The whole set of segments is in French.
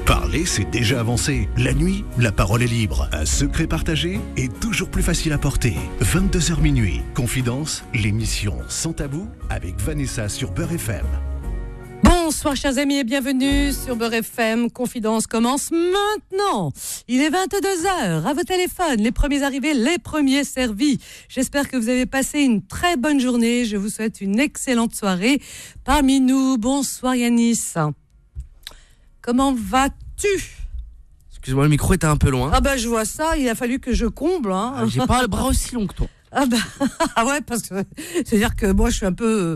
Parler, c'est déjà avancé. La nuit, la parole est libre. Un secret partagé est toujours plus facile à porter. 22h minuit. Confidence, l'émission Sans Tabou avec Vanessa sur Beurre FM. Bonsoir chers amis et bienvenue sur Beurre FM. Confidence commence maintenant. Il est 22h. À vos téléphones, les premiers arrivés, les premiers servis. J'espère que vous avez passé une très bonne journée. Je vous souhaite une excellente soirée. Parmi nous, bonsoir Yanis. Comment vas-tu ? Excuse-moi, le micro était un peu loin. Ah bah je vois ça, il a fallu que je comble. Hein. J'ai pas le bras aussi long que toi. Ah bah ah ouais, parce que c'est-à-dire que moi je suis un peu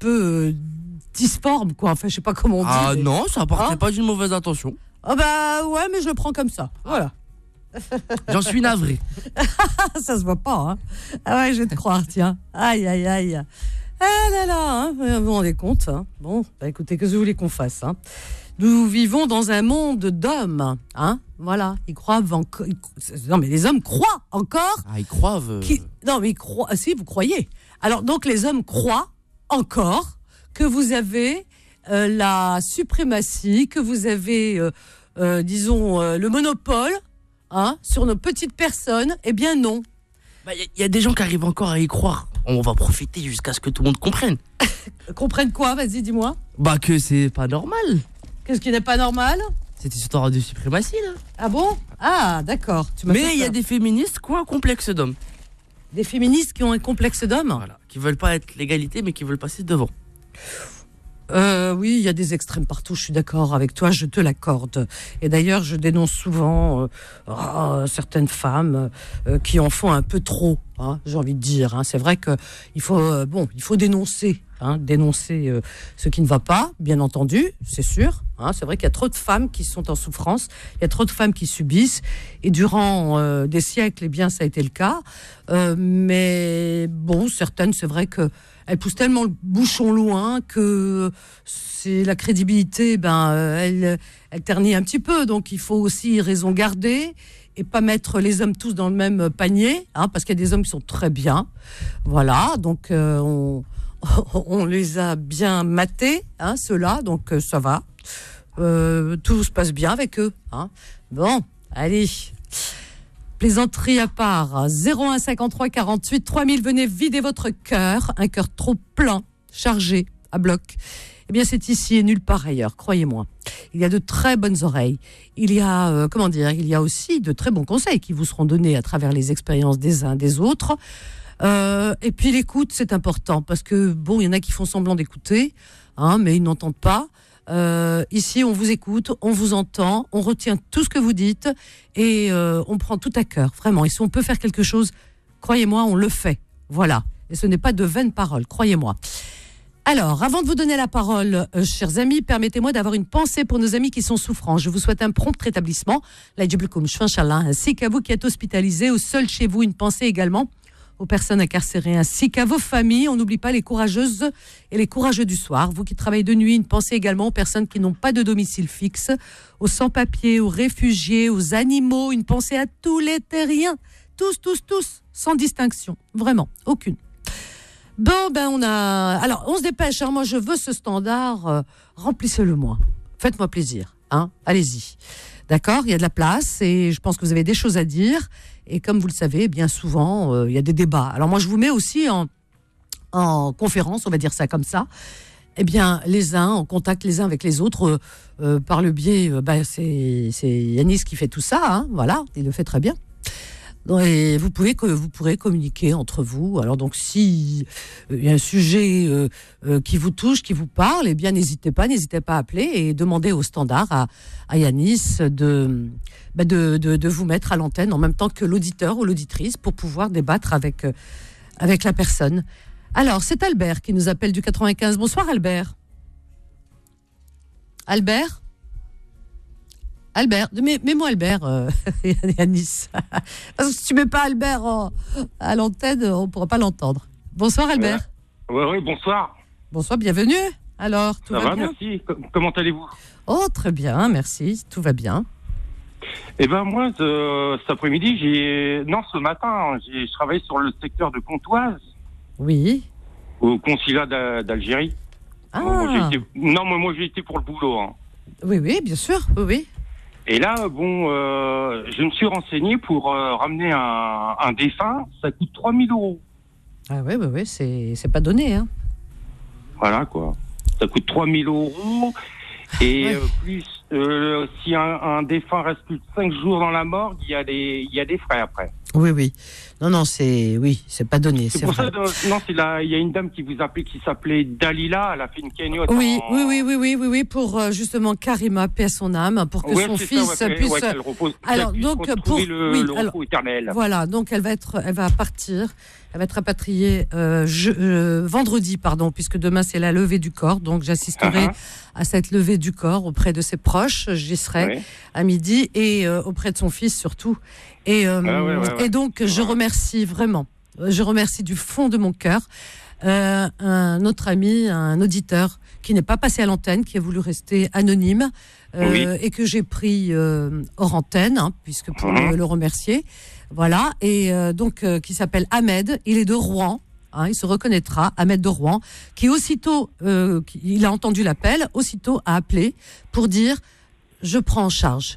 disforme quoi. Enfin je sais pas comment on dit. Ah mais... non, ça partait pas d'une mauvaise intention. Ah bah ouais, mais je le prends comme ça. Voilà. J'en suis navré. Ça se voit pas. Hein. Ah ouais, je vais te croire, tiens. Aïe aïe aïe. Ah là là, hein. Vous vous rendez compte hein. Bon, bah écoutez, que vous voulez qu'on fasse hein. Nous vivons dans un monde d'hommes, hein. Voilà, ils croient encore. Non, mais les hommes croient encore. Ah, ils croient. Non, mais ils croient. Ah, si, vous croyez. Alors, donc, les hommes croient encore que vous avez la suprématie, que vous avez, disons, le monopole, hein, sur nos petites personnes. Eh bien, non. Bah, y a des gens qui arrivent encore à y croire. On va profiter jusqu'à ce que tout le monde comprenne. Comprenne quoi ? Vas-y, dis-moi. Bah, que c'est pas normal. Qu'est-ce qui n'est pas normal ? Cette histoire de suprématie, là. Ah bon ? Ah, d'accord. Mais il y a des féministes qui ont un complexe d'homme. Des féministes qui ont un complexe d'homme ? Voilà. Qui veulent pas être l'égalité, mais qui veulent passer devant. Oui, il y a des extrêmes partout, je suis d'accord avec toi, je te l'accorde. Et d'ailleurs, je dénonce souvent certaines femmes qui en font un peu trop, hein, j'ai envie de dire. Hein. C'est vrai qu'il faut, il faut dénoncer, hein, dénoncer ce qui ne va pas, bien entendu, c'est sûr. Hein. C'est vrai qu'il y a trop de femmes qui sont en souffrance, il y a trop de femmes qui subissent, et durant des siècles, eh bien, ça a été le cas. Mais bon, certaines, c'est vrai que elle pousse tellement le bouchon loin que c'est la crédibilité, elle ternit un petit peu. Donc il faut aussi raison garder et pas mettre les hommes tous dans le même panier, hein, parce qu'il y a des hommes qui sont très bien. Voilà, donc on les a bien matés, hein, ceux-là, donc ça va. Tout se passe bien avec eux. Hein. Bon, allez. Plaisanterie à part, 01 53 48 3000, venez vider votre cœur, un cœur trop plein, chargé, à bloc. Eh bien, c'est ici et nulle part ailleurs, croyez-moi. Il y a de très bonnes oreilles. Il y a, il y a aussi de très bons conseils qui vous seront donnés à travers les expériences des uns des autres. Et puis l'écoute, c'est important, parce que, bon, il y en a qui font semblant d'écouter, hein, mais ils n'entendent pas. Ici, on vous écoute, on vous entend, on retient tout ce que vous dites et on prend tout à cœur, vraiment. Et si on peut faire quelque chose, croyez-moi, on le fait. Voilà. Et ce n'est pas de vaines paroles, croyez-moi. Alors, avant de vous donner la parole, chers amis, permettez-moi d'avoir une pensée pour nos amis qui sont souffrants. Je vous souhaite un prompt rétablissement, ainsi qu'à vous qui êtes hospitalisés ou seuls chez vous, une pensée également aux personnes incarcérées ainsi qu'à vos familles. On n'oublie pas les courageuses et les courageux du soir. Vous qui travaillez de nuit, une pensée également aux personnes qui n'ont pas de domicile fixe, aux sans-papiers, aux réfugiés, aux animaux. Une pensée à tous les terriens. Tous, sans distinction. Vraiment, aucune. Bon, on se dépêche. Hein. Moi, je veux ce standard. Remplissez-le moi. Faites-moi plaisir. Hein. Allez-y. D'accord ? Il y a de la place et je pense que vous avez des choses à dire. Et comme vous le savez, bien souvent, il y a des débats. Alors moi, je vous mets aussi en conférence, on va dire ça comme ça. Eh bien, les uns en contact les uns avec les autres par le biais, c'est Yanis qui fait tout ça. Hein, voilà, il le fait très bien. Et vous pourrez communiquer entre vous. Alors donc, si il y a un sujet qui vous touche, qui vous parle, eh bien n'hésitez pas à appeler et demander au standard à Yanis de vous mettre à l'antenne en même temps que l'auditeur ou l'auditrice pour pouvoir débattre avec la personne. Alors, c'est Albert qui nous appelle du 95. Bonsoir Albert. Albert, mets-moi Albert, Yanis. Parce que si tu mets pas Albert à l'antenne, on ne pourra pas l'entendre. Bonsoir Albert. Oui, bonsoir. Bonsoir, bienvenue. Alors, tout va bien ? Merci. Comment allez-vous ? Oh, très bien, merci. Tout va bien. Eh ben moi, cet après-midi, ce matin, je travaille sur le secteur de Pontoise. Oui. Au consulat d'Algérie. Ah. Moi j'ai été pour le boulot. Hein. Oui, bien sûr, oui. Et là, bon, je me suis renseigné pour ramener un défunt. Ça coûte 3 000 €. Ah ouais, c'est pas donné, hein. Voilà, quoi. Ça coûte 3 000 €. Et Ouais. plus, si un défunt reste plus de 5 jours dans la morgue, il y a des frais après. Oui. Non, c'est pas donné, C'est c'est pour vrai. ça, non, il y a une dame qui vous appelait, qui s'appelait Dalila. Elle a fait une cagnotte. Oui, pour justement Karima, paix à son âme, pour que Ouais, son c'est fils ça, ouais, puisse. qu'elle repose, Alors, qu'elle puisse donc, retrouver le alors, repos éternel. voilà, donc elle va partir, elle va être rapatriée vendredi, puisque demain c'est la levée du corps, donc j'assisterai à cette levée du corps auprès de ses proches, j'y serai à midi, et auprès de son fils surtout. Et donc je remercie vraiment, je remercie du fond de mon cœur un autre ami, un auditeur qui n'est pas passé à l'antenne, qui a voulu rester anonyme, et que j'ai pris hors antenne, puisque pour le remercier. Voilà, et donc qui s'appelle Ahmed, il est de Rouen, il se reconnaîtra, Ahmed de Rouen, qui aussitôt, il a entendu l'appel, aussitôt a appelé pour dire je prends en charge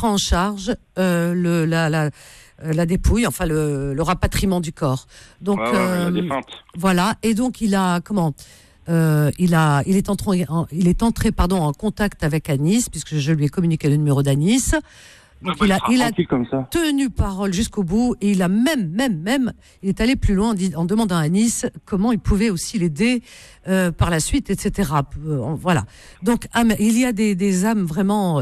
la dépouille, enfin le rapatriement du corps. Donc la défunte. voilà, et donc il est entré en contact avec Anis, puisque je lui ai communiqué le numéro d'Anis. Donc il a comme ça. tenu parole jusqu'au bout, et il a même, il est allé plus loin en demandant à Anis comment il pouvait aussi l'aider par la suite, etc. Voilà. Donc il y a des âmes vraiment,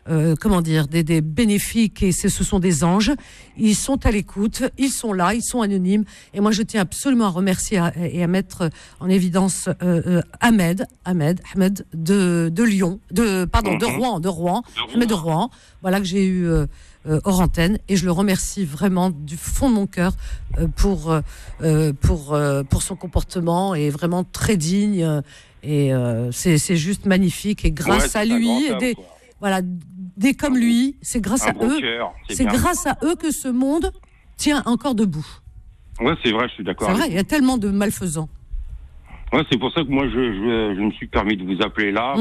des bénéfiques, et ce sont des anges. Ils sont à l'écoute, ils sont là, ils sont anonymes. Et moi, je tiens absolument à remercier et à mettre en évidence Ahmed de Lyon, de Rouen, Ahmed de Rouen. Voilà, que j'ai eu hors antenne, et je le remercie vraiment du fond de mon cœur pour son comportement, et vraiment très digne, et c'est juste magnifique, et grâce à lui, des comme lui, c'est grâce à eux, grâce à eux que ce monde tient encore debout. Ouais, c'est vrai, je suis d'accord. C'est vrai, il y a tellement de malfaisants. Ouais, c'est pour ça que moi je me suis permis de vous appeler là.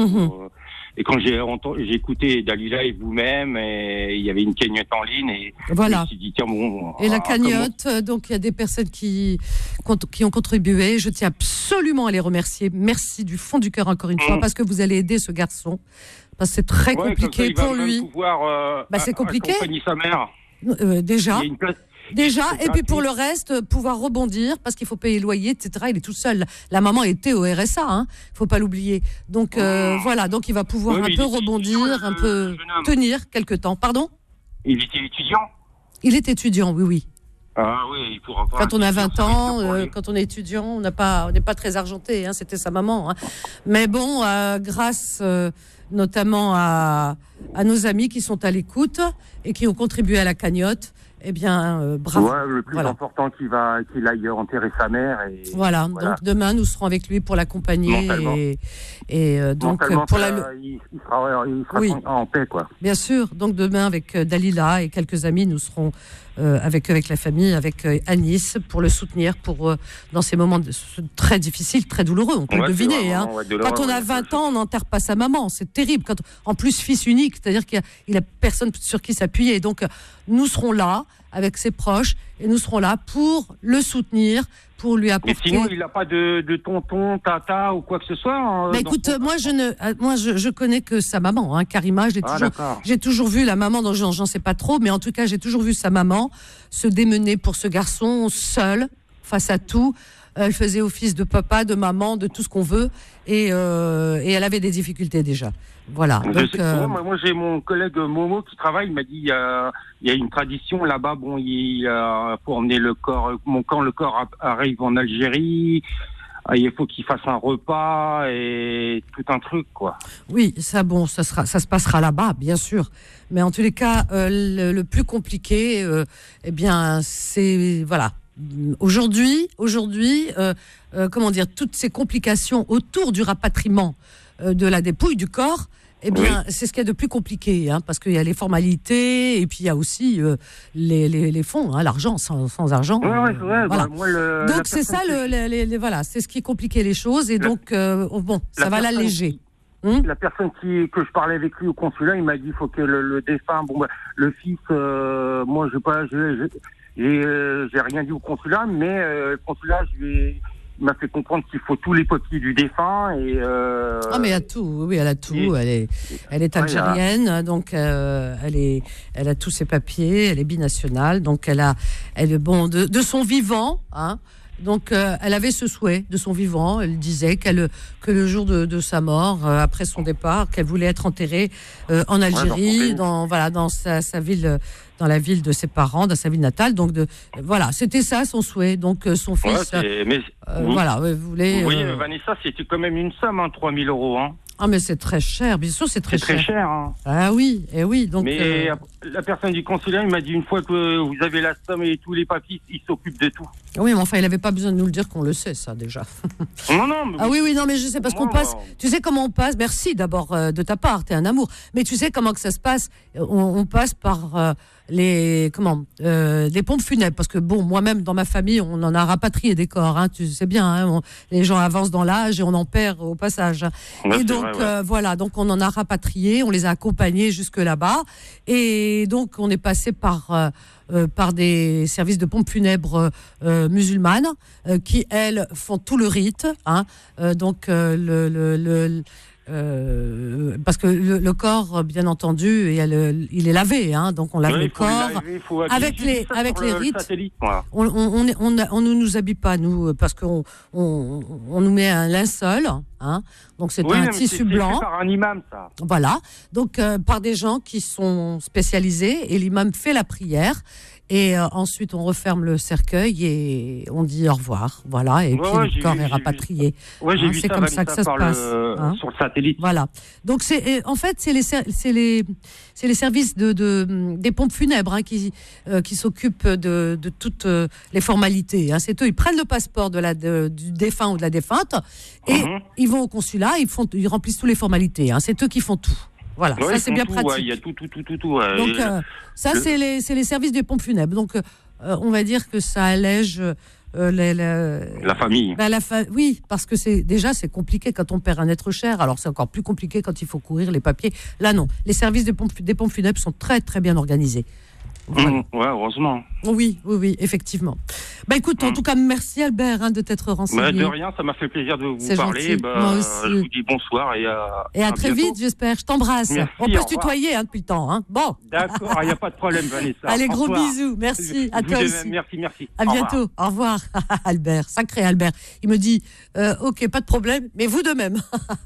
Et quand j'ai écouté Dalila et vous-même, et il y avait une cagnotte en ligne, et voilà. je me suis dit, tiens, bon. Et la cagnotte, donc il y a des personnes qui ont contribué. Je tiens absolument à les remercier. Merci du fond du cœur encore une fois, parce que vous allez aider ce garçon. Parce que c'est très compliqué pour lui. C'est compliqué. Accompagner sa mère. Déjà. Il y a une place. Déjà, et puis pour le reste, pouvoir rebondir, parce qu'il faut payer le loyer, etc. Il est tout seul. La maman était au RSA, faut pas l'oublier. Donc voilà, donc il va pouvoir un peu rebondir, un peu tenir quelque temps. Pardon ? Il était étudiant ? Il est étudiant, oui. Ah oui, il pourra pas. Quand on a 20 ans, quand on est étudiant, on n'est pas très argenté, c'était sa maman. Mais bon, grâce notamment à nos amis qui sont à l'écoute et qui ont contribué à la cagnotte, eh bien, bravo. Ouais, le plus important qu'il aille enterrer sa mère. Voilà. Donc demain, nous serons avec lui pour l'accompagner. Et donc, pour il sera en paix, quoi. Bien sûr. Donc demain, avec Dalila et quelques amis, nous serons avec la famille, avec Anis, pour le soutenir dans ces moments très difficiles, très douloureux. On peut le deviner. Quand on a 20 ans, on n'enterre pas sa maman. C'est terrible. En plus, fils unique, c'est-à-dire qu'il a personne sur qui s'appuyer. Donc, nous serons là avec ses proches, et nous serons là pour le soutenir, pour lui apporter. Mais sinon, il n'a pas de tonton, tata ou quoi que ce soit. Mais écoute, moi je connais que sa maman, Karima. J'ai toujours vu la maman, donc j'en sais pas trop, mais en tout cas j'ai toujours vu sa maman se démener pour ce garçon seul face à tout. Elle faisait office de papa, de maman, de tout ce qu'on veut, et elle avait des difficultés déjà. Voilà. Donc, moi j'ai mon collègue Momo qui travaille, il m'a dit il y a une tradition là-bas, pour emmener le corps, quand le corps arrive en Algérie, il faut qu'il fasse un repas et tout un truc, quoi. Oui, ça se passera là-bas, bien sûr. Mais en tous les cas, le plus compliqué, c'est voilà. Aujourd'hui, toutes ces complications autour du rapatriement de la dépouille du corps, c'est ce qu'il y a de plus compliqué, parce qu'il y a les formalités, et puis il y a aussi les fonds, l'argent. Sans argent, voilà. Donc c'est ça, c'est ce qui compliquait les choses, et donc ça va l'alléger. La personne que je parlais avec lui au consulat, il m'a dit il faut que le défunt, le fils, moi j'ai rien dit au consulat, mais le consulat il m'a fait comprendre qu'il faut tous les papiers du défunt et. Ah mais elle a tout, oui elle a tout. Elle est algérienne, donc elle a tous ses papiers, elle est binationale, donc elle de son vivant, hein. Donc, elle avait ce souhait de son vivant. Elle disait que le jour de sa mort, après son départ, qu'elle voulait être enterrée en Algérie, dans sa ville, dans la ville de ses parents, dans sa ville natale. Donc, voilà, c'était ça son souhait. Donc, son fils, voulait. Vous voyez, Vanessa, c'était quand même une somme, 3 000 euros. Hein. Ah mais c'est très cher, bien sûr c'est très cher. C'est très cher. Hein. Ah oui, et oui. Donc, mais la personne du consulat, il m'a dit une fois que vous avez la somme et tous les papiers, il s'occupe de tout. Oui, mais enfin, il n'avait pas besoin de nous le dire qu'on le sait, ça déjà. Non, non. Mais oui, non, mais je sais parce qu'on passe. Tu sais comment on passe. Merci d'abord de ta part, t'es un amour. Mais tu sais comment que ça se passe. On passe par les pompes funèbres, parce que bon, moi-même dans ma famille, on en a rapatrié des corps. Hein, tu sais bien, hein, les gens avancent dans l'âge et on en perd au passage. Ouais, et donc vrai, voilà, donc on en a rapatrié, on les a accompagnés jusque là-bas, et donc on est passé par des services de pompes funèbres musulmanes qui elles font tout le rite, hein, parce que le corps, bien entendu, il est lavé, hein, donc on lave le corps avec les rites. On ne nous habille pas nous parce qu'on nous met un linceul, hein, donc c'est un tissu blanc. C'est fait par un imam, ça. Voilà, donc par des gens qui sont spécialisés, et l'imam fait la prière. Et ensuite, on referme le cercueil et on dit au revoir. Voilà, et puis le corps est rapatrié. Oui, j'ai vu c'est ça, comme ça que ça se passe. Sur le satellite. Voilà. Donc, en fait, c'est les services des pompes funèbres, hein, qui s'occupent de toutes les formalités. Hein. C'est eux, ils prennent le passeport du défunt ou de la défunte et ils vont au consulat, ils remplissent toutes les formalités. Hein. C'est eux qui font tout. Voilà, ça c'est bien pratique. Il y a tout. Donc c'est les services des pompes funèbres. Donc on va dire que ça allège la famille. Oui, parce que c'est compliqué quand on perd un être cher. Alors c'est encore plus compliqué quand il faut courir les papiers. Là non, les services des pompes funèbres sont très très bien organisés. Voilà. Ouais, heureusement. Oui, effectivement. Bah écoute, en tout cas, merci Albert, hein, de t'être renseigné. De rien, ça m'a fait plaisir de vous parler. Moi aussi. Je vous dis bonsoir et à très vite, j'espère. Je t'embrasse. Merci, on peut se tutoyer depuis le temps. Hein. Bon. D'accord, il n'y a pas de problème, Vanessa. Allez, gros bisous. Merci. À toi aussi. Merci. À bientôt. Au revoir. Albert, sacré Albert. Il me dit, ok, pas de problème, mais vous de même.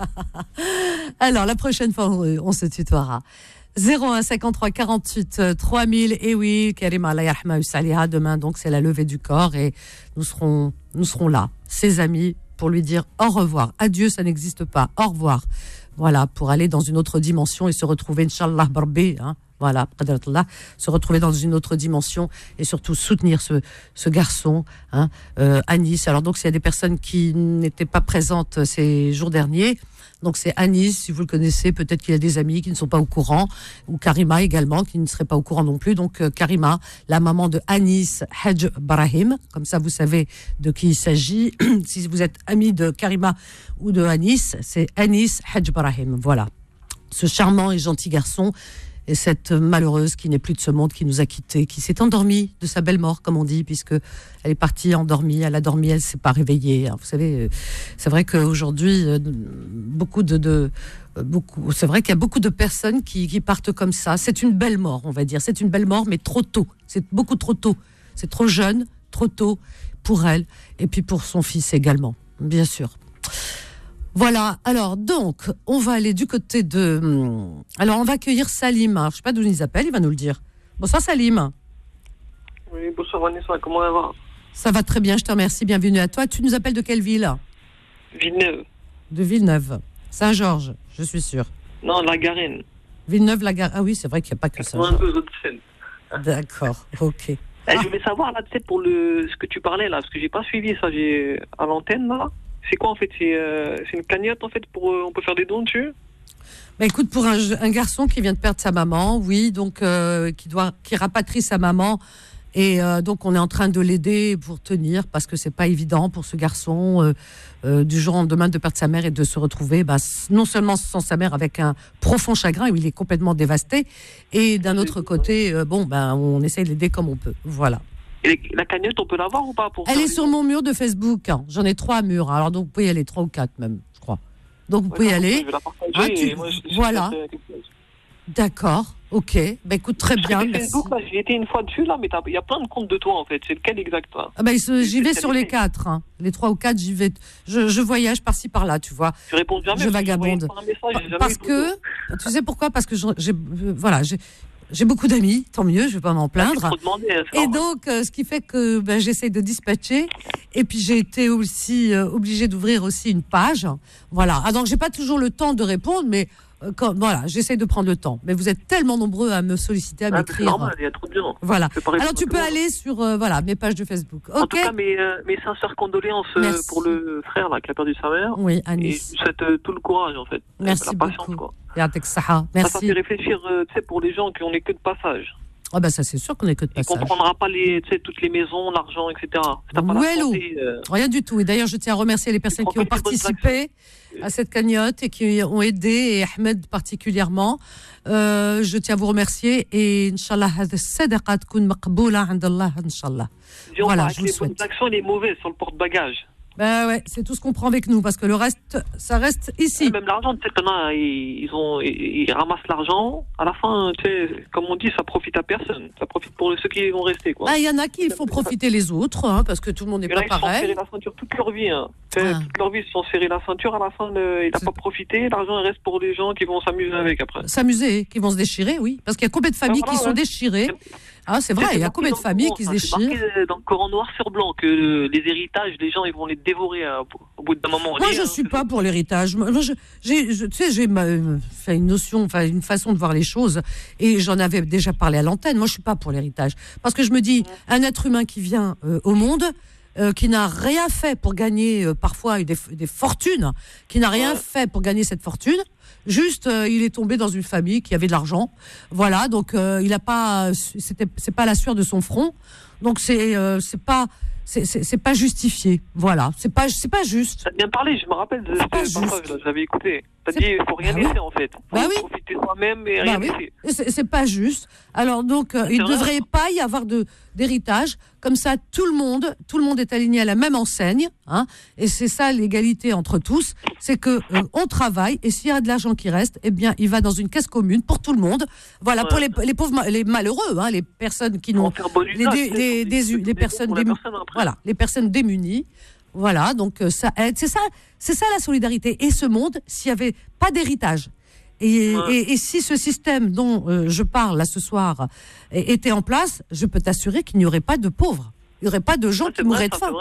Alors, la prochaine fois, on se tutoiera. 01 53 48 3000. Et oui, Karima Allah yarhama Saliha, demain donc c'est la levée du corps et nous serons là, ses amis, pour lui dire au revoir. Adieu, ça n'existe pas. Au revoir. Voilà, pour aller dans une autre dimension et se retrouver, Inch'Allah Barbi, hein. Voilà, se retrouver dans une autre dimension et surtout soutenir ce garçon, hein, Anis. Alors donc, s'il y a des personnes qui n'étaient pas présentes ces jours derniers, donc c'est Anis, si vous le connaissez, peut-être qu'il y a des amis qui ne sont pas au courant, ou Karima également, qui ne serait pas au courant non plus. Donc Karima, la maman de Anis Hadj Brahim, comme ça vous savez de qui il s'agit. Si vous êtes ami de Karima ou de Anis, c'est Anis Hadj Brahim. Voilà, ce charmant et gentil garçon. Et cette malheureuse qui n'est plus de ce monde, qui nous a quittés, qui s'est endormie de sa belle mort, comme on dit, puisque elle est partie endormie, elle a dormi, elle s'est pas réveillée. Alors, vous savez, c'est vrai qu'aujourd'hui, c'est vrai qu'il y a beaucoup de personnes qui partent comme ça. C'est une belle mort, on va dire. C'est une belle mort, mais trop tôt. C'est beaucoup trop tôt. C'est trop jeune, trop tôt pour elle, et puis pour son fils également, bien sûr. Voilà, alors donc, on va aller du côté de... Alors, on va accueillir Salim. Alors, je ne sais pas d'où il appelle, il va nous le dire. Bonsoir Salim. Oui, bonsoir Vanessa, comment elle va? Ça va très bien, je te remercie, bienvenue à toi. Tu nous appelles de quelle ville? Villeneuve. De Villeneuve. Saint-Georges, je suis sûr. Non, la Garenne. Villeneuve, la Garenne. Ah oui, c'est vrai qu'il n'y a pas que ça. D'accord, ok. Je voulais savoir, là, peut-être pour ce que tu parlais, là, parce que j'ai pas suivi ça à l'antenne, là. C'est quoi en fait? C'est une cagnotte en fait on peut faire des dons dessus? Bah écoute, pour un garçon qui vient de perdre sa maman, oui, donc qui rapatrie sa maman Et donc, on est en train de l'aider pour tenir, parce que c'est pas évident pour ce garçon du jour au lendemain de perdre sa mère et de se retrouver non seulement sans sa mère avec un profond chagrin où il est complètement dévasté, et d'un autre côté, on essaye de l'aider comme on peut. Voilà. Et la cagnotte, on peut l'avoir ou pas pour Elle est sur mon mur de Facebook. Hein. J'en ai 3 murs. Alors, donc, vous pouvez y aller, 3 ou 4 même, je crois. Donc, vous pouvez y aller. Je vais la partager voilà. D'accord. Ok. Ben, écoute, très bien. Merci. Facebook, là, j'ai été une fois dessus, là, mais il y a plein de comptes de toi, en fait. C'est lequel exact, toi? J'y vais sur les 4. Hein. Les 3 ou 4, j'y vais. Je voyage par-ci, par-là, tu vois. Tu réponds jamais. Je vagabonde. Parce que, tu sais pourquoi? Parce que j'ai beaucoup d'amis, tant mieux, je vais pas m'en plaindre. Et donc, ce qui fait que j'essaie de dispatcher. Et puis, j'ai été aussi obligée d'ouvrir aussi une page. Voilà. Ah, donc, j'ai pas toujours le temps de répondre, mais j'essaie de prendre le temps. Mais vous êtes tellement nombreux à me solliciter, à m'écrire. C'est normal, il y a trop de gens. Voilà. Alors, tu peux aller sur mes pages de Facebook. Okay. En tout cas, mes sincères condoléances pour le frère là, qui a perdu sa mère. Oui, Anis. Et je souhaite tout le courage, en fait. Merci la patience, beaucoup. Quoi. Merci. Ça fait réfléchir, pour les gens qui on n'est que de passage. Ah ça c'est sûr qu'on n'est que de passage. On ne comprendra pas toutes les maisons, l'argent, etc. T'as pas la santé, rien du tout. Et d'ailleurs, je tiens à remercier les personnes qui ont participé à cette cagnotte et qui ont aidé, et Ahmed particulièrement. Je tiens à vous remercier, et Inch'Allah, هذه الصدقة تكون مقبولة عند الله Inch'Allah. Voilà, je vous le souhaite. Les bonnes actions et les mauvaises sur le porte-bagages. Ouais, c'est tout ce qu'on prend avec nous, parce que le reste, ça reste ici. Et même l'argent, tu sais, ils ramassent l'argent. À la fin, tu sais, comme on dit, ça profite à personne. Ça profite pour ceux qui vont rester, quoi. Il y en a qui font profiter les autres, hein, parce que tout le monde n'est pas pareil. Ils se sont serré la ceinture toute leur vie. Hein. Toute leur vie, ils se sont serré la ceinture. À la fin, il n'a pas profité. L'argent, il reste pour les gens qui vont s'amuser avec après. S'amuser, qui vont se déchirer, oui. Parce qu'il y a combien de familles qui sont déchirées. Ah, c'est vrai, il y a combien de familles qui se déchirent? C'est marqué dans le Coran noir sur blanc que les héritages, les gens, ils vont les dévorer au bout d'un moment. Moi, je ne suis pas pour l'héritage. Moi, j'ai fait une notion, une façon de voir les choses, et j'en avais déjà parlé à l'antenne. Moi, je ne suis pas pour l'héritage. Parce que je me dis, un être humain qui vient au monde, qui n'a rien fait pour gagner parfois des fortunes, qui n'a rien fait pour gagner cette fortune, juste il est tombé dans une famille qui avait de l'argent, voilà, donc il a pas, c'est pas la sueur de son front, donc c'est pas justifié, voilà, c'est pas juste. Ça a bien parlé, je me rappelle de ce passage, j'avais écouté. T'as dit il faut rien laisser en fait, faut profiter soi-même et rien laisser. C'est pas juste. Alors donc il devrait pas y avoir d'héritage, comme ça tout le monde est aligné à la même enseigne, hein, et c'est ça l'égalité entre tous, c'est que on travaille, et s'il y a de l'argent qui reste, eh bien il va dans une caisse commune pour tout le monde, voilà, pour les pauvres, les malheureux, hein, les personnes qui n'ont les personnes voilà, les personnes démunies. Voilà, donc ça aide, c'est ça la solidarité. Et ce monde, s'il n'y avait pas d'héritage, et si ce système dont je parle là ce soir était en place, je peux t'assurer qu'il n'y aurait pas de pauvres, il n'y aurait pas de gens qui mourraient de faim.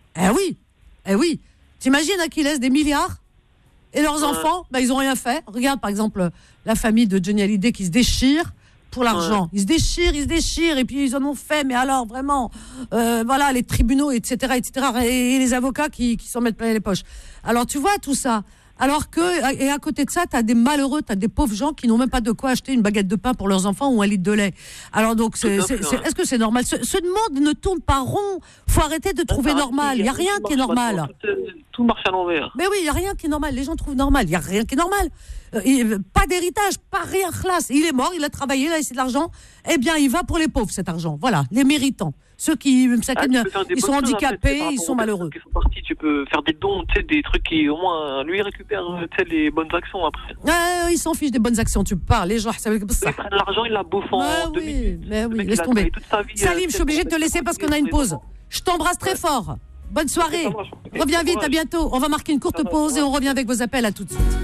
Eh oui, t'imagines qui laissent des milliards et leurs enfants, ils n'ont rien fait. Regarde par exemple la famille de Johnny Hallyday qui se déchire pour l'argent. Ils se déchirent, et puis ils en ont fait, mais alors vraiment, voilà, les tribunaux, etc., et les avocats qui s'en mettent plein les poches. Alors tu vois tout ça. Alors que, et à côté de ça, t'as des malheureux, t'as des pauvres gens qui n'ont même pas de quoi acheter une baguette de pain pour leurs enfants ou un litre de lait. Alors donc, est-ce que c'est normal? Ce monde ne tourne pas rond. Faut arrêter de trouver normal. Il y a rien qui est normal. Tout marche à l'envers. Mais oui, il y a rien qui est normal. Les gens trouvent normal. Il y a rien qui est normal. Pas d'héritage, pas rien, classe. Il est mort, il a travaillé, il a essayé de l'argent. Eh bien, il va pour les pauvres, cet argent. Voilà, les méritants. Ceux qui, ils sont handicapés, ils sont malheureux. Qui sont partis, tu peux faire des dons, tu sais, des trucs qui, au moins, lui, récupère, tu sais, les bonnes actions après. Ils s'en fichent des bonnes actions, tu parles. Les gens, ça veut dire que ça. Ils prennent l'argent, ils la bouffent en 2 minutes. Mais oui, laisse tomber. Salim, je suis obligée de te laisser parce qu'on a une pause. Je t'embrasse très fort. Bonne soirée. Reviens vite, à bientôt. On va marquer une courte pause et on revient avec vos appels. À tout de suite.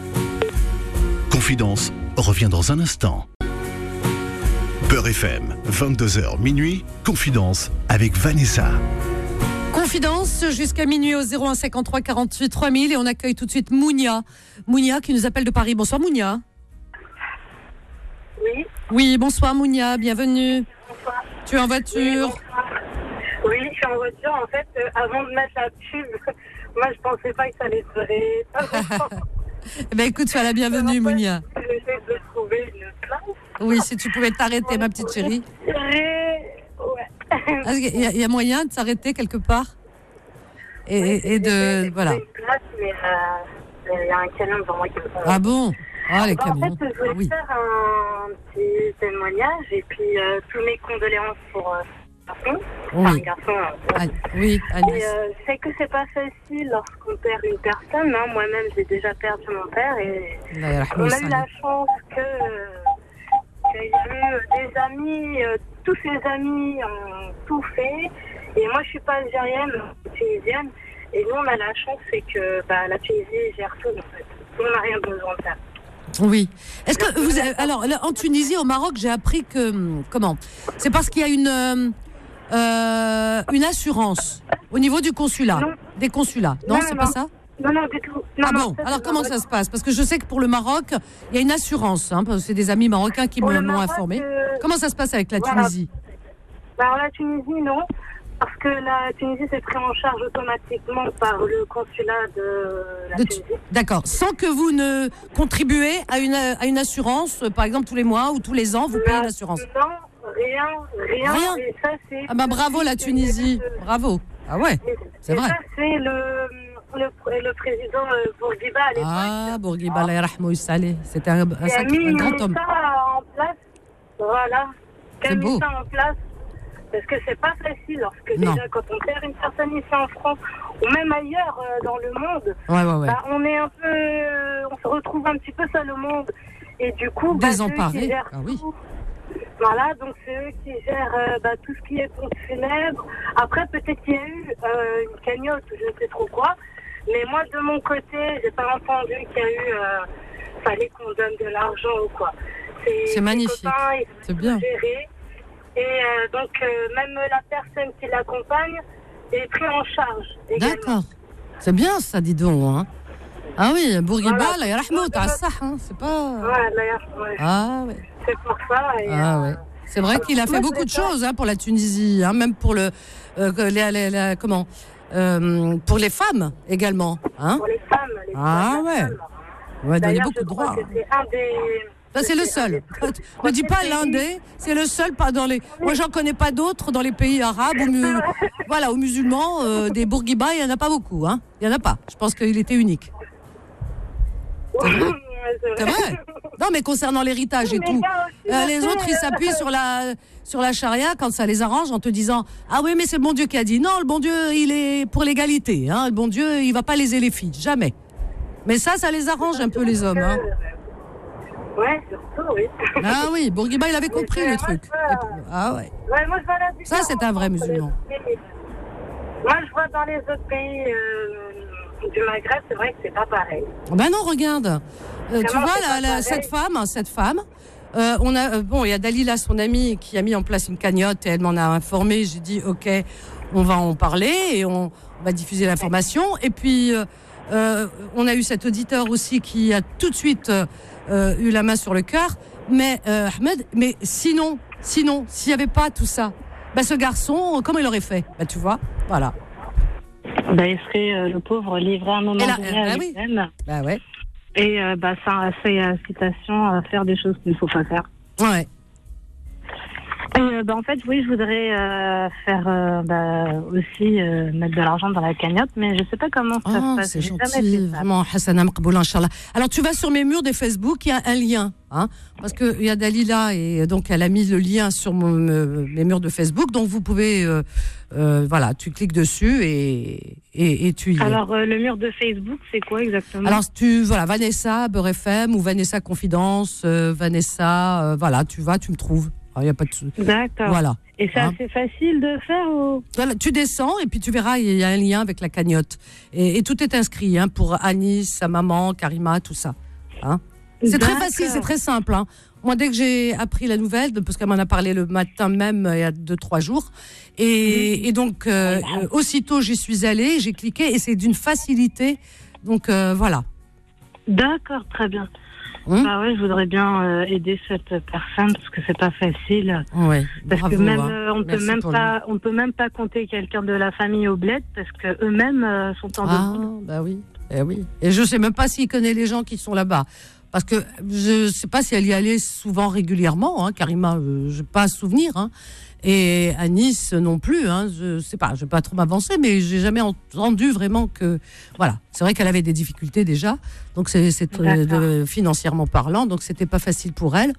Confidence revient dans un instant. Beurre FM, 22h minuit, Confidence avec Vanessa. Confidence jusqu'à minuit au 01 53 48 3000 et on accueille tout de suite Mounia. Mounia qui nous appelle de Paris. Bonsoir Mounia. Oui. Oui, bonsoir Mounia, bienvenue. Bonsoir. Tu es en voiture? Oui, je suis en voiture. En fait, avant de mettre la pub, moi je pensais pas que ça allait durer. Écoute, tu as la bienvenue Mounia. J'essaie de trouver une place. Oui, si tu pouvais t'arrêter ma petite chérie. Ouais. Il y a moyen de s'arrêter quelque part et de voilà. Une place, mais il y a un camion devant moi qui me prend. Ah bon? Ah, les En camions. fait, je voulais faire un petit témoignage et puis tous mes condoléances pour garçon. Oui. Garçon. Oui, Agnès. Et c'est que c'est pas facile lorsqu'on perd une personne. Hein. Moi-même, j'ai déjà perdu mon père et on a eu la chance qu'il y a eu des amis, tous ses amis ont tout fait. Et moi, je suis pas algérienne, je suis tunisienne. Et nous, on a la chance, c'est que la Tunisie gère tout, en fait. On n'a rien besoin de faire. Oui. Est-ce que vous avez, alors là, en Tunisie, au Maroc, j'ai appris que comment? C'est parce qu'il y a une assurance au niveau du consulat, des consulats. Non, c'est pas ça? Non, du tout. Non, ah bon? Alors comment ça se passe? Parce que je sais que pour le Maroc, il y a une assurance. Parce que c'est des amis marocains qui m'ont informé. Comment ça se passe avec la Tunisie? Alors la Tunisie, non. Parce que la Tunisie, c'est pris en charge automatiquement par le consulat de la Tunisie. D'accord. Sans que vous ne contribuez à une assurance, par exemple tous les mois ou tous les ans, vous payez une assurance? Non, rien. Et ça, c'est bravo la Tunisie. Bravo. Ah ouais, c'est vrai. Ça, c'est le président Bourguiba à l'époque. Ah, Bourguiba, Allah yarhamou salih. C'était un grand homme. Ça en place. Voilà. C'est beau. Ça en place. Parce que c'est pas facile lorsque déjà quand on perd une personne ici en France ou même ailleurs dans le monde, on est un peu, on se retrouve un petit peu seul au monde et du coup désemparé. Voilà, donc c'est eux qui gèrent tout ce qui est pompe funèbre. Après peut-être qu'il y a eu une cagnotte, je ne sais trop quoi, mais moi de mon côté, j'ai pas entendu qu'il y a eu fallait qu'on donne de l'argent ou quoi. C'est magnifique. C'est bien. Gérer. Et donc, même la personne qui l'accompagne est prise en charge. D'accord. C'est bien ça, dis donc. Hein. Ah oui, Bourguiba, la yarahmou, t'as ça, c'est pas... Ouais. Ah ouais. C'est pour ça. Et, ouais. C'est vrai qu'il a fait beaucoup de choses pour la Tunisie, même pour le... pour les femmes également. Hein. Pour les femmes. Ouais, donner beaucoup de droits. C'est un des... C'est le seul. Ne dis pas l'un des, c'est le seul pas dans les. Moi, j'en connais pas d'autres dans les pays arabes ou musulmans. Des Bourguiba, il y en a pas beaucoup. Il y en a pas. Je pense qu'il était unique. C'est vrai. Non, mais concernant l'héritage et tout, les autres ils s'appuient sur la charia quand ça les arrange en te disant ah oui mais c'est le bon Dieu qui a dit. Non, le bon Dieu il est pour l'égalité. Le bon Dieu il va pas léser les filles, jamais. Mais ça les arrange un peu les hommes. Ouais, surtout, oui. Ah oui, Bourguiba, il avait compris le truc. Ah ouais. Moi, je vois la différence. Ça, c'est un vrai musulman. Moi, je vois dans les autres pays du Maghreb, c'est vrai que c'est pas pareil. Ben non, regarde. Tu vois, cette femme, il y a Dalila, son amie, qui a mis en place une cagnotte et elle m'en a informé. J'ai dit, OK, on va en parler et on va diffuser l'information. Et puis, on a eu cet auditeur aussi qui a tout de suite... eu la main sur le cœur, mais Ahmed, mais sinon, s'il n'y avait pas tout ça, ce garçon, comment il aurait fait? Tu vois, voilà. Il serait le pauvre livré à un moment donné à lui-même. Ouais. Et ça fait incitation à faire des choses qu'il ne faut pas faire. Ouais. Et en fait, oui, je voudrais faire aussi mettre de l'argent dans la cagnotte, mais je ne sais pas comment ça se passe. C'est gentil, vraiment, Hassana Mqboula, Inch'Allah. Alors, tu vas sur mes murs de Facebook, il y a un lien, parce qu'il y a Dalila, et donc elle a mis le lien sur mes murs de Facebook, donc vous pouvez, tu cliques dessus et tu y es. Alors, le mur de Facebook, c'est quoi exactement? Alors, Vanessa, Beurre FM, ou Vanessa Confidence, Vanessa, tu me trouves. Il n'y a pas de souci. D'accord. Voilà. Et c'est assez facile de faire ou... Voilà, tu descends et puis tu verras, il y a un lien avec la cagnotte. Et tout est inscrit pour Anis, sa maman, Karima, tout ça. C'est très facile, c'est très simple. Moi, dès que j'ai appris la nouvelle, parce qu'elle m'en a parlé le matin même, il y a 2-3 jours, et donc, aussitôt, j'y suis allée, j'ai cliqué, et c'est d'une facilité. Donc, voilà. D'accord, très bien. Je voudrais bien aider cette personne parce que c'est pas facile. Ouais, parce bravo, que même on peut même pas compter quelqu'un de la famille au bled parce que eux-mêmes sont en oui. Et je sais même pas s'il connaît les gens qui sont là-bas. Parce que je sais pas si elle y allait souvent régulièrement, Karima, je n'ai pas à souvenir. Et à Nice non plus, hein, je sais pas, je vais pas trop m'avancer, mais j'ai jamais entendu vraiment que, voilà, c'est vrai qu'elle avait des difficultés déjà, donc c'est financièrement parlant, donc c'était pas facile pour elle.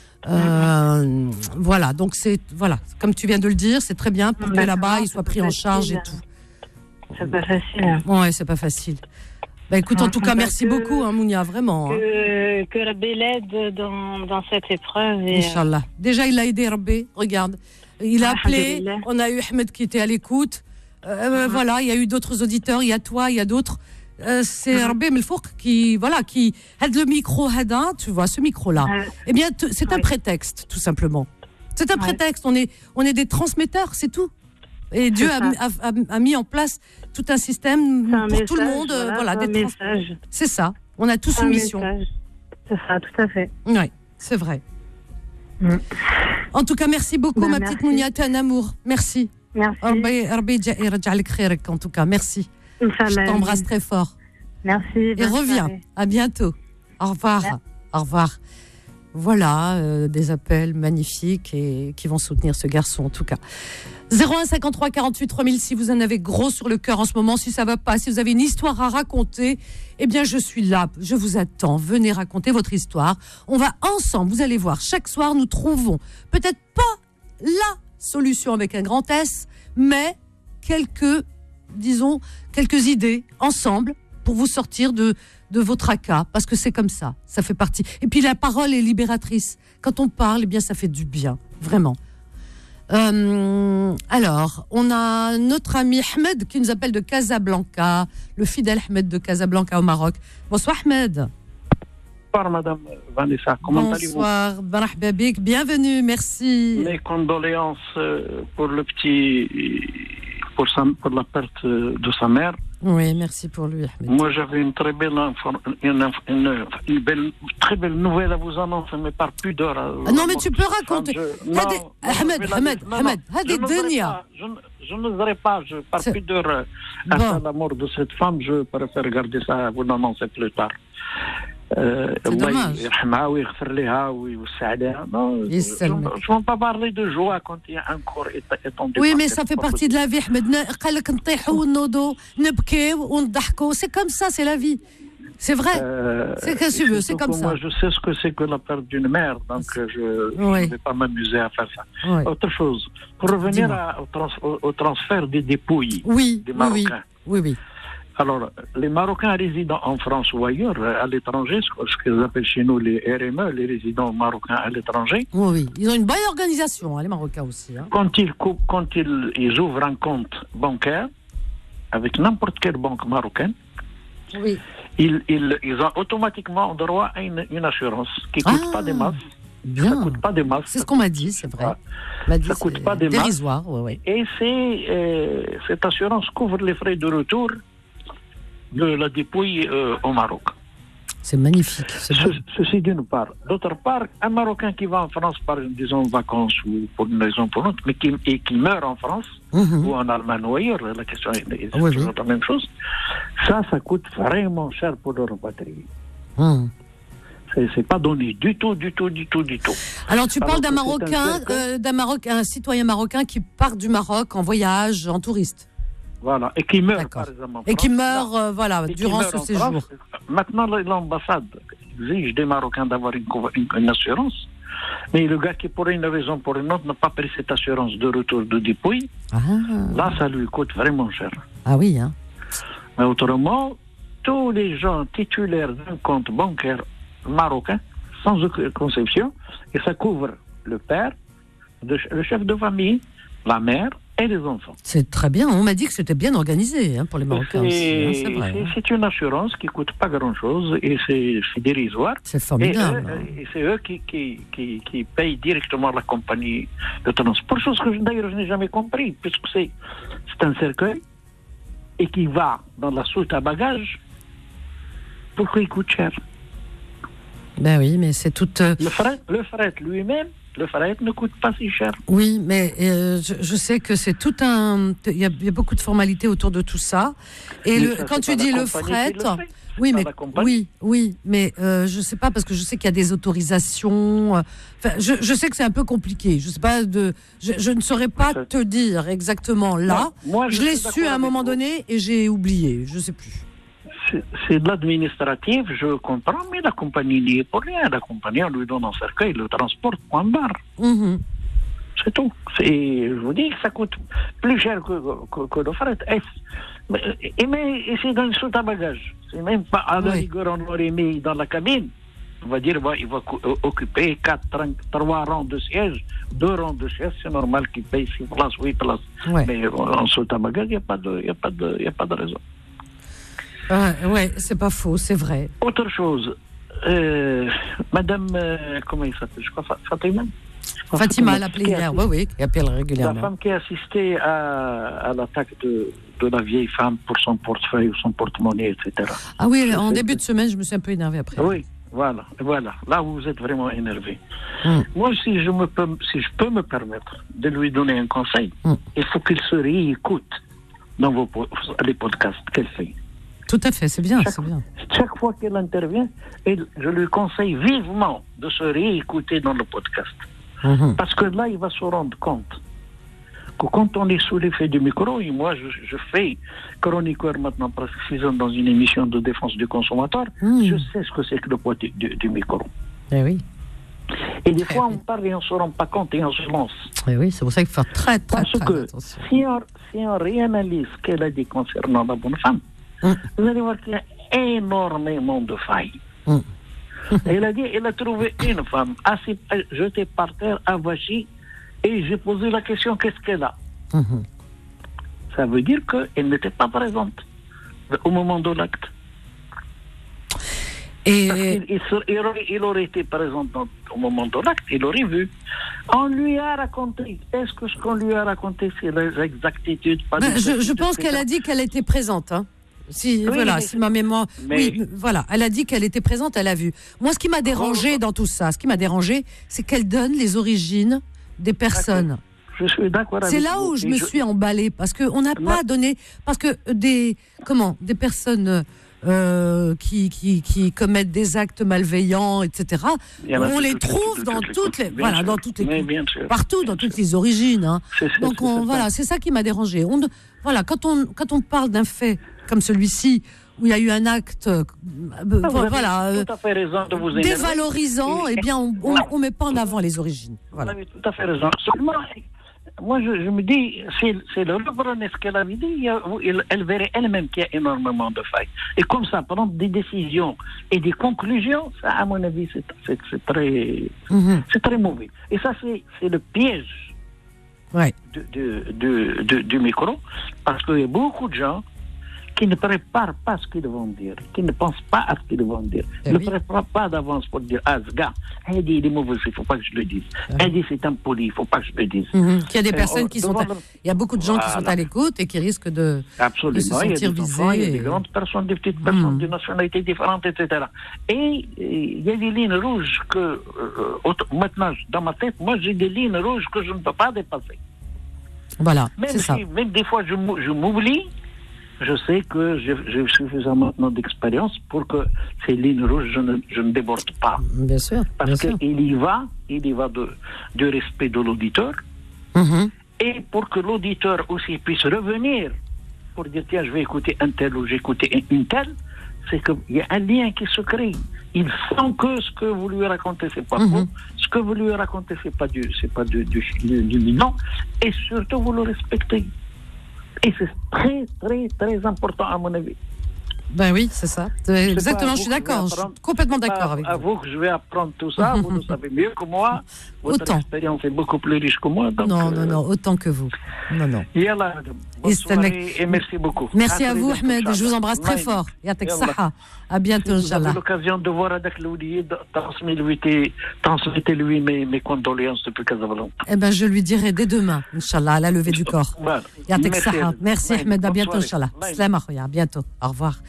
Voilà, donc voilà, comme tu viens de le dire, c'est très bien pour que là-bas il soit pris en charge et tout. C'est pas facile. Ouais, c'est pas facile. Bah écoute, en tout cas, merci beaucoup, hein, Mounia, vraiment. Que Rabbi l'aide dans cette épreuve. Inch'Allah. Déjà, il l'a aidé, Rabbi. Regarde. Il a appelé. On a eu Ahmed qui était à l'écoute. Voilà, il y a eu d'autres auditeurs. Il y a toi, il y a d'autres. C'est Rabbi Melfouk qui aide le micro, tu vois, ce micro-là. Eh bien, c'est un prétexte, tout simplement. C'est un prétexte. On est des transmetteurs, c'est tout. Et Dieu a mis en place tout un système pour tout le monde. Voilà, c'est ça. On a tous une mission. C'est ça, tout à fait. Oui, c'est vrai. En tout cas, merci beaucoup, ma petite Mounia. T'es un amour. Merci. Merci. En tout cas, merci. Je t'embrasse très fort. Merci. Et reviens. À bientôt. Au revoir. Merci. Au revoir. Voilà, des appels magnifiques et qui vont soutenir ce garçon, en tout cas. 01 53 48 3000, si vous en avez gros sur le cœur en ce moment, si ça va pas, si vous avez une histoire à raconter, eh bien, je suis là, je vous attends. Venez raconter votre histoire. On va ensemble, vous allez voir, chaque soir, nous trouvons peut-être pas la solution avec un grand S, mais quelques idées ensemble pour vous sortir de votre tracas, parce que c'est comme ça fait partie. Et puis la parole est libératrice. Quand on parle, eh bien ça fait du bien, vraiment. Alors, on a notre ami Ahmed qui nous appelle de Casablanca, le fidèle Ahmed de Casablanca au Maroc. Bonsoir Ahmed. Bonsoir Madame Vanessa, comment allez-vous? Bonsoir, marhaba bik, bienvenue, merci. Mes condoléances pour le petit, pour la perte de sa mère. Oui, merci pour lui, Ahmed. Moi, j'avais une très belle très belle nouvelle à vous annoncer, mais par pudeur. Non, mais tu peux raconter. Ahmed, je n'oserais pas, par pudeur à la mort de cette femme, je préfère garder ça à vous annoncer plus tard. C'est dommage. Non, je ne veux pas parler de joie quand il y a un corps étendu. Oui, mais ça fait partie de la vie, Ahmed. C'est comme ça, c'est la vie. C'est vrai. C'est que tu veux, c'est comme ça. Moi, je sais ce que c'est que la perte d'une mère, donc je ne vais pas m'amuser à faire ça. Oui. Autre chose, pour revenir au transfert des dépouilles des Marocains. Oui. Alors, les Marocains résidant en France ou ailleurs, à l'étranger, ce qu'ils appellent chez nous les RME, les résidents marocains à l'étranger. Oui, ils ont une bonne organisation, les Marocains aussi. Hein. Quand ils ouvrent un compte bancaire avec n'importe quelle banque marocaine, ils ont automatiquement droit à une assurance qui ne coûte pas des masses. Bien. Ça coûte pas des masses. C'est ce qu'on m'a dit, c'est vrai. Ça coûte pas des masses. Dérisoire, oui. Et cette assurance couvre les frais de retour de la dépouille au Maroc. C'est magnifique. Ceci d'une part. D'autre part, un Marocain qui va en France par, disons, vacances ou pour une raison ou pour l'autre, mais qui meurt en France ou en Allemagne ou ailleurs, la question est toujours la même chose, ça coûte vraiment cher pour le repatrier. C'est pas donné du tout. Alors tu parles d'un Marocain, un citoyen marocain qui part du Maroc en voyage, en touriste. Voilà, et qui meurt, par exemple. Et qui meurt, durant ce séjour. Maintenant, l'ambassade exige des Marocains d'avoir une assurance, mais le gars qui, pour une raison ou pour une autre, n'a pas pris cette assurance de retour de dépouille, là, ça lui coûte vraiment cher. Ah oui, hein. Mais autrement, tous les gens titulaires d'un compte bancaire marocain, sans aucune conception, et ça couvre le père, le chef de famille, la mère, et les enfants. C'est très bien. On m'a dit que c'était bien organisé pour les Marocains aussi. C'est vrai. C'est une assurance qui ne coûte pas grand-chose et c'est dérisoire. C'est formidable. Et c'est eux qui payent directement la compagnie de transport. Chose que d'ailleurs je n'ai jamais compris, puisque c'est un cercueil et qui va dans la soute à bagages. Pourquoi il coûte cher? Ben oui, mais c'est tout... Le fret lui-même, le fret ne coûte pas si cher. Oui, mais je sais que c'est tout un... Il y a beaucoup de formalités autour de tout ça. Et quand tu dis le fret... Oui, mais je sais pas, parce que je sais qu'il y a des autorisations. Je sais que c'est un peu compliqué. Je sais pas je ne saurais pas te dire exactement là. Moi, je l'ai su à un moment donné et j'ai oublié. Je sais plus. C'est de l'administratif, je comprends, mais la compagnie n'y est pour rien. La compagnie, on lui donne un cercueil, le transporte, point barre. Mm-hmm. C'est tout. Je vous dis que ça coûte plus cher que le fret. Mais c'est dans le saut à bagages. C'est même pas à la rigueur, on l'aurait mis dans la cabine. On va dire, il va occuper 3 rangs de sièges, 2 rangs de sièges, c'est normal qu'il paye 6 places, 8 places. Ouais. Mais en saut à bagages, il n'y a pas de raison. Ouais, c'est pas faux, c'est vrai. Autre chose, Madame, comment il s'appelle? Je crois Fatima l'a appelé hier, oui, qui appelle régulièrement. La femme qui a assisté à l'attaque de la vieille femme pour son portefeuille ou son porte-monnaie, etc. Ah oui, en début de semaine, je me suis un peu énervé après. Oui, voilà. Là où vous êtes vraiment énervé. Moi, si je peux me permettre de lui donner un conseil, il faut qu'il se réécoute dans les podcasts qu'elle fait. Tout à fait, c'est bien. Chaque fois qu'elle intervient, je lui conseille vivement de se réécouter dans le podcast. Parce que là, il va se rendre compte que quand on est sous l'effet du micro, et moi, je fais chroniqueur maintenant presque 6 ans dans une émission de défense du consommateur, je sais ce que c'est que le poids du micro. Eh oui. Et des fois, on parle et on ne se rend pas compte et on se lance. Eh oui, c'est pour ça qu'il faut faire très attention. Si on réanalyse ce qu'elle a dit concernant la bonne femme, vous allez voir qu'il y a énormément de failles. Elle a dit, elle a trouvé une femme assez jetée par terre, avachie, et j'ai posé la question, qu'est-ce qu'elle a? Ça veut dire qu'elle n'était pas présente au moment de l'acte. Il aurait été présent au moment de l'acte, il aurait vu. On lui a raconté. Est-ce que ce qu'on lui a raconté, c'est l'exactitude? Je pense qu'elle a dit qu'elle était présente, hein. Si ma mémoire... voilà, elle a dit qu'elle était présente, elle a vu. Moi, ce qui m'a dérangé dans tout ça, c'est qu'elle donne les origines des personnes. Je suis d'accord avec vous. C'est là où je me suis emballée, parce qu'on n'a pas donné... Parce que des personnes qui commettent des actes malveillants, etc., on les trouve dans toutes les... Voilà, dans toutes les... Partout, dans toutes les origines. Hein. Donc, c'est ça qui m'a dérangée. Quand on parle d'un fait comme celui-ci, où il y a eu un acte dévalorisant, eh bien, on met pas en avant les origines. Voilà. Vous avez tout à fait raison. Seulement, moi, je me dis, c'est le Rebronnet ce qu'elle avait dit, elle verrait elle-même qu'il y a énormément de failles. Et comme ça, prendre des décisions et des conclusions, ça, à mon avis, c'est très mauvais. Et ça, c'est le piège du micro, parce qu'il y a beaucoup de gens qui ne préparent pas ce qu'ils vont dire, qui ne pensent pas à ce qu'ils vont dire. Ils ne préparent pas d'avance pour dire, ce gars, il dit, il est mauvais, il ne faut pas que je le dise. Il dit, c'est impoli, il ne faut pas que je le dise. Il y a des personnes qui sont... Il y a beaucoup de gens qui sont à l'écoute et qui risquent de se sentir visés. Il y a des grandes personnes, des petites personnes, de nationalités différentes, etc. Et il y a des lignes rouges que, maintenant, dans ma tête, moi, j'ai des lignes rouges que je ne peux pas dépasser. Voilà, c'est ça. Même des fois, je m'oublie. Je sais que j'ai suffisamment d'expérience pour que ces lignes rouges, je ne déborde pas. Bien sûr. Parce qu'il y va du respect de l'auditeur. Et pour que l'auditeur aussi puisse revenir pour dire, tiens, je vais écouter un tel ou j'ai écouté une telle, c'est qu'il y a un lien qui se crée. Il sent que ce que vous lui racontez, c'est pas faux. Ce que vous lui racontez, c'est pas du non. Et surtout, vous le respectez. Et c'est très, très, très important à mon avis. Ben oui, c'est ça. Exactement, je suis d'accord. Je suis complètement d'accord avec vous. À vous que je vais apprendre tout ça. Vous le savez mieux que moi. Votre expérience est beaucoup plus riche que moi. Donc, non, autant que vous. Non. Yallah, bonne soirée et merci beaucoup. Merci à vous, Ahmed. Je vous embrasse très fort. Yatek Saha. À bientôt, Inch'Allah. J'ai eu l'occasion de voir avec l'oublié, transmettez-lui mes condoléances depuis Casablanca. Eh bien, je lui dirai dès demain, Inch'Allah, à la levée du corps. Yatek Saha. Merci, Ahmed. À bientôt, Inch'Allah. Salam, à bientôt. Au revoir.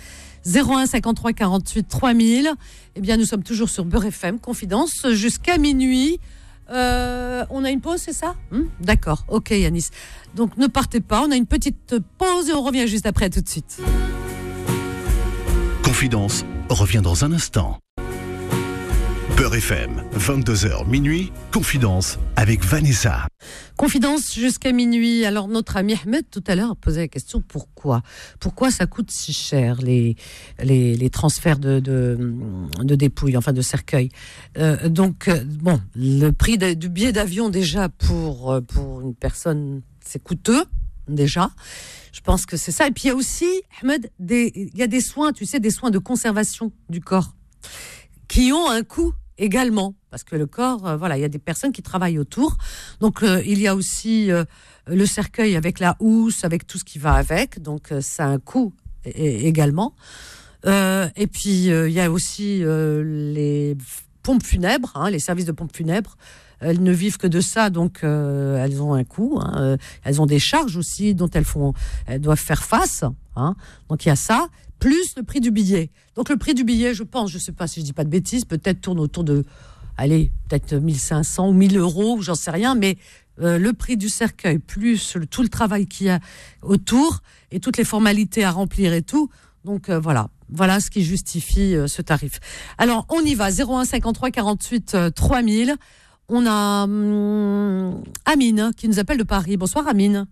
01 53 48 3000. Eh bien, nous sommes toujours sur Beurre FM, Confidence, jusqu'à minuit. On a une pause, c'est ça ? D'accord, ok Yanis. Donc ne partez pas, on a une petite pause et on revient juste après, tout de suite. Confidence revient dans un instant. Beurre FM, 22h minuit, Confidence avec Vanessa. Confidence jusqu'à minuit. Alors notre ami Ahmed tout à l'heure a posé la question pourquoi ça coûte si cher les transferts de dépouilles, enfin de cercueils. Donc bon, le prix du billet d'avion déjà pour une personne c'est coûteux déjà. Je pense que c'est ça. Et puis il y a aussi Ahmed il y a des soins, tu sais, des soins de conservation du corps qui ont un coût également, parce que le corps, voilà, il y a des personnes qui travaillent autour. Donc, il y a aussi le cercueil avec la housse, avec tout ce qui va avec. Donc, ça a un coût également. Et puis, il y a aussi les pompes funèbres, les services de pompes funèbres. Elles ne vivent que de ça, donc elles ont un coût. Elles ont des charges aussi dont elles doivent faire face. Donc, il y a ça. Plus le prix du billet. Donc le prix du billet, je pense, je ne sais pas si je ne dis pas de bêtises, peut-être tourne autour de, peut-être 1500 ou 1000 euros, j'en sais rien, mais le prix du cercueil, plus tout le travail qu'il y a autour et toutes les formalités à remplir et tout. Donc voilà ce qui justifie ce tarif. Alors on y va, 01 53 48 3000. On a Amine qui nous appelle de Paris. Bonsoir Amine.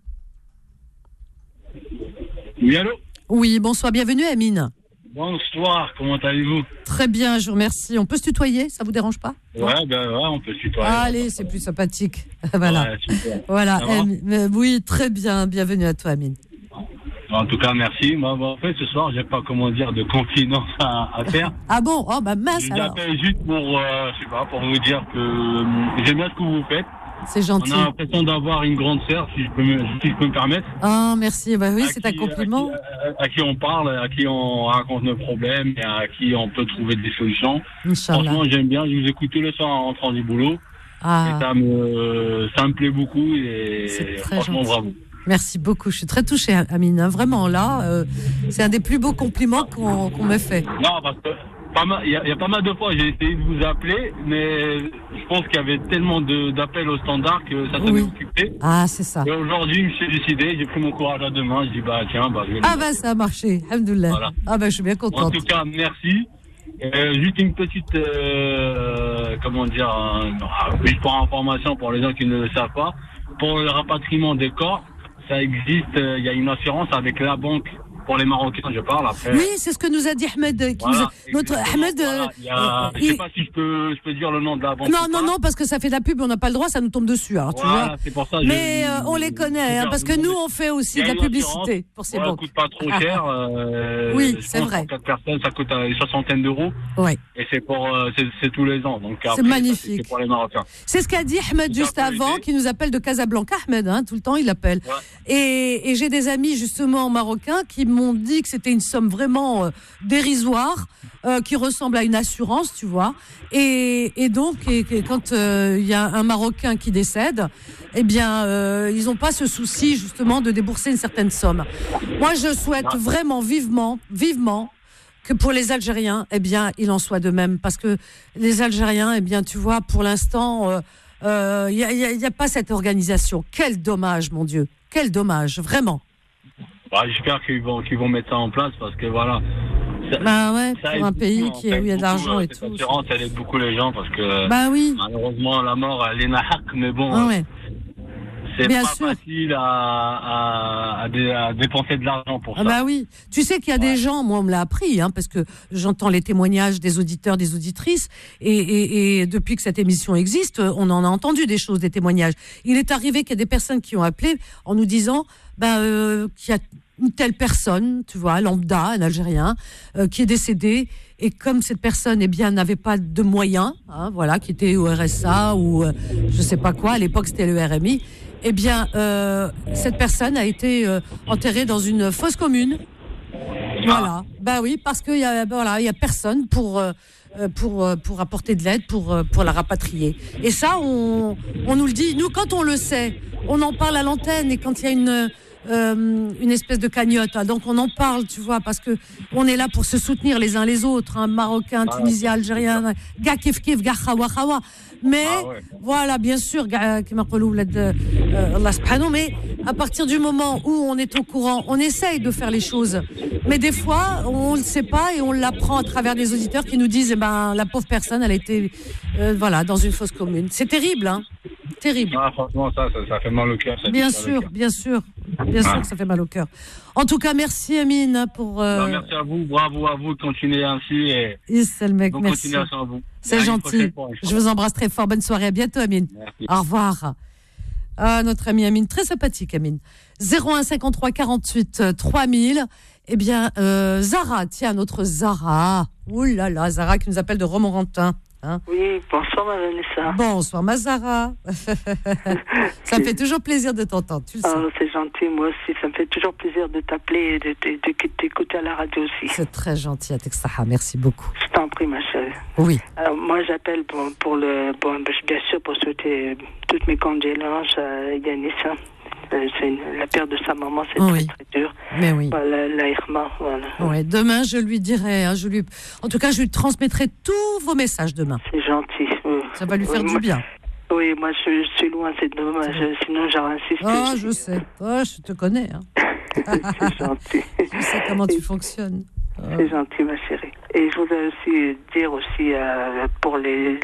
Oui, allô ? Oui, bonsoir, bienvenue Amine. Bonsoir, comment allez-vous ? Très bien, je vous remercie. On peut se tutoyer, ça vous dérange pas ? Ouais, on peut se tutoyer. Allez, c'est plus sympathique. Voilà. Ouais, super. Voilà. Oui, très bien, bienvenue à toi Amine. En tout cas, merci. Moi, en fait, ce soir, j'ai pas, de confidence à faire. Ah bon ? Oh, bah mince alors. Je l'appelle juste pour vous dire que j'aime bien ce que vous faites. C'est gentil. On a l'impression d'avoir une grande sœur, si je peux me permettre. Ah, merci. Bah oui, c'est un compliment. À qui on parle, à qui on raconte nos problèmes et à qui on peut trouver des solutions. Inch'Allah. Franchement, j'aime bien. Je vous écoute tous les soirs en rentrant du boulot. Ah. Et ça me plaît beaucoup et franchement, gentil. bravo. Merci beaucoup. Je suis très touchée, Amine. Vraiment, là, c'est un des plus beaux compliments qu'on me fait. Non, parce que il y a pas mal de fois, j'ai essayé de vous appeler, mais je pense qu'il y avait tellement d'appels au standard que ça s'est occupé. Ah, c'est ça. Et aujourd'hui, je me suis décidé, j'ai pris mon courage à deux mains, je dis, je vais Ah, ça a marché. Alhamdoulilah. Voilà. Ah, je suis bien contente. En tout cas, merci. Juste une petite, juste pour information pour les gens qui ne le savent pas, pour le rapatriement des corps, ça existe, il y a une assurance avec la banque. Pour les Marocains, je parle après. Oui, c'est ce que nous a dit Ahmed. Notre Ahmed. Je sais pas si je peux dire le nom de la banque. Non, parce que ça fait de la pub, on n'a pas le droit, ça nous tombe dessus. Alors, tu vois. C'est pour ça. Mais on les connaît, parce que nous, on fait aussi de la publicité pour ces banques. Ça coûte pas trop cher. Oui, c'est vrai. Pour 4 personnes, ça coûte une soixantaine d'euros. Oui. Et c'est tous les ans. Donc c'est magnifique. C'est pour les Marocains. C'est ce qu'a dit Ahmed juste avant, qui nous appelle de Casablanca. Ahmed, tout le temps, il appelle. Ouais. Et j'ai des amis justement marocains qui m'ont dit que c'était une somme vraiment dérisoire, qui ressemble à une assurance, tu vois. Et donc, quand il y a un Marocain qui décède, eh bien, ils n'ont pas ce souci justement de débourser une certaine somme. Moi, je souhaite vraiment vivement que pour les Algériens, eh bien, il en soit de même, parce que les Algériens, eh bien, tu vois, pour l'instant, il y a pas cette organisation. Quel dommage, mon Dieu, quel dommage, vraiment. J'espère qu'ils vont mettre ça en place, parce que voilà. Pour un pays où il y a de l'argent et tout. Cette assurance, elle aide beaucoup les gens, parce que malheureusement, la mort, elle est nahak, mais bon. C'est bien pas facile à dépenser de l'argent pour ça. Bah oui. Tu sais qu'il y a des gens, moi on me l'a appris, parce que j'entends les témoignages des auditeurs, des auditrices, et depuis que cette émission existe, on en a entendu des choses, des témoignages. Il est arrivé qu'il y a des personnes qui ont appelé en nous disant qu'il y a une telle personne, tu vois, lambda, un Algérien, qui est décédé, et comme cette personne, eh bien, n'avait pas de moyens, qui était au RSA ou je sais pas quoi, à l'époque c'était le RMI, eh bien, cette personne a été enterrée dans une fosse commune. Voilà. Bah oui, parce qu'il y a personne pour apporter de l'aide, pour la rapatrier. Et ça, on nous le dit. Nous, quand on le sait, on en parle à l'antenne, et quand il y a une espèce de cagnotte. Donc on en parle, tu vois, parce que on est là pour se soutenir les uns les autres, hein, Marocains, Tunisiens, Algériens, gars kif kif, gars khawa khawa. Mais voilà, bien sûr, mais à partir du moment où on est au courant, on essaye de faire les choses. Mais des fois, on ne le sait pas et on l'apprend à travers des auditeurs qui nous disent, la pauvre personne, elle a été, dans une fosse commune. C'est terrible, hein. Terrible. Ah, franchement, ça fait mal au cœur. Bien sûr que ça fait mal au cœur. En tout cas, merci Amine pour. Merci à vous, bravo à vous, continuez ainsi et. Merci. Continuation à vous. C'est gentil. Je vous embrasse très fort. Bonne soirée, à bientôt Amine. Merci. Au revoir. Ah, notre ami Amine, très sympathique Amine. 01 53 48 3000. Eh bien, Zara, tiens, notre Zara. Ouh là là, Zara qui nous appelle de Romorantin. Hein? Oui, bonsoir ma Vanessa. Bonsoir ma Zara. Ça me fait toujours plaisir de t'entendre, tu le sais. C'est gentil, moi aussi. Ça me fait toujours plaisir de t'appeler et de t'écouter à la radio aussi. C'est très gentil, Ateksaha. Merci beaucoup. Je t'en prie, ma chérie. Oui. Alors, moi, j'appelle bien sûr pour souhaiter toutes mes condoléances à Yanis. La perte de sa maman, c'est très, très dur. Mais oui. Voilà, la Irma, voilà. Ouais, demain, je lui dirai, en tout cas, je lui transmettrai tous vos messages demain. C'est gentil. Ça va lui faire du bien. Oui, moi, je suis loin, c'est dommage. Sinon, j'aurais insisté. Oh, je sais. Oh, je te connais. Hein. C'est gentil. Je sais comment tu fonctionnes. C'est gentil, ma chérie. Et je voudrais aussi dire aussi pour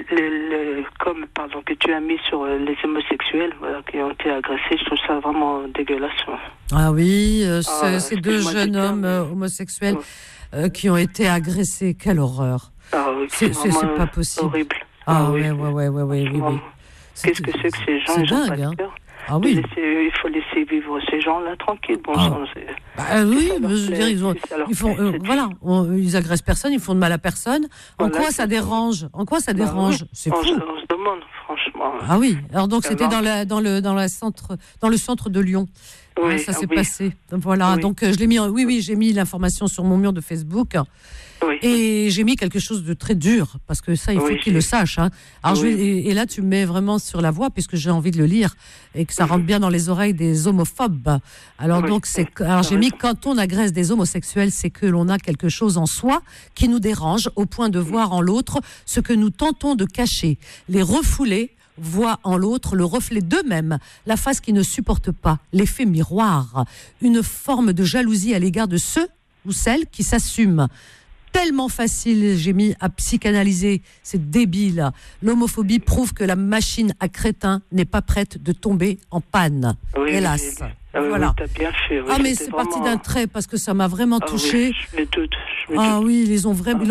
que tu as mis sur les homosexuels qui ont été agressés, je trouve ça vraiment dégueulasse. Ah oui, ces deux jeunes hommes homosexuels qui ont été agressés, quelle horreur. Ah oui, c'est pas possible. Horrible. Ah oui. Qu'est-ce que c'est que ces gens? C'est dingue, hein. Ah oui. Il faut laisser vivre ces gens-là tranquilles. Bon sang, oui, je veux dire, ils agressent personne, ils font de mal à personne. En quoi ça dérange? C'est fou. On se demande, franchement. Ah oui. Alors donc c'était dans le centre de Lyon. Oui, ça s'est passé. Voilà. Oui. Donc je l'ai mis. J'ai mis l'information sur mon mur de Facebook. Oui. Et j'ai mis quelque chose de très dur, parce que ça, il faut qu'il le sache. Hein. Alors, et là, tu me mets vraiment sur la voie, puisque j'ai envie de le lire, et que ça rentre bien dans les oreilles des homophobes. Alors, j'ai mis, quand on agresse des homosexuels, c'est que l'on a quelque chose en soi qui nous dérange, au point de voir en l'autre ce que nous tentons de cacher. Les refoulés voient en l'autre le reflet d'eux-mêmes, la face qui ne supporte pas, l'effet miroir, une forme de jalousie à l'égard de ceux ou celles qui s'assument. Tellement facile, j'ai mis, à psychanalyser, c'est débile. L'homophobie prouve que la machine à crétin n'est pas prête de tomber en panne. Oui, hélas. Voilà. Oui, t'as bien fait. Oui, mais c'est parti d'un trait, parce que ça m'a vraiment touchée. Oui, oui, ils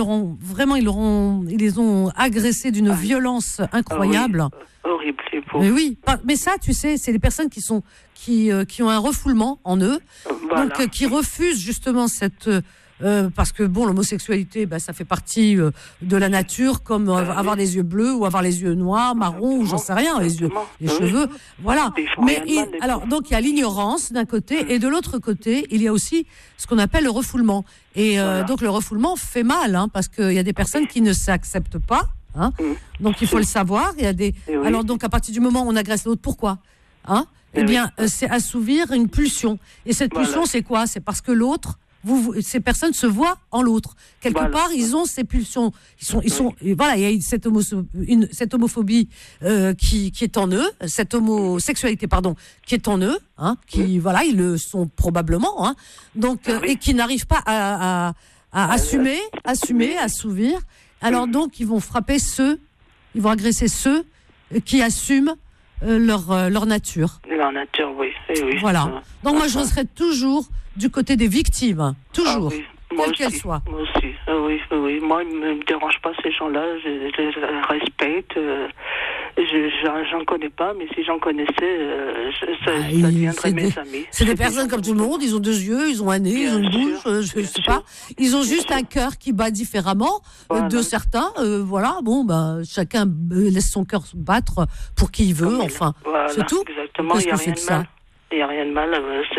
les ont agressés d'une violence incroyable. Horrible, c'est beau. Mais oui, mais ça, tu sais, c'est des personnes qui ont un refoulement en eux, donc qui refusent justement cette parce que l'homosexualité, ça fait partie de la nature, comme avoir les yeux bleus ou avoir les yeux noirs, marrons, ou j'en sais rien, les cheveux, voilà. Mais donc il y a l'ignorance d'un côté, et de l'autre côté, il y a aussi ce qu'on appelle le refoulement. Et donc le refoulement fait mal, hein, parce qu'il y a des personnes qui ne s'acceptent pas. Hein. Donc il faut le savoir. Il y a des. Alors donc à partir du moment où on agresse l'autre, pourquoi? Hein? Eh bien, c'est assouvir une pulsion. Et cette pulsion, c'est quoi? C'est parce que l'autre. Ces personnes se voient en l'autre. Quelque part, ils ont ces pulsions. Il y a cette homophobie qui est en eux, cette homosexualité, qui est en eux, hein, ils le sont probablement, hein, donc, et qui n'arrivent pas à assumer, assouvir. Alors donc, ils vont agresser ceux qui assument leur nature. Leur nature, oui. Voilà. Donc moi, je serai toujours du côté des victimes, toujours, quelles qu'elles soient. Moi aussi, oui. Moi, ils ne me dérangent pas, ces gens-là, je les respecte. J'en connais pas, mais si j'en connaissais, ça deviendrait mes amis. C'est des personnes comme tout le monde, ils ont deux yeux, ils ont un nez, ils ont une bouche, je sais pas. Ils ont juste un cœur qui bat différemment de certains. Chacun laisse son cœur battre pour qui il veut, c'est tout. Exactement, il n'y a rien de mal. Il n'y a rien de mal,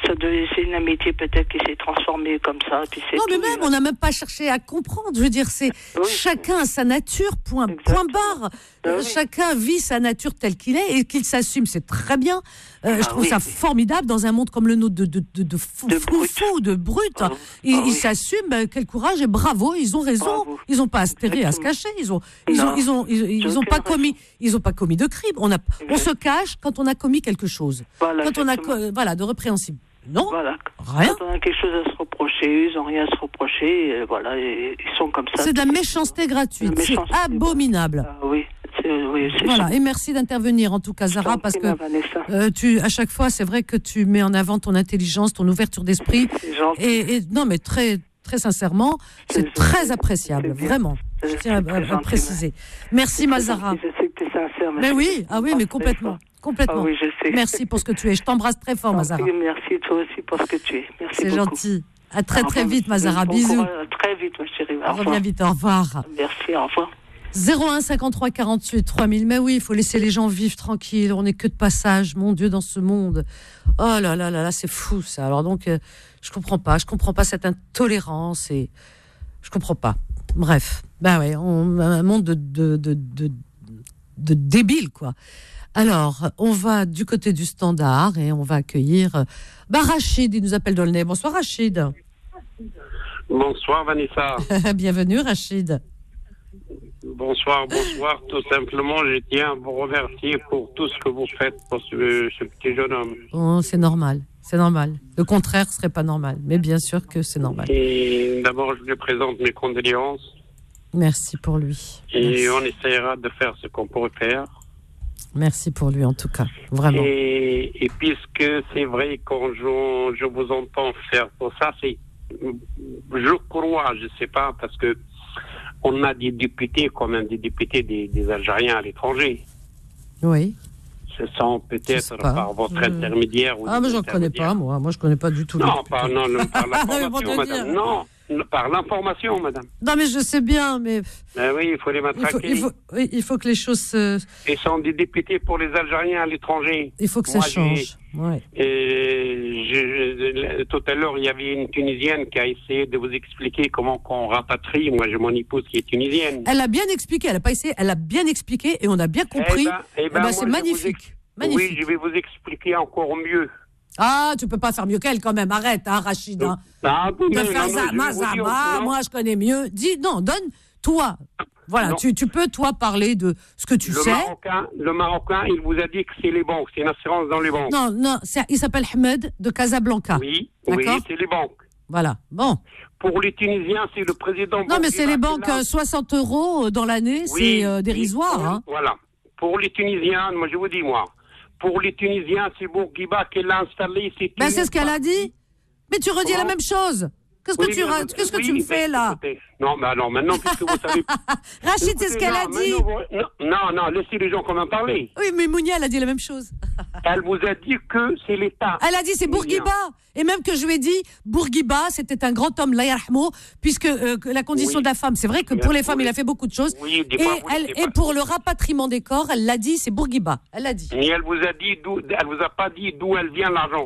c'est une amitié peut-être qui s'est transformée comme ça. Puis non, mais même, on n'a même pas cherché à comprendre. Je veux dire, c'est chacun a sa nature, point barre. Chacun vit sa nature telle qu'il est et qu'il s'assume, c'est très bien. Je trouve ça formidable dans un monde comme le nôtre de fou, de brut. Ils s'assument, quel courage et bravo, ils ont raison. Ils n'ont pas aspiré à se cacher. Ils ont pas commis de crime. On se cache quand on a commis quelque chose. Quand on a de répréhensible. Non, rien. Quand on a quelque chose à se reprocher, ils n'ont rien à se reprocher. Ils sont comme ça. C'est de la méchanceté gratuite. C'est abominable. Oui. Voilà, et merci d'intervenir en tout cas, Zahra, parce que à chaque fois, c'est vrai que tu mets en avant ton intelligence, ton ouverture d'esprit. Et non, mais très, très sincèrement, c'est très appréciable, vraiment. Je tiens à préciser. Merci, Zahra. Je sais que tu es sincère. Mais oui, mais complètement. Complètement. Ah oui, je sais. Merci pour ce que tu es. Je t'embrasse très fort, Zahra. Merci toi aussi pour ce que tu es. Merci c'est beaucoup. Gentil. À très très vite, Zahra. Bisous. Très vite, ma chérie. Reviens vite, au revoir. Merci, au revoir. 01 53 48 3000. Mais oui, il faut laisser les gens vivre tranquilles. On n'est que de passage, mon Dieu, dans ce monde. Oh là là là là, c'est fou ça. Alors donc, je comprends pas cette intolérance et je comprends pas. Bref, un monde de débiles quoi. Alors, on va du côté du standard et on va accueillir Rachid, il nous appelle d'Aulnay. Bonsoir Rachid. Bonsoir Vanessa. Bienvenue Rachid. Bonsoir. Tout simplement, je tiens à vous remercier pour tout ce que vous faites pour ce petit jeune homme. Oh, c'est normal. Le contraire serait pas normal, mais bien sûr que c'est normal. Et d'abord, je lui présente mes condoléances. Merci pour lui. Et on essaiera de faire ce qu'on pourrait faire. Merci pour lui, en tout cas, vraiment. Et puisque c'est vrai, quand je vous entends faire pour ça, je crois, je sais pas, parce que on a des députés, quand même, des Algériens à l'étranger. Oui. Ce sont peut-être par votre intermédiaire. Mais j'en connais pas, moi. Moi, je connais pas du tout. Non, par l'information, madame. Non, par l'information, madame. Non, mais je sais bien, mais... oui, il faut les matraquer. Il faut que les choses... Ils sont des députés pour les Algériens à l'étranger. Il faut que ça change. Ouais. Et tout à l'heure, il y avait une Tunisienne qui a essayé de vous expliquer comment qu'on rapatrie. Moi, j'ai mon épouse qui est tunisienne. Elle a bien expliqué, elle a pas essayé, elle a bien expliqué et on a bien compris. C'est magnifique. Oui, je vais vous expliquer encore mieux. Ah, tu peux pas faire mieux qu'elle quand même. Arrête, Rachid. De faire Zama, moi je connais mieux. Dis, non, donne-toi. Voilà, tu peux, toi, parler de ce que tu sais. Le Marocain, il vous a dit que c'est les banques, c'est une assurance dans les banques. Non, il s'appelle Ahmed de Casablanca. Oui, c'est les banques. Voilà, bon. Pour les Tunisiens, c'est le président... Non, mais c'est les banques, 60 € dans l'année, c'est dérisoire. Voilà. Pour les Tunisiens, moi je vous dis, pour les Tunisiens, c'est Bourguiba qui l'a installé. C'est ce qu'elle a dit. Mais tu redis la même chose. Qu'est-ce que tu me fais là? Non, maintenant, puisque vous savez... Rachid, c'est ce qu'elle a dit. Non, laissez les gens quand même parler. Oui, mais Mounia, elle a dit la même chose. Elle vous a dit que c'est l'État. Elle a dit c'est Bourguiba. Et même que je lui ai dit, Bourguiba, c'était un grand homme, Allah yarhamou, puisque la condition de la femme, c'est vrai que pour les femmes, il a fait beaucoup de choses. Oui, et pour le rapatriement des corps, elle l'a dit, c'est Bourguiba. Elle l'a dit. Mais elle vous a pas dit d'où elle vient l'argent.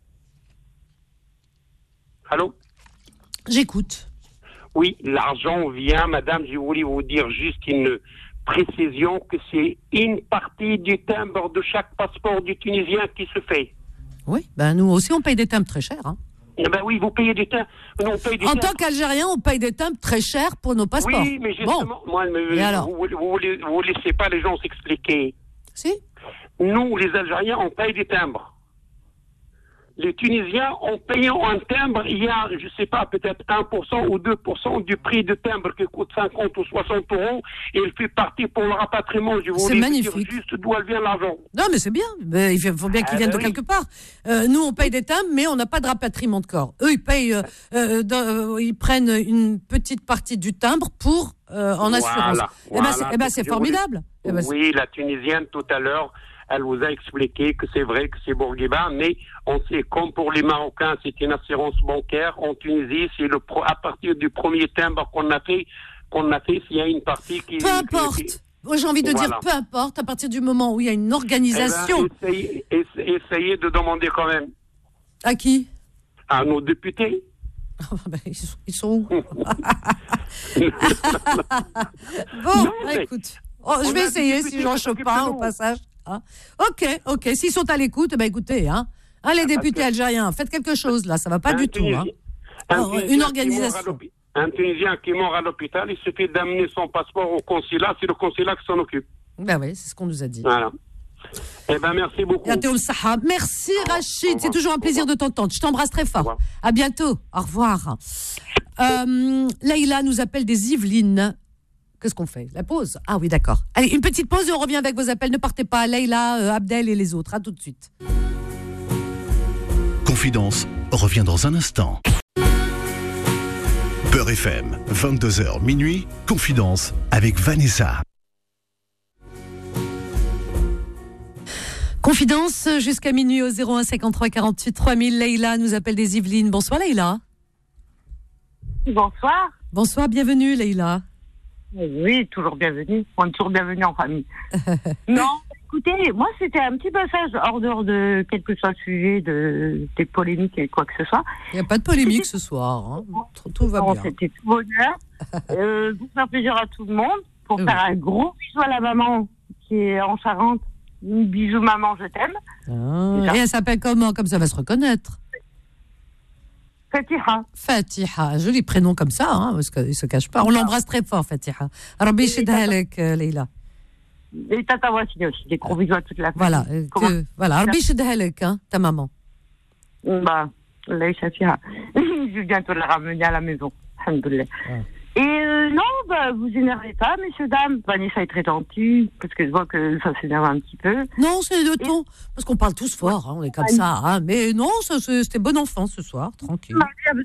Allô? J'écoute. Oui, l'argent vient, madame, je voulais vous dire juste une précision que c'est une partie du timbre de chaque passeport du Tunisien qui se fait. Oui, nous aussi on paye des timbres très chers. Hein. Oui, vous payez des timbres. En tant qu'Algérien, on paye des timbres très chers pour nos passeports. Oui, mais justement, vous laissez pas les gens s'expliquer. Si. Nous, les Algériens, on paye des timbres. Les Tunisiens ont payé un timbre, il y a, je ne sais pas, peut-être 1% ou 2% du prix de timbre qui coûte 50 ou 60 €, et il fait partie pour le rapatriement. C'est magnifique. Dire juste d'où elle vient l'argent. Non, mais c'est bien. Mais il faut bien qu'ils viennent de quelque part. Nous, on paye des timbres, mais on n'a pas de rapatriement de corps. Eux, ils payent, ils prennent une petite partie du timbre pour en assurance. C'est formidable. Oui, la Tunisienne, tout à l'heure, elle vous a expliqué que c'est vrai que c'est Bourguiba, mais on sait, comme pour les Marocains, c'est une assurance bancaire. En Tunisie, c'est à partir du premier timbre qu'on a fait, s'il y a une partie qui... Peu importe. Moi, j'ai envie de dire peu importe, à partir du moment où il y a une organisation... Essayez de demander quand même. À qui? À nos députés. Ils sont où? Écoute, je vais essayer si j'en chope pas au passage. Hein. Ok. S'ils sont à l'écoute, écoutez, hein. Les députés algériens, faites quelque chose là, ça va pas du tout. Hein. Une organisation. Un Tunisien qui mort à l'hôpital, il suffit d'amener son passeport au consulat, c'est le consulat qui s'en occupe. Ben oui, c'est ce qu'on nous a dit. Voilà. Eh ben merci beaucoup. Merci Rachid, c'est toujours un plaisir de t'entendre. Je t'embrasse très fort. À bientôt. Au revoir. Leïla nous appelle des Yvelines. Qu'est-ce qu'on fait? La pause? Ah oui, d'accord. Allez, une petite pause et on revient avec vos appels. Ne partez pas. Leïla, Abdel et les autres. À tout de suite. Confidence revient dans un instant. Beurre FM, 22h minuit. Confidence avec Vanessa. Confidence jusqu'à minuit au 01 53 48 3000. Leïla nous appelle des Yvelines. Bonsoir Leïla. Bonsoir. Bonsoir, bienvenue Leïla. Oui, toujours bienvenue. On est toujours bienvenue en famille. Non, écoutez, moi c'était un petit passage hors dehors de quel que soit le sujet, des polémiques et quoi que ce soit. Il n'y a pas de polémique ce soir. Hein. Tout va bien. C'était tout bonheur. Pour faire plaisir à tout le monde, pour faire un gros bisou à la maman qui est en Charente. Bisous maman, je t'aime. Et elle s'appelle comment? Comme ça va se reconnaître. Fatiha, joli prénom comme ça, hein, parce qu'il ne se cache pas. On l'embrasse très fort, Fatiha. Rabbi Shidhalek, Leïla. Et tata Wassine aussi, des gros bisous à toute la famille. Voilà, Rabbi Shidhalek, hein, ta maman. Là, Fatiha. Je vais bientôt la ramener à la maison. Alhamdoulilah. Et non, vous énervez pas, messieurs, dames. Vanessa est très gentille, parce que je vois que ça s'énerve un petit peu. Non, c'est de ton. Parce qu'on parle tous fort, hein, on est comme ça. Hein, mais non, c'était bon enfant ce soir, tranquille. Je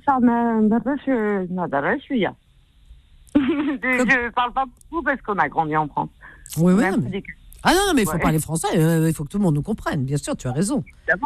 parle pas beaucoup parce qu'on a grandi en France. Oui. Ah non, mais il faut parler français, il faut que tout le monde nous comprenne. Bien sûr, tu as raison.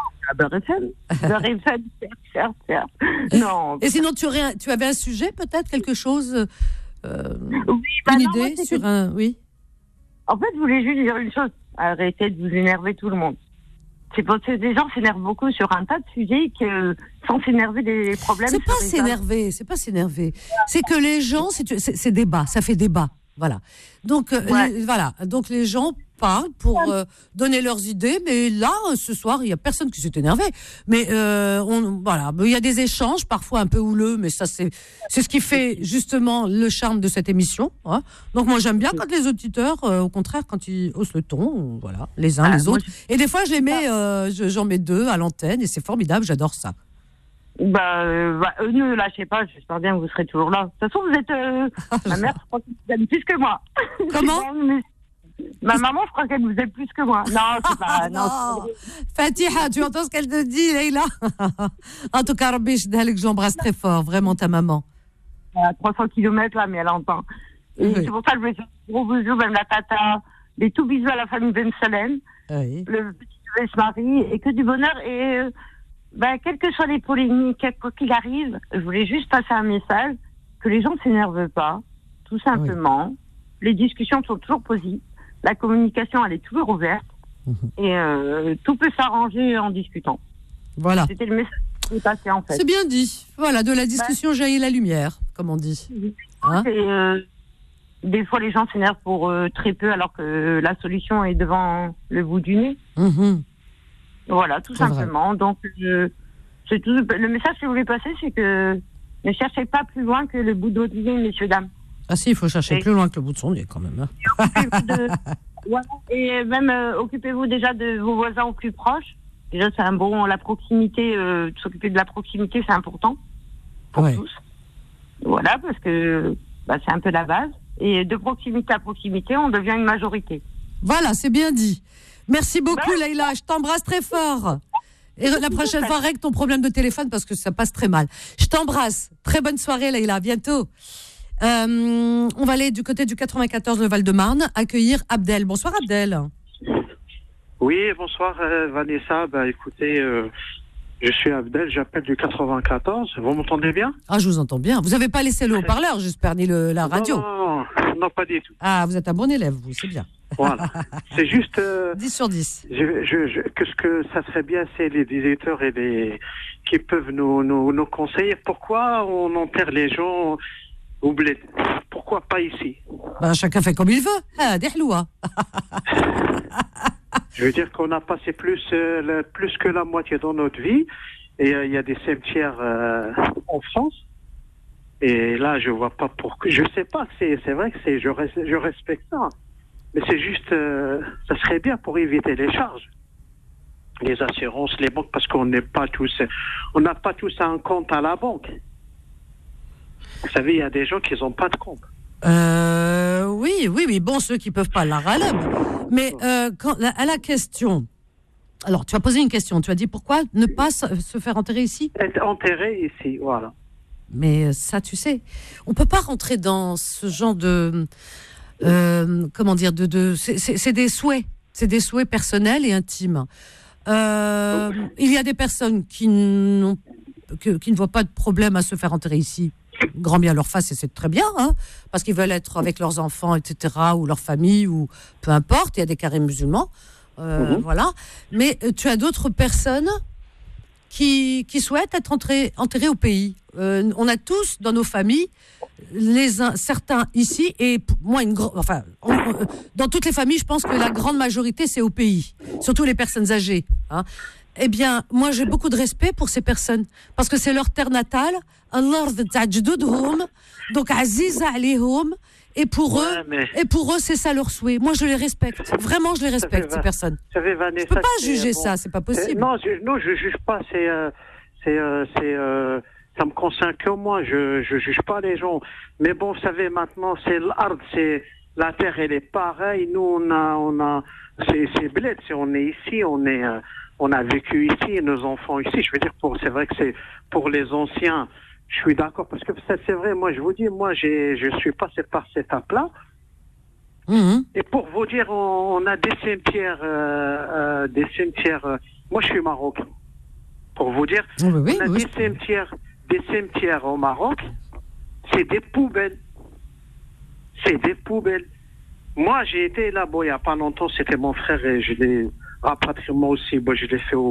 Non. Et sinon, tu avais un sujet, peut-être, quelque chose une idée sur un... Oui. En fait, je voulais juste dire une chose. Arrêtez de vous énerver tout le monde. C'est parce que des gens s'énervent beaucoup sur un tas de sujets que sans s'énerver des problèmes... C'est pas s'énerver. C'est que les gens... C'est débat, ça fait débat. Voilà. Donc, Donc les gens parlent pour donner leurs idées, mais là, ce soir, il n'y a personne qui s'est énervé. Mais il y a des échanges, parfois un peu houleux, mais ça, c'est ce qui fait justement le charme de cette émission. Hein. Donc moi, j'aime bien quand les auditeurs, au contraire, quand ils haussent le ton, voilà, les uns les autres. Et des fois, je les mets, j'en mets 2 à l'antenne, et c'est formidable, j'adore ça. Ne lâchez pas, j'espère bien que vous serez toujours là. De toute façon, vous êtes... ma mère, je crois qu'elle vous aime plus que moi. Comment? Ma maman, je crois qu'elle vous aime plus que moi. Non, c'est pas... non. Fatiha, tu entends ce qu'elle te dit, Leïla? En tout cas, Rabbi Shidhalek, je l'embrasse très fort, vraiment ta maman. À 300 km, là, mais elle entend. Et c'est pour ça que je vais faire un gros bisou, même la tata, des tout bisous à la famille Ben Salem, le petit Marie, et que du bonheur. Et... quelles que soient les polémiques, quoi qu'il arrive, je voulais juste passer un message, que les gens ne s'énervent pas, tout simplement. Oui. Les discussions sont toujours possibles. La communication, elle est toujours ouverte. Et tout peut s'arranger en discutant. Voilà. C'était le message qui est passé, en fait. C'est bien dit. Voilà, de la discussion jaillit la lumière, comme on dit. Hein? Des fois, les gens s'énervent pour très peu, alors que la solution est devant le bout du nez. Voilà, tout simplement. Vrai. Donc, c'est tout. Le message que je voulais passer, c'est que ne cherchez pas plus loin que le bout de votre nez, messieurs, dames. Ah si, il faut chercher plus loin que le bout de son nez, quand même. Hein. Et même, occupez-vous déjà de vos voisins aux plus proches. Déjà, c'est un bon... La proximité, s'occuper de la proximité, c'est important pour tous. Voilà, parce que c'est un peu la base. Et de proximité à proximité, on devient une majorité. Voilà, c'est bien dit. Merci beaucoup, Leïla. Je t'embrasse très fort. Et la prochaine fois, règle ton problème de téléphone parce que ça passe très mal. Je t'embrasse. Très bonne soirée, Leïla. À bientôt. On va aller du côté du 94, le Val-de-Marne, accueillir Abdel. Bonsoir, Abdel. Oui, bonsoir, Vanessa. Écoutez, je suis Abdel, j'appelle du 94. Vous m'entendez bien? Ah, je vous entends bien. Vous n'avez pas laissé le haut-parleur, j'espère, ni la radio? Non, pas du tout. Ah, vous êtes un bon élève, vous, c'est bien. Voilà. C'est juste... 10 sur 10. Que ça serait bien, c'est les éditeurs et qui peuvent nous conseiller. Pourquoi on enterre les gens au bled? Pourquoi pas ici? Chacun fait comme il veut. Des hloua. Je veux dire qu'on a passé plus que la moitié dans notre vie. Et il y a des cimetières en France. Et là, je vois pas pourquoi. Je sais pas. C'est vrai que je respecte ça. Mais c'est juste, ça serait bien pour éviter les charges. Les assurances, les banques, parce on n'a pas tous un compte à la banque. Vous savez, il y a des gens qui n'ont pas de compte. Oui. Bon, ceux qui peuvent pas la ralab. Mais à la question, alors tu as posé une question. Tu as dit pourquoi ne pas se faire enterrer ici? Être enterré ici, voilà. Mais ça, tu sais, on peut pas rentrer dans ce genre de comment dire c'est des souhaits. C'est des souhaits personnels et intimes. Il y a des personnes qui ne voient pas de problème à se faire enterrer ici. Grand bien leur face, et c'est très bien, hein, parce qu'ils veulent être avec leurs enfants, etc., ou leur famille, ou peu importe. Il y a des carrés musulmans, voilà. Mais tu as d'autres personnes qui souhaitent être enterrés au pays. On a tous dans nos familles, certains ici, et moi, dans toutes les familles, je pense que la grande majorité, c'est au pays, surtout les personnes âgées. Hein. Eh bien, moi, j'ai beaucoup de respect pour ces personnes, parce que c'est leur terre natale, donc Aziza alayhum, et pour eux, c'est ça leur souhait. Moi, je les respecte. Vraiment, je les respecte, ces personnes. Savez, Vanessa, je peux pas juger ça, c'est pas possible. Non, je juge pas. Ça me concerne que moi. Je juge pas les gens. Mais bon, vous savez, maintenant, c'est l'art, c'est la terre, elle est pareille. Nous, c'est bled. On est ici, on a vécu ici, nos enfants ici. Je veux dire, c'est vrai que c'est pour les anciens. Je suis d'accord, parce que ça, c'est vrai. Moi, je vous dis, je suis passé par cette étape-là. Et pour vous dire, on a des cimetières. Moi, je suis marocain. Pour vous dire, on a des cimetières au Maroc. C'est des poubelles. Moi, j'ai été là, il n'y a pas longtemps. C'était mon frère et je l'ai rapatrié moi aussi. Je l'ai fait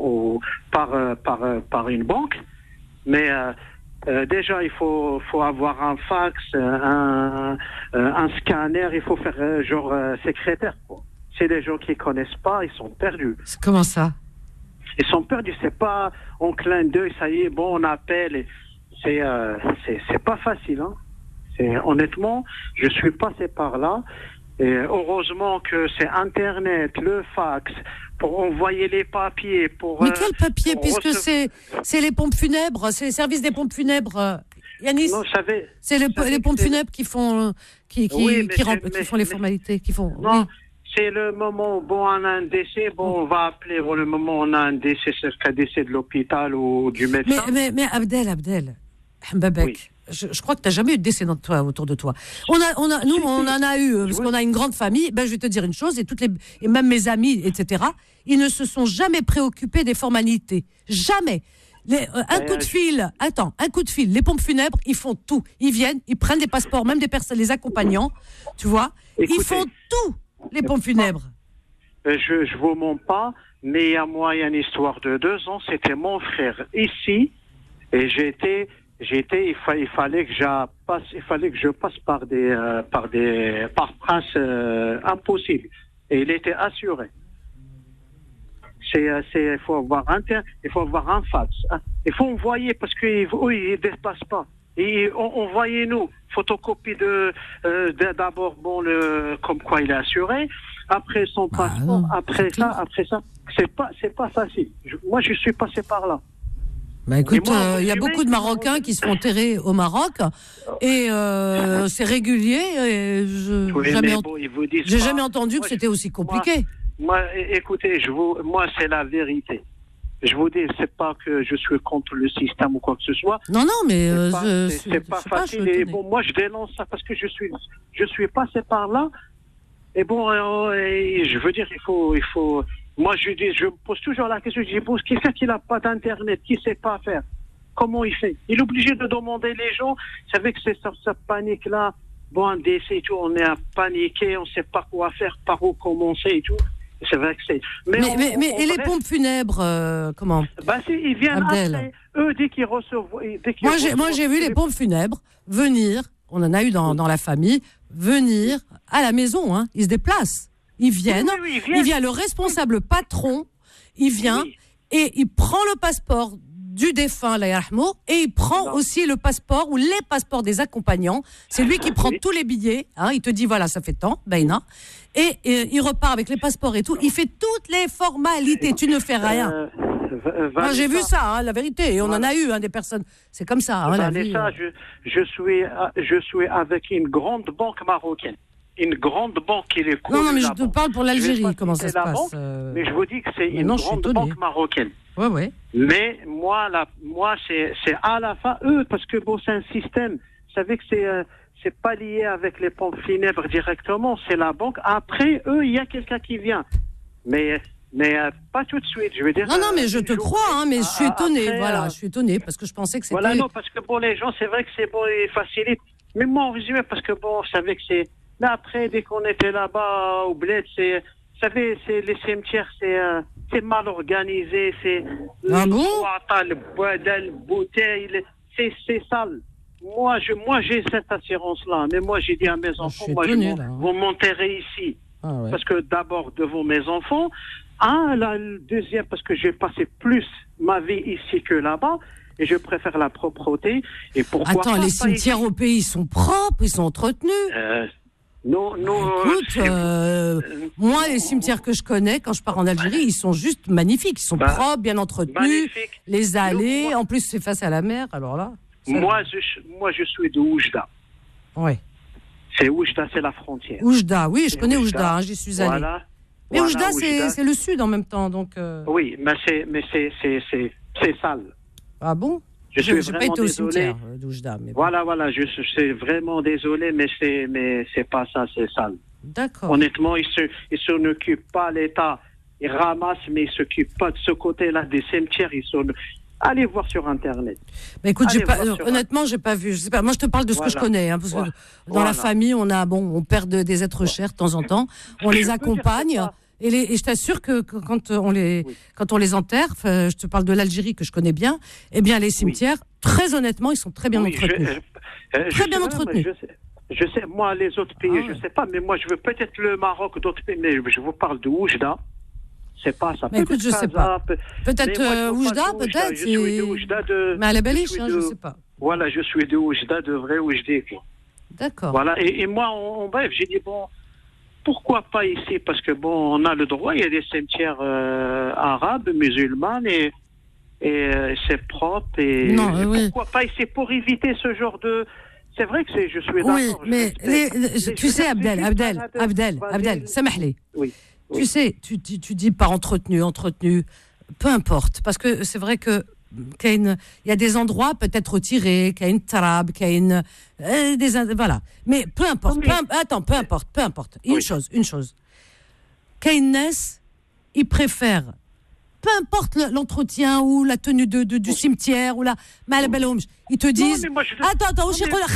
par une banque. Mais déjà, il faut avoir un fax, un scanner. Il faut faire secrétaire, quoi. C'est des gens qui ne connaissent pas, ils sont perdus. Comment ça? Ils sont perdus. C'est pas en clin d'œil, ça y est, bon, on appelle. C'est pas facile, hein. Honnêtement, je suis passé par là. Et heureusement que c'est Internet, le fax, pour envoyer les papiers. Mais quel papier, puisque c'est les pompes funèbres, c'est les services des pompes funèbres. Yanis, non, c'est les pompes funèbres qui font, qui font les formalités, qui font. Non, oui. C'est le moment où on a un décès, on va appeler le moment où on a un décès, c'est le décès de l'hôpital ou du médecin. Mais Abdel, Mbabek. Oui. Je crois que tu n'as jamais eu de décès autour de toi. On en a eu, parce qu'on a une grande famille. Je vais te dire une chose, et même mes amis, etc., ils ne se sont jamais préoccupés des formalités. Jamais. Un coup de fil, les pompes funèbres, ils font tout. Ils viennent, ils prennent des passeports, même des personnes, les accompagnants, tu vois. Écoutez, ils font tout, les pompes funèbres. Je vous mens pas, mais il y a une histoire de 2 ans, c'était mon frère ici, et il fallait que je passe par prince impossible, et il était assuré. Il faut avoir un fax, hein. Il faut envoyer, parce qu'ils ne dépassent pas. Et envoyez-nous photocopie d'abord comme quoi il est assuré, après son passeport, après ça, c'est pas facile. Moi, je suis passé par là. Écoute, il y a beaucoup de Marocains qui se font enterrer au Maroc, et c'est régulier. Et j'ai jamais entendu que c'était aussi compliqué. Moi, écoutez, moi, c'est la vérité. Je vous dis, c'est pas que je suis contre le système ou quoi que ce soit. Non, mais c'est pas facile. Et bon, moi, je dénonce ça parce que je suis passé par là. Et bon, je veux dire, il faut. Moi, je me pose toujours la question. Je dis, qui fait qu'il n'a pas d'internet, qui sait pas faire? Comment il fait? Il est obligé de demander les gens. C'est avec cette panique là. Bon, un décès et tout, on est à paniquer, on sait pas quoi faire, par où commencer et tout. C'est vrai que c'est. Mais et les pompes funèbres, comment? Ils viennent après. Eux, dès qu'ils reçoivent. Moi, j'ai vu les pompes funèbres venir. On en a eu dans la famille. Venir à la maison. Hein. Ils se déplacent. Ils viennent. Oui, il vient le responsable patron. Il vient et il prend le passeport du défunt, la yarhamo, et il prend aussi le passeport ou les passeports des accompagnants. C'est lui qui prend tous les billets. Hein, il te dit, voilà, ça fait tant, Baïna. Et il repart avec les passeports et tout. Il fait toutes les formalités. Tu ne fais rien. Moi, j'ai vu ça, hein, la vérité. Et on en a eu des personnes. C'est comme ça. Hein, Vanessa, je suis avec une grande banque marocaine. Une grande banque qui est cool. Non, mais je te parle pour l'Algérie, comment ça se passe. Mais je vous dis que c'est une grande banque marocaine. Ouais. Mais moi, c'est à la fin, eux, parce que bon, c'est un système. Vous savez que c'est pas lié avec les pompes funèbres directement, c'est la banque. Après, eux, il y a quelqu'un qui vient. Mais pas tout de suite, je veux dire. Non, mais je te crois, mais je suis étonnée. Voilà, je suis étonnée parce que je pensais que c'était. Voilà, non, parce que pour les gens, c'est vrai que c'est bon, ils facilitent. Mais moi, en résumé, parce que bon, je savais que c'est. Mais après, dès qu'on était là-bas au bled, vous savez, les cimetières, c'est mal organisé, c'est le bouteille, c'est sale. Moi, j'ai cette assurance-là, mais moi, j'ai dit à mes enfants, vous m'enterrez ici. Parce que d'abord, devant mes enfants, le deuxième, parce que j'ai passé plus ma vie ici que là-bas, et je préfère la propreté. Et pourquoi Attends, les cimetières au pays, ils sont propres, ils sont entretenus. Non. Écoute, moi, les cimetières que je connais, quand je pars en Algérie, ils sont juste magnifiques. Ils sont propres, bien entretenus. Magnifique. Les allées, en plus, c'est face à la mer. Alors là. Moi, je suis de Oujda. Oui. C'est Oujda, c'est la frontière. Oujda, oui, je connais Oujda, j'y suis allée. Voilà. Mais Oujda, c'est le sud en même temps, donc. Oui, mais c'est sale. Ah bon? Je n'ai pas été au cimetière d'Oujda. Voilà, je suis vraiment désolé, mais c'est pas ça, c'est sale. D'accord. Honnêtement, ils s'en occupent pas, l'État. Ils ramassent, mais ils s'occupent pas de ce côté-là des cimetières. Allez voir sur Internet. Mais écoute, honnêtement, j'ai pas vu. Je sais pas. Moi, je te parle de ce que je connais, parce que dans la famille, on perd des êtres chers de temps en temps. On les accompagne. Et je t'assure que quand on les enterre, je te parle de l'Algérie que je connais bien, eh bien les cimetières, très honnêtement, ils sont très bien entretenus. Très bien entretenus. Je sais, moi, les autres pays, je sais pas, mais moi, je veux peut-être le Maroc, d'autres pays, mais je vous parle de Oujda. C'est pas ça. Mais écoute, je sais pas. Peut-être Oujda, peut-être. Je suis de Oujda de. Mais à la Baliche, je sais pas. Voilà, je suis de Oujda, de vrai Oujda. D'accord. Voilà, et moi, en bref, j'ai dit, bon, pourquoi pas ici? Parce que bon, on a le droit, il y a des cimetières arabes, musulmans, et c'est propre. Et pourquoi pas ici pour éviter ce genre de. C'est vrai que je suis d'accord. Oui, mais tu sais, Abdel, samahli. Oui. Tu sais, tu dis pas entretenu, peu importe, parce que c'est vrai que il y a des endroits peut-être retirés, qu'il y a une tarab, qu'il y a voilà. Mais peu importe, peu importe. Une chose. Keynes, il préfère, peu importe l'entretien ou la tenue du cimetière ou ils te disent, attends,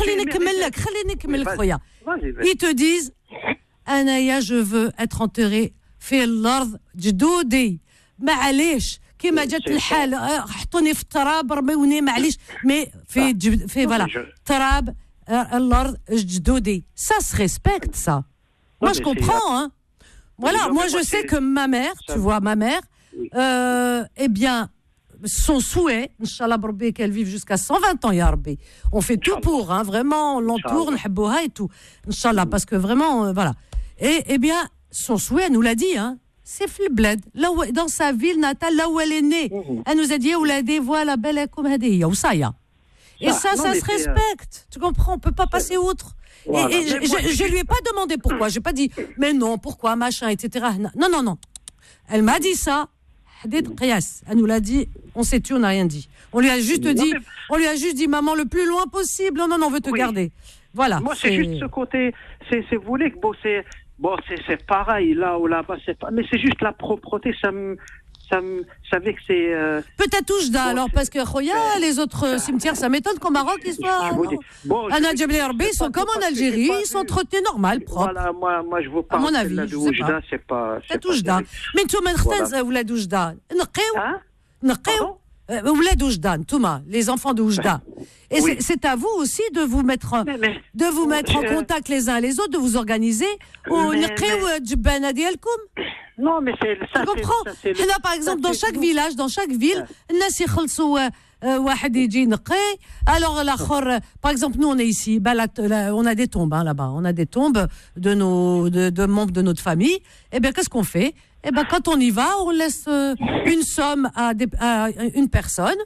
ils te disent, Anaya, je veux être enterré في الارض جدودي معليش كيما جات الحال حطوني في التراب رميوني معليش مي في فوالا تراب الارض جدودي ça se respecte ça. Moi je comprends hein. Voilà, moi je sais que ma mère, tu vois ma mère eh bien son souhait inchallah بربي qu'elle vive jusqu'à 120 ans ya rabbi. On fait tout pour hein, vraiment on l'entoure نحبوها et tout inchallah parce que vraiment voilà. Et eh bien son souhait, elle nous l'a dit, hein. C'est Flbled, dans sa ville natale, là où elle est née. Elle nous a dit, voilà, belle comme Hadiya, ou ça, y a. Et ça se respecte. Tu comprends, on peut pas passer outre. Voilà. Et je lui ai pas demandé pourquoi. J'ai pas dit, mais non, pourquoi, machin, etc. Non. Elle m'a dit ça. Elle nous l'a dit, on s'est tué, on n'a rien dit. On lui a juste dit, maman, le plus loin possible. Non, on veut te garder. Voilà. Moi, c'est juste ce côté, c'est vous voulez que c'est pareil, là ou là-bas, c'est pas, mais c'est juste la propreté, savez que c'est... Peut-être Oujda, alors, parce que les autres cimetières, ça m'étonne qu'au Maroc, ils soient... Ils sont comme en Algérie, ils sont traités normal, propres. Voilà, moi, je vous parle. À mon avis, de Oujda, c'est pas... Peut-être Oujda. Mais tout le monde, Oulad Oujda. Naqéou. Oulad Oujda, Touma, les enfants de Oujda. Et c'est à vous aussi de vous mettre en contact les uns les autres, de vous organiser. Non, mais c'est ça. Tu comprends? Là, par exemple, dans chaque village, dans chaque ville, alors par exemple, nous on est ici, on a des tombes là-bas, on a des tombes de membres de notre famille. Eh bien, qu'est-ce qu'on fait? Eh bien, quand on y va, on laisse une somme à une personne.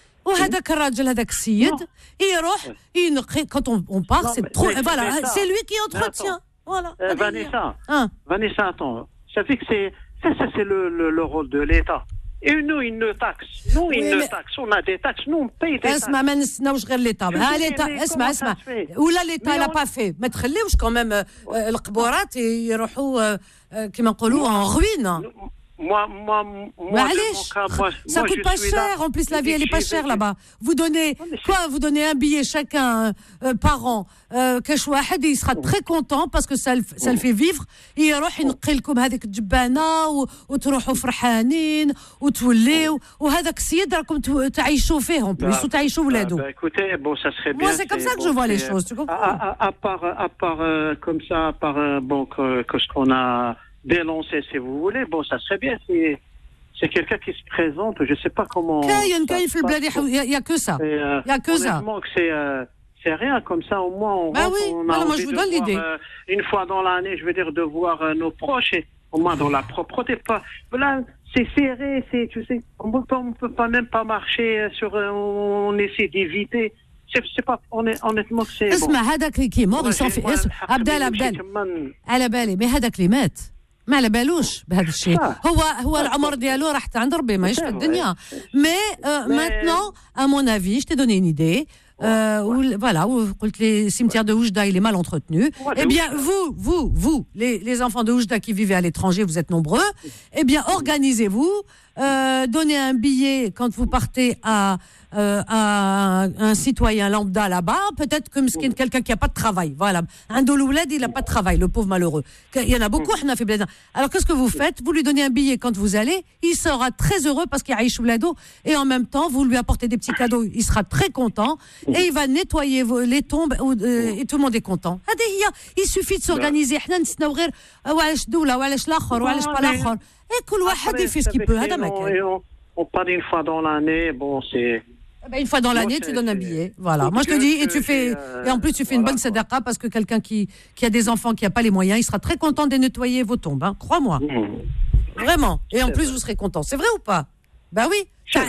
Quand on part, c'est trop. Voilà, c'est lui qui entretient. Voilà. Vanessa, attends. Ça fait que c'est le rôle de l'État. Et nous, ils nous taxent. On a des taxes. Nous, on paye des taxes. l'État. Ou là, l'État, il n'a pas fait. Mais quand même, le Kbourat, ils يروحوا كما نقولوا en ruine. Moi, ça coûte pas cher. En plus, la vie, elle est pas chère là-bas. Vous donnez quoi? Vous donnez un billet chacun par an. كاش واحد il sera très content parce que ça le fait vivre. يروح ينقي لكم هذيك الجبانه وتروحوا فرحانين وتوليو وهذاك السيد راكم تعيشوا فيه en plus وتعيشوا ولادو. Écoutez, bon, ça serait bien. Moi, c'est comme ça que je vois les choses. Tu comprends? À part comme ça, à part que ce qu'on a dénoncer, si vous voulez. Bon, ça serait bien si c'est quelqu'un qui se présente. Je ne sais pas comment. Il y a que ça. Il y a que ça. Honnêtement, que c'est rien comme ça. Au moins, on moi, je vous donne l'idée. Une fois dans l'année, je veux dire, de voir nos proches, et au moins dans la propreté. Voilà, c'est serré. Tu sais, on peut pas même pas marcher sur. On essaie d'éviter. C'est pas honnêtement que c'est. اسمع هذاك اللي كي مور يصون في عبدال على بالي مي هذاك اللي مات ما على بالوش بهذا الشيء هو العمر ديالو راح عند ربي ما يشفى الدنيا مي maintenant à mon avis je t'ai donné une idée voilà les cimetières de Oujda il est mal entretenu. Eh bien vous les enfants de Oujda qui vivez à l'étranger, vous êtes nombreux, eh bien organisez-vous, donnez un billet quand vous partez à un citoyen lambda là-bas, peut-être que quelqu'un qui n'a pas de travail, voilà, un dolouled il n'a pas de travail, le pauvre malheureux, il y en a beaucoup. Alors qu'est-ce que vous faites? Vous lui donnez un billet quand vous allez, il sera très heureux parce qu'il y a Aïch Oulado, et en même temps vous lui apportez des petits cadeaux, il sera très content et il va nettoyer les tombes et tout le monde est content. Il suffit de s'organiser. On parle une fois dans l'année, bon, c'est... Une fois dans l'année, tu donnes un billet. Voilà. Moi, je te dis, et tu fais, et en plus, tu fais une bonne sadaqa parce que quelqu'un qui a des enfants, qui n'a pas les moyens, il sera très content de nettoyer vos tombes, hein. Crois-moi. Vraiment. Et en plus, vous serez content. C'est vrai ou pas? Ben oui.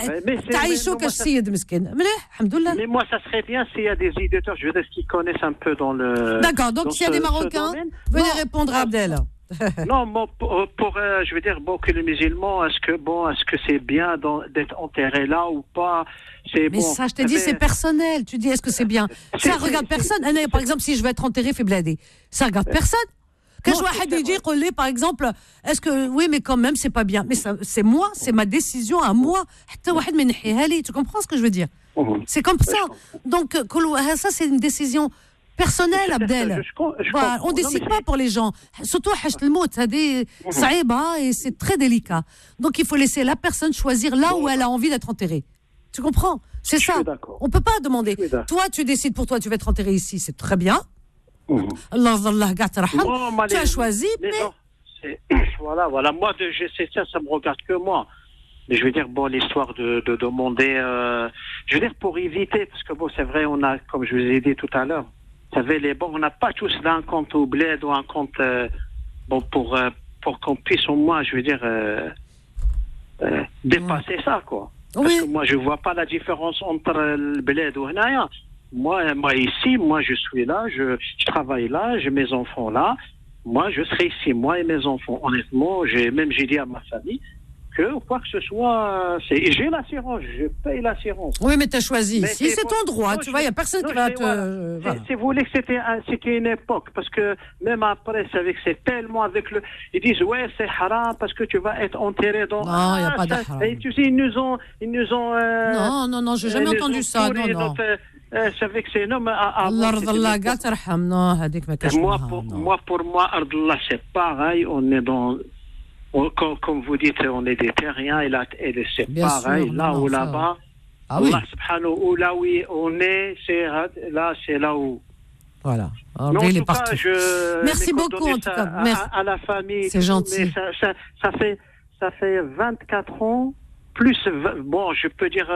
Mais moi, ça serait bien s'il y a des éditeurs, je veux dire, qui connaissent un peu dans le... D'accord. Donc, s'il y a des Marocains, venez répondre à Abdel. Non, je veux dire, que les musulmans, est-ce que c'est bien d'être enterré là ou pas? Mais ça, je t'ai dit, c'est personnel. Tu dis, est-ce que c'est bien? Ça regarde personne. Par exemple, si je veux être enterré, fait bladé. Ça regarde personne. Quand je vois Hadidji Kolé, par exemple, est-ce que, oui, mais quand même, c'est pas bien. Mais ça, c'est moi, c'est ma décision à moi. Tu comprends ce que je veux dire? C'est comme ça. Donc, ça, c'est une décision personnel, Abdel. Voilà, on ne décide pas pour les gens. Surtout, et c'est très délicat. Donc, il faut laisser la personne choisir là où elle a envie d'être enterrée. Tu comprends? C'est ça. On ne peut pas demander. Toi, tu décides pour toi, tu vas être enterré ici, c'est très bien. Allah, tu as choisi, mais... Voilà. Moi, je sais ça me regarde que moi. Mais je veux dire, l'histoire de demander... je veux dire, pour éviter, parce que c'est vrai, on a, comme je vous ai dit tout à l'heure, vous savez, on n'a pas tous là un compte au bled ou un compte pour qu'on puisse au moins, je veux dire, dépasser ça, quoi. Parce que moi, je vois pas la différence entre le bled ou rien. Moi, ici, je suis là, je travaille là, j'ai mes enfants là. Moi, je serai ici, moi et mes enfants. Honnêtement, j'ai dit à ma famille que quoi que ce soit. J'ai l'assurance, je paye l'assurance. Oui, mais tu as choisi. Si c'est ton droit, tu vois, il n'y a personne qui va te. Voilà. Si vous voulez que c'était une époque, parce que même après, c'est tellement avec le. Ils disent, ouais, c'est haram parce que tu vas être enterré dans. Non, il n'y a pas de haram. Et tu sais, ils nous ont. Non, j'ai jamais entendu ça. Non. C'est que c'est non, mais pour moi, Ardallah, c'est pareil. On est dans. Comme vous dites, on est des terriens, et c'est bien pareil, sûr, là ou là-bas. Ah Allah subhanahu wa ta'ala, là où on est, c'est là où. Voilà. Alors, il est partout. Merci beaucoup, en tout cas. À la famille. C'est gentil. Mais ça fait 24 ans, plus, bon, je peux dire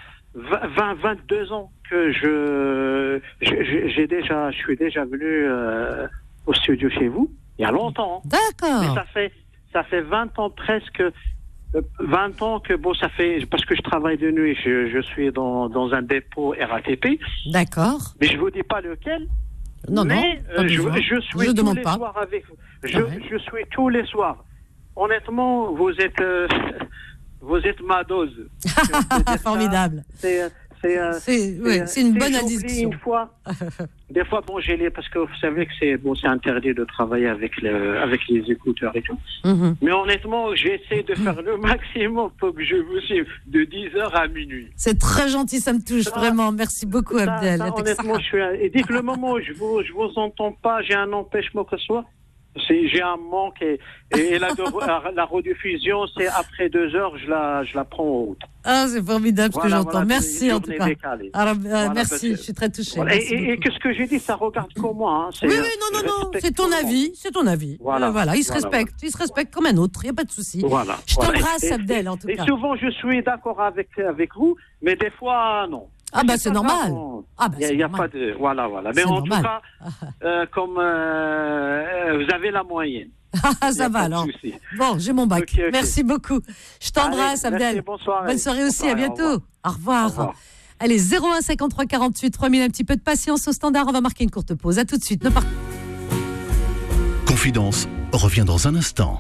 22 ans que je suis déjà venu au studio chez vous, il y a longtemps. D'accord. Mais ça fait 20 ans presque, 20 ans que, bon, ça fait, parce que je travaille de nuit, je suis dans un dépôt RATP. D'accord. Mais je vous dis pas lequel. Non, mais je suis tous les soirs avec vous. Je suis tous les soirs. Honnêtement, vous êtes ma dose. Formidable. C'est une bonne addiction. Des fois, bon, parce que vous savez que c'est interdit de travailler avec les écouteurs et tout. Mm-hmm. Mais honnêtement, j'essaie de faire le maximum pour que je vous suive de 10h à minuit. C'est très gentil, ça me touche vraiment. Merci beaucoup, Abdel. Honnêtement, et dès que le moment où je vous entends pas, j'ai un empêchement que ce soit. J'ai un manque et la rediffusion, c'est après 2 heures, je la prends en route. Ah, c'est formidable ce que j'entends. Merci en tout cas. Merci, je suis très touchée. Voilà. Et que ce que j'ai dit, ça regarde qu'au moi. Oui, non, c'est ton avis, c'est ton avis. Voilà, il se respecte comme un autre, il n'y a pas de souci. Voilà. Je t'embrasse, Abdel, en tout cas. Et souvent, je suis d'accord avec vous, mais des fois, non. Ah bah c'est normal. Il n'y a pas de voilà. Mais en tout cas, comme vous avez la moyenne. Ça va alors. Bon, j'ai mon bac. Okay. Merci beaucoup. Je t'embrasse, Abdel. Bonne soirée. Bonne soirée aussi. À bientôt. Au revoir. Allez, 01 53 48 3000. Un petit peu de patience au standard. On va marquer une courte pause. À tout de suite. Confidence revient dans un instant.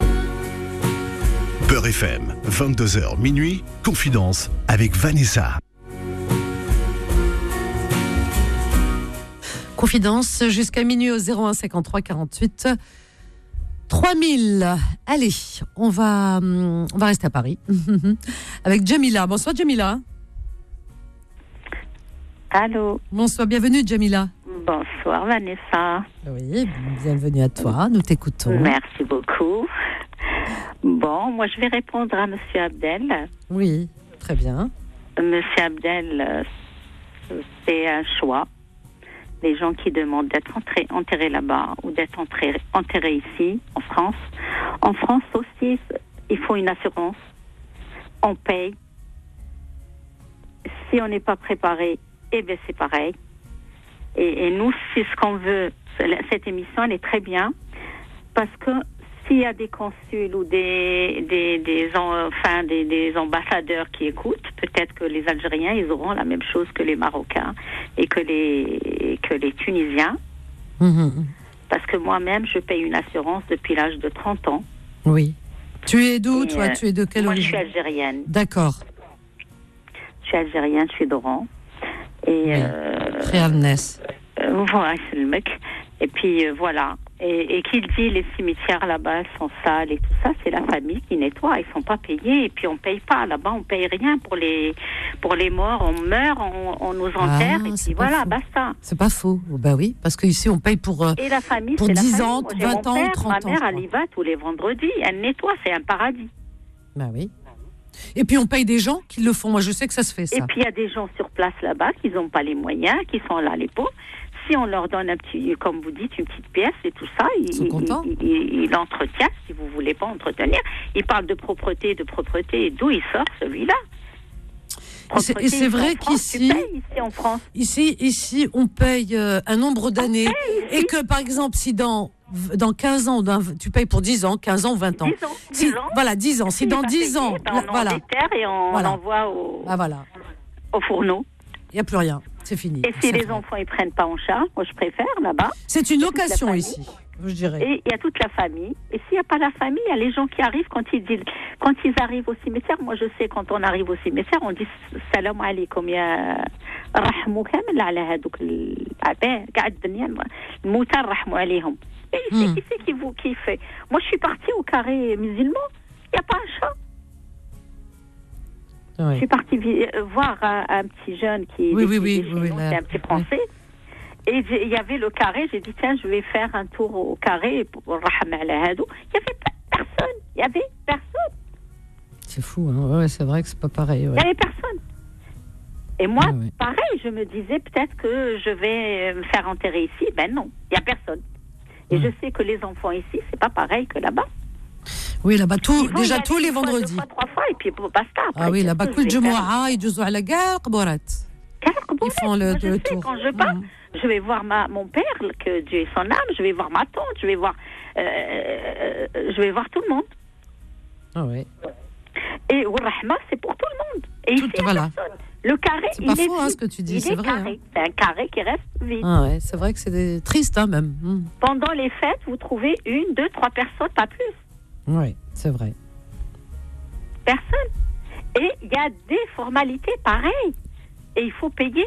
Beurre FM, 22h minuit. Confidence avec Vanessa. Confidence jusqu'à minuit au 01 53 48 3000. Allez, on va rester à Paris avec Jamila. Bonsoir Jamila. Allô. Bonsoir, bienvenue Jamila. Bonsoir Vanessa. Oui, bienvenue à toi, nous t'écoutons. Merci beaucoup. Bon, moi je vais répondre à Monsieur Abdel. Oui, très bien. Monsieur Abdel, c'est un choix. Les gens qui demandent d'être enterrés là-bas ou d'être enterrés ici, en France. En France aussi, il faut une assurance. On paye. Si on n'est pas préparé, bien c'est pareil. Et nous, c'est ce qu'on veut. Cette émission, elle est très bien. Parce que s'il y a des consuls ou des ambassadeurs qui écoutent, peut-être que les Algériens, ils auront la même chose que les Marocains et que les Tunisiens. Mmh. Parce que moi-même, je paye une assurance depuis l'âge de 30 ans. Oui. Tu es d'où, toi ? Tu es de quelle origine ? Moi, je suis algérienne. D'accord. Je suis algérienne, je suis d'Oran. Et voilà, c'est le mec. Et puis, voilà. Et qui dit les cimetières là-bas sont sales et tout ça, c'est la famille qui nettoie. Ils sont pas payés et puis on paye pas là-bas, on paye rien pour les morts. On meurt, on nous enterre et puis voilà, basta. C'est pas faux. Bah oui, parce qu'ici on paye pour et la famille, pour 10 ans, 20 ans, 30 ans. Ma mère, elle y va tous les vendredis, elle nettoie, c'est un paradis. Bah oui. Et puis on paye des gens qui le font. Moi, je sais que ça se fait ça. Et puis il y a des gens sur place là-bas qui n'ont pas les moyens, qui sont là les pauvres. Si on leur donne un petit, comme vous dites, une petite pièce et tout ça, il entretient, si vous voulez pas entretenir. Il parle de propreté, et d'où il sort celui-là. Et c'est vrai qu'ici, ici en France, ici, on paye un nombre d'années. Et que, par exemple, si dans 15 ans, tu payes pour 10 ans, 15 ans ou 20 ans. 10 ans. Voilà, 10 ans. Si dans 10 ans, on déterre et on l'envoie au fourneau. Il n'y a plus rien. C'est fini. Et si les enfants ne prennent pas en charge, moi je préfère là-bas. C'est une location ici. je dirais. Et il y a toute la famille. Et s'il n'y a pas la famille, il y a les gens qui arrivent quand ils arrivent au cimetière. Moi, je sais, quand on arrive au cimetière, on dit salam alaykoum ya rahmou kamel ala hadouk al-abaa qa'ad dunya al-mouta rahmou alayhum. Et qui c'est qui fait? Moi, je suis partie au carré musulman. Il n'y a pas un chat. Ouais. Je suis partie voir un petit jeune qui c'est un petit français. Et il y avait le carré. J'ai dit tiens, je vais faire un tour au carré pour rahma ala hadou. Il y avait personne. C'est fou, hein. Ouais, c'est vrai que c'est pas pareil. Ouais. Il n'y avait personne. Et moi, pareil, je me disais peut-être que je vais me faire enterrer ici. Ben non, il n'y a personne. Et je sais que les enfants ici, c'est pas pareil que là-bas. Oui, là-bas, déjà tous les vendredis. 3 fois, et puis basta. Ah oui, là-bas, كل جمعة يجوزوا على كاع قبورات. Ils font le tour. Quand je pars, je vais voir mon père, que Dieu ait son âme, je vais voir ma tante, je vais voir tout le monde. Ah oui. Et Rahma, c'est pour tout le monde. Et ici, voilà. Le carré, c'est pas faux, hein, ce que tu dis, c'est vrai. Carré. Hein. C'est un carré qui reste vide. Ah ouais, c'est vrai que c'est triste, hein, même. Pendant les fêtes, vous trouvez 1, 2, 3 personnes, pas plus. Oui, c'est vrai. Personne. Et il y a des formalités pareilles. Et il faut payer.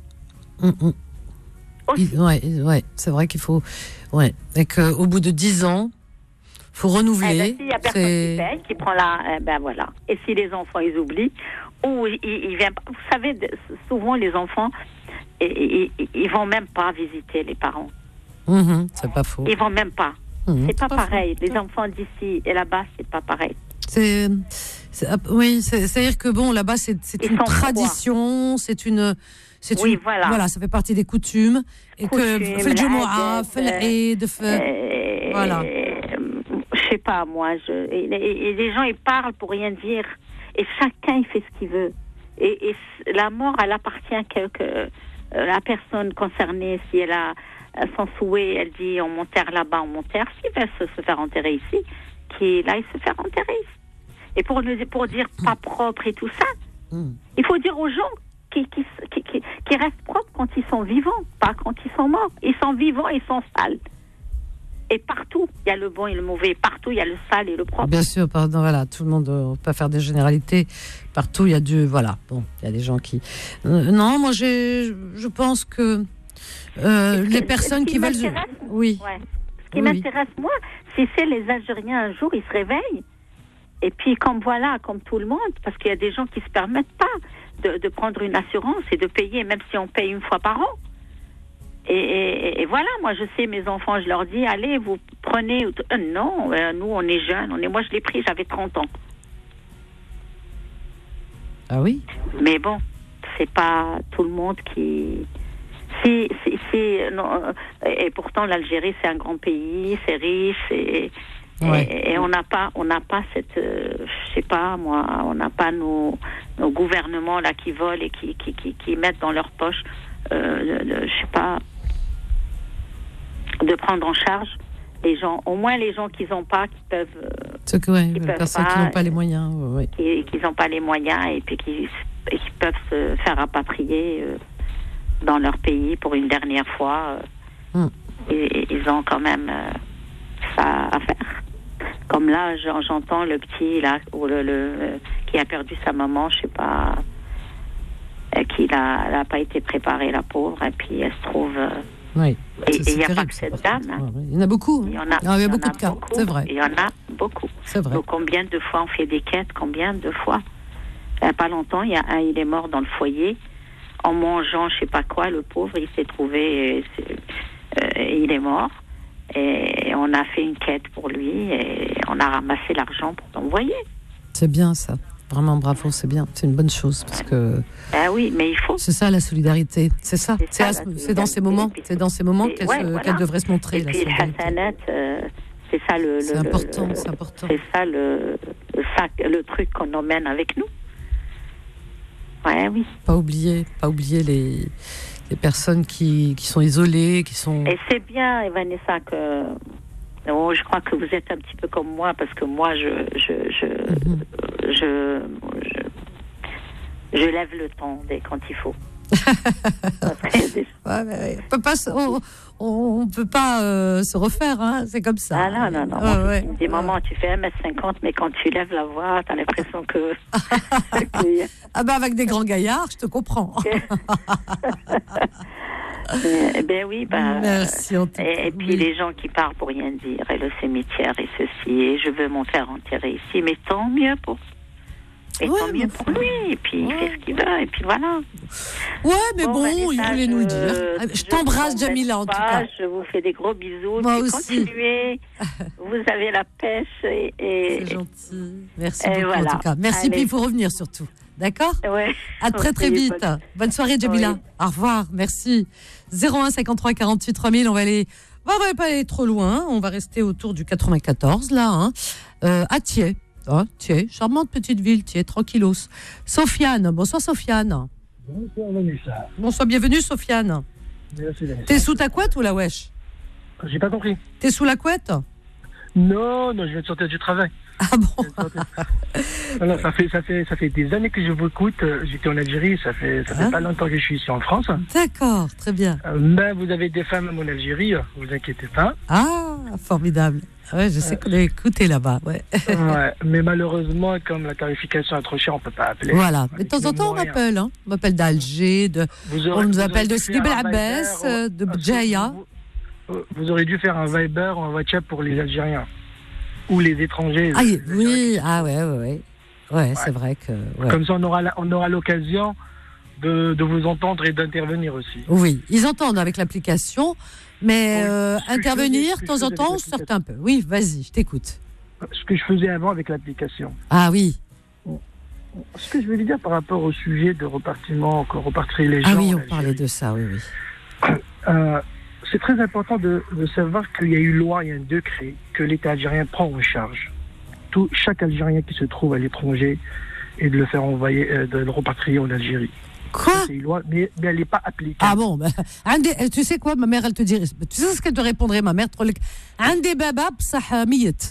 Ouais, c'est vrai qu'il faut. Ouais. Et qu'au bout de 10 ans, il faut renouveler. S'il y a personne qui paye, qui prend ben voilà. Et si les enfants, ils oublient, ou ils viennent pas. Vous savez, souvent, les enfants, ils vont même pas visiter les parents. C'est pas faux. Ils vont même pas. C'est pas pareil. Faux. Les enfants d'ici et là-bas, c'est pas pareil. C'est-à-dire que bon, là-bas, c'est une tradition, voilà, ça fait partie des coutumes. Et que fait le Jumu'ah, fait l'Eid, voilà. Je sais pas, moi, et les gens, ils parlent pour rien dire. Et chacun, il fait ce qu'il veut. Et la mort, elle appartient que la personne concernée, si elle a son souhait, elle dit on m'enterre là-bas, on m'enterre. S'il veut se faire enterrer ici, qui là, il se fait enterrer ici. Et pour dire pas propre et tout ça, il faut dire aux gens qui restent propres quand ils sont vivants, pas quand ils sont morts. Ils sont vivants, ils sont sales. Et partout, il y a le bon et le mauvais. Partout, il y a le sale et le propre. Bien sûr, pardon, voilà, tout le monde ne peut pas faire des généralités. Partout, il y a voilà. Bon, il y a des gens qui... non, moi, je pense que les personnes qui veulent... Oui. Ouais. Ce qui m'intéresse, moi, c'est les Algériens, un jour, ils se réveillent. Et puis, comme tout le monde, parce qu'il y a des gens qui ne se permettent pas de prendre une assurance et de payer, même si on paye 1 fois par an. Et voilà, moi, je sais, mes enfants, je leur dis, allez, vous prenez... non, nous, on est jeunes. Moi, je l'ai pris, j'avais 30 ans. Ah oui? Mais bon, c'est pas tout le monde qui... non, et pourtant, l'Algérie, c'est un grand pays, c'est riche, et on n'a pas cette... je sais pas, moi, on n'a pas nos gouvernements, là, qui volent et qui mettent dans leur poche, je sais pas... de prendre en charge les gens, au moins les gens qui n'ont pas, qui peuvent... les personnes qui n'ont pas les moyens. Qui n'ont pas les moyens et puis qui peuvent se faire rapatrier dans leur pays pour une dernière fois. Ils ont quand même ça à faire. Comme là, j'entends le petit là, ou qui a perdu sa maman, je sais pas, qui n'a pas été préparée, la pauvre, et puis elle se trouve... Oui. Et il n'y a pas que cette dame. Il y en a beaucoup. Il y a beaucoup de cas, c'est vrai. Il y en a beaucoup. C'est vrai. Donc combien de fois on fait des quêtes, combien de fois? Il n'y a pas longtemps, il est mort dans le foyer en mangeant je sais pas quoi, le pauvre, il s'est trouvé, il est mort. Et on a fait une quête pour lui et on a ramassé l'argent pour l'envoyer. C'est bien ça. Vraiment bravo, c'est bien, c'est une bonne chose parce que. Ah oui, mais il faut. C'est ça la solidarité, c'est ça. C'est dans ces moments, qu'elle devrait se montrer. Et puis le hasanat, c'est ça c'est important, c'est important. C'est ça le truc qu'on emmène avec nous. Ouais, oui. Pas oublier les personnes qui sont isolées, qui sont. Et c'est bien, Vanessa, que. Non, je crois que vous êtes un petit peu comme moi, parce que moi, je lève le temps quand il faut. On ne peut pas se refaire, hein, c'est comme ça. Ah non. Moi, il me dit, maman, tu fais 1m50, mais quand tu lèves la voix, tu as l'impression que... Ah ben avec des grands gaillards, je te comprends. Oui, merci. Et puis les gens qui parlent pour rien dire, et le cimetière et ceci, et je veux m'en faire enterrer ici, mais tant mieux pour... Et tant mieux pour lui, et puis il fait ce qu'il veut, et puis voilà. Ouais, mais bon, il voulait nous le dire. Je t'embrasse, Jamila, en tout cas. Je vous fais des gros bisous. Moi aussi. Continuez, vous avez la pêche. C'est gentil. Merci beaucoup, voilà. En tout cas. Merci, puis il faut revenir surtout. D'accord ? Ouais. À très vite. Bonne soirée, Jamila. Oui. Au revoir, merci. 01 53 48 3000, on va pas aller trop loin, on va rester autour du 94, là, hein. À Thiers. Thiers, charmante petite ville, Thiers, tranquillos. Sofiane, bonsoir Sofiane. Bonsoir Vanessa. Bonsoir, bienvenue Sofiane. Merci Vanessa. T'es sous ta couette ou la wesh ? J'ai pas compris. T'es sous la couette ? Non, je viens de sortir du travail. Ah bon ? Non, ça fait des années que je vous écoute. J'étais en Algérie, ça fait pas longtemps que je suis ici en France. D'accord, très bien. Vous avez des femmes en Algérie, vous inquiétez pas. Ah, formidable. Ouais, je sais qu'on est écouté là-bas. Ouais. Ouais, mais malheureusement, comme la tarification est trop chère, on peut pas appeler. Voilà. Mais de temps en temps, on appelle. Hein. On m'appelle d'Alger, on nous appelle de Sidi Bel Abbès, de Bdjaïa. Vous aurez dû faire un Viber ou un WhatsApp pour les Algériens ou les étrangers. Ah oui, ouais, c'est vrai que. Ouais. Comme ça, on aura l'occasion de vous entendre et d'intervenir aussi. Oui, ils entendent avec l'application. Mais intervenir, de temps en temps, on sort un peu. Oui, vas-y, je t'écoute. Ce que je faisais avant avec l'application. Ah oui. Ce que je voulais dire par rapport au sujet de repartiment, qu'on repartirait les gens. Ah oui, on parlait de ça, oui. C'est très important de savoir qu'il y a eu loi, il y a un décret que l'État algérien prend en charge. Chaque Algérien qui se trouve à l'étranger et de le faire envoyer, de le repatrier en Algérie. Quoi ? C'est une loi, mais elle n'est pas appliquée. Ah bon, tu sais quoi, ma mère, elle te dirait, tu sais ce qu'elle te répondrait, ma mère, عندي بابا بصح ميت.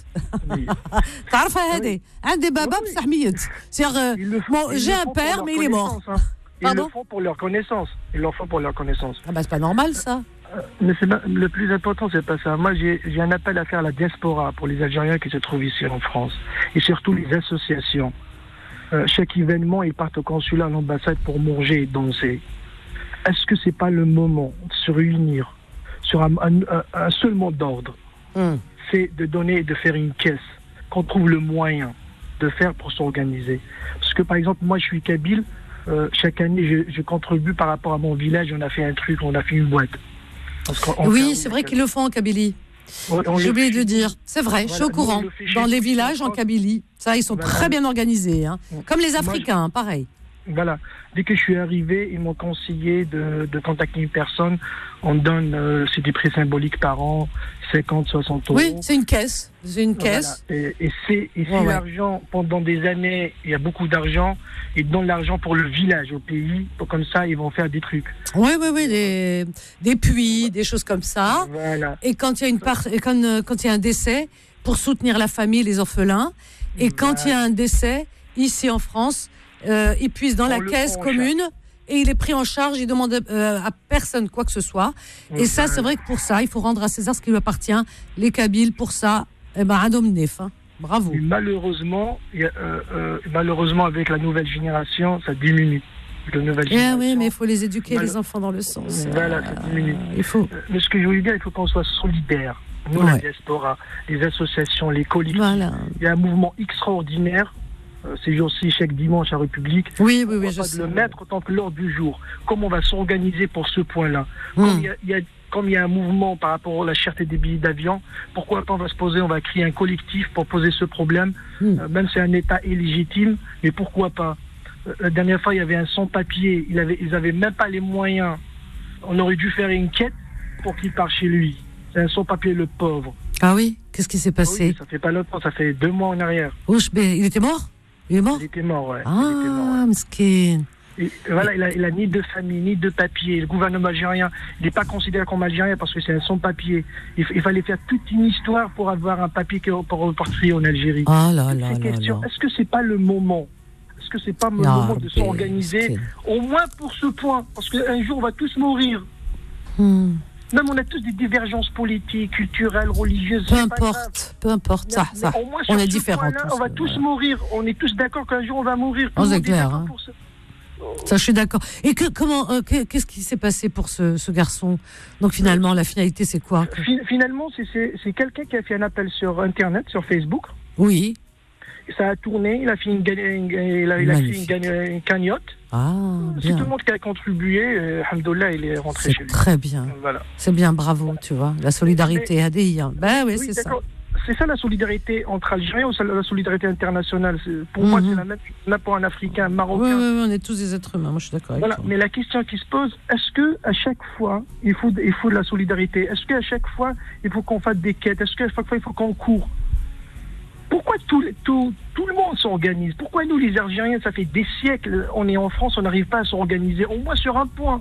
تعرفها هذه عندي بابا بصح ميت. C'est-à-dire, j'ai un père, mais il est mort. Ils le font pour leur connaissance. Ah bah c'est pas normal ça. Mais le plus important, c'est pas ça. Moi, j'ai un appel à faire à la diaspora pour les Algériens qui se trouvent ici en France. Et surtout les associations. Chaque événement, ils partent au consulat, à l'ambassade pour manger et danser. Est-ce que c'est pas le moment de se réunir sur un seul mot d'ordre? C'est de donner et de faire une caisse qu'on trouve le moyen de faire pour s'organiser. Parce que par exemple, moi je suis kabyle, chaque année je contribue par rapport à mon village, on a fait un truc, on a fait une boîte. Oui, c'est vrai qu'ils le font en Kabylie. J'ai oublié de dire, c'est vrai, je suis au courant. Dans les villages en Kabylie, ça, ils sont très bien organisés, hein. Comme les Africains, pareil. Voilà. Dès que je suis arrivé, ils m'ont conseillé de contacter une personne. On donne, c'est des prix symboliques par an, 50, 60 euros. Oui, c'est une caisse. C'est une caisse. Voilà. Et c'est l'argent, pendant des années, il y a beaucoup d'argent. Ils donnent l'argent pour le village, au pays. Comme ça, ils vont faire des trucs. Oui, des puits, des choses comme ça. Voilà. Et quand il y a quand il y a un décès, pour soutenir la famille, les orphelins. Et quand il y a un décès, ici en France, ils puissent dans la caisse commune et il est pris en charge, il demande à personne quoi que ce soit. Et ça, c'est vrai que pour ça, il faut rendre à César ce qui lui appartient. Les Kabyles, pour ça, Adom Nef. Bravo. Et malheureusement, avec la nouvelle génération, ça diminue. Oui, mais il faut les éduquer, les enfants, dans le sens. Voilà, ça diminue. Il faut. Mais ce que je voulais dire, il faut qu'on soit solidaires. Nous, la diaspora, les associations, les collectifs. Voilà. Il y a un mouvement extraordinaire. Ces jours-ci, chaque dimanche à République. Oui, je sais. De le mettre en tant que l'ordre du jour. Comment on va s'organiser pour ce point-là? Comme il y a un mouvement par rapport à la cherté des billets d'avion, pourquoi pas on va créer un collectif pour poser ce problème, même si un État est légitime, mais pourquoi pas? La dernière fois, il y avait un sans-papier, ils avaient même pas les moyens. On aurait dû faire une quête pour qu'il parte chez lui. C'est un sans-papier, le pauvre. Ah oui? Qu'est-ce qui s'est passé? Oui, ça fait pas longtemps, ça fait 2 mois en arrière. Il était mort? Il est mort? Il était mort, ouais. Ah, m'skin. Et voilà, il a ni de famille, ni de papier. Le gouvernement algérien, il n'est pas considéré comme algérien parce que c'est un sans-papier. Il fallait faire toute une histoire pour avoir un papier pour repartir en Algérie. Ah là. Est-ce que c'est pas le moment? est-ce que c'est pas le moment de s'organiser, au moins pour ce point, parce qu'un jour on va tous mourir. Même on a tous des divergences politiques, culturelles, religieuses. Peu importe, ça. On est différents. On va tous mourir. On est tous d'accord qu'un jour on va mourir. C'est clair. Hein. Ça, je suis d'accord. Et qu'est-ce qui s'est passé pour ce garçon? Donc finalement, la finalité, c'est quoi? Finalement, c'est quelqu'un qui a fait un appel sur Internet, sur Facebook. Oui. Ça a tourné. Il a fait une cagnotte. C'est tout le monde qui a contribué. Alhamdoulilah, il est rentré chez lui. C'est très bien. Voilà. C'est bien, bravo, tu vois. La solidarité ADI. Oui, c'est ça. C'est ça la solidarité entre Algériens ou la solidarité internationale. Pour moi, c'est la même pour un Africain, un Marocain. Oui, on est tous des êtres humains. Moi, je suis d'accord avec toi. Mais la question qui se pose, est-ce que à chaque fois il faut de la solidarité? Est-ce qu'à chaque fois il faut qu'on fasse des quêtes? Est-ce qu'à chaque fois il faut qu'on court? Pourquoi tout le monde s'organise? Pourquoi nous, les Algériens, ça fait des siècles, on est en France, on n'arrive pas à s'organiser? Au moins sur un point.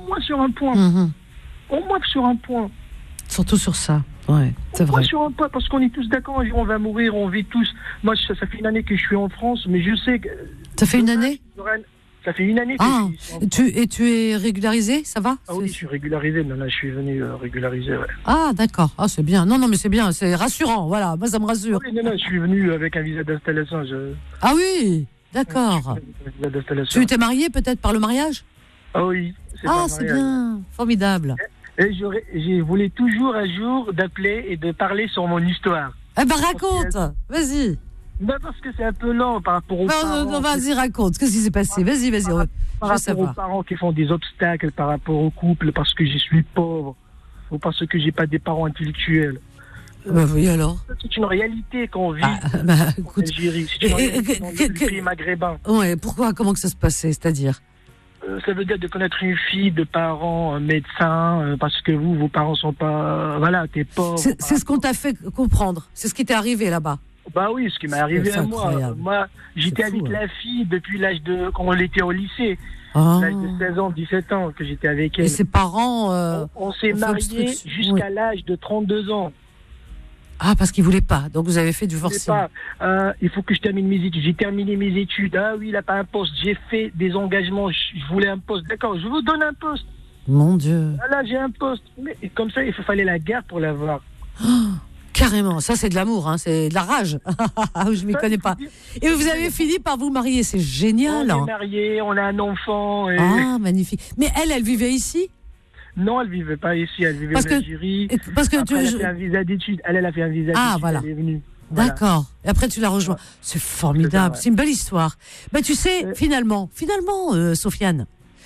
Surtout sur ça. Ouais, c'est vrai. Sur un point, parce qu'on est tous d'accord, on va mourir, on vit tous. Moi, ça fait une année que je suis en France, mais je sais que... Ça fait une année? Ça fait une année que je suis et tu es régularisé, ça va? Ah oui, je suis régularisé. Non, là, je suis venu régulariser, ouais. Ah, d'accord. Ah, c'est bien. Non, mais c'est bien, c'est rassurant, voilà. Moi, ça me rassure. Oui, non, je suis venu avec un visa d'installation. Ah oui, d'accord. Tu t'es marié peut-être par le mariage? Ah oui. C'est bien, formidable. Et je voulais toujours un jour d'appeler et de parler sur mon histoire. Eh ben raconte, vas-y. Non, parce que c'est un peu lent par rapport aux parents. Non, vas-y, raconte. Qu'est-ce qui s'est passé? Vas-y. Par rapport aux parents qui font des obstacles, par rapport au couple, parce que je suis pauvre, ou parce que j'ai pas des parents intellectuels. Oui, alors. C'est une réalité qu'on vit écoute, en Algérie. C'est une réalité dans le pays maghrébin. Ouais, pourquoi? Comment que ça se passait? C'est-à-dire? Ça veut dire de connaître une fille de parents médecins, parce que vos parents sont pas... Voilà, t'es pauvre. C'est ce qu'on t'a fait comprendre. C'est ce qui t'est arrivé là-bas. Bah oui, ce qui m'est arrivé à moi. Moi, j'étais avec la fille depuis l'âge de... Quand on était au lycée. L'âge de 16 ans, 17 ans, que j'étais avec elle. Et ses parents... on s'est mariés jusqu'à l'âge de 32 ans. Ah, parce qu'ils ne voulaient pas. Donc vous avez fait du forcing. Il faut que je termine mes études. J'ai terminé mes études. Ah oui, il n'a pas un poste. J'ai fait des engagements. Je voulais un poste. D'accord, je vous donne un poste. Mon Dieu. Ah là, j'ai un poste. Mais comme ça, il fallait la guerre pour l'avoir. Carrément, ça c'est de l'amour, hein, c'est de la rage. Je ne m'y connais pas. Et vous avez fini par vous marier, c'est génial. On est mariés, on a un enfant. Et... Ah, magnifique. Mais elle vivait ici? Non, elle ne vivait pas ici, elle vivait en Algérie. Parce que elle a fait un visa d'études. Elle a fait un visa d'études. Ah, voilà. Elle est venue. D'accord. Et après, tu l'as rejoint. C'est formidable. C'est une belle histoire. Ben, tu sais, finalement, Sofiane,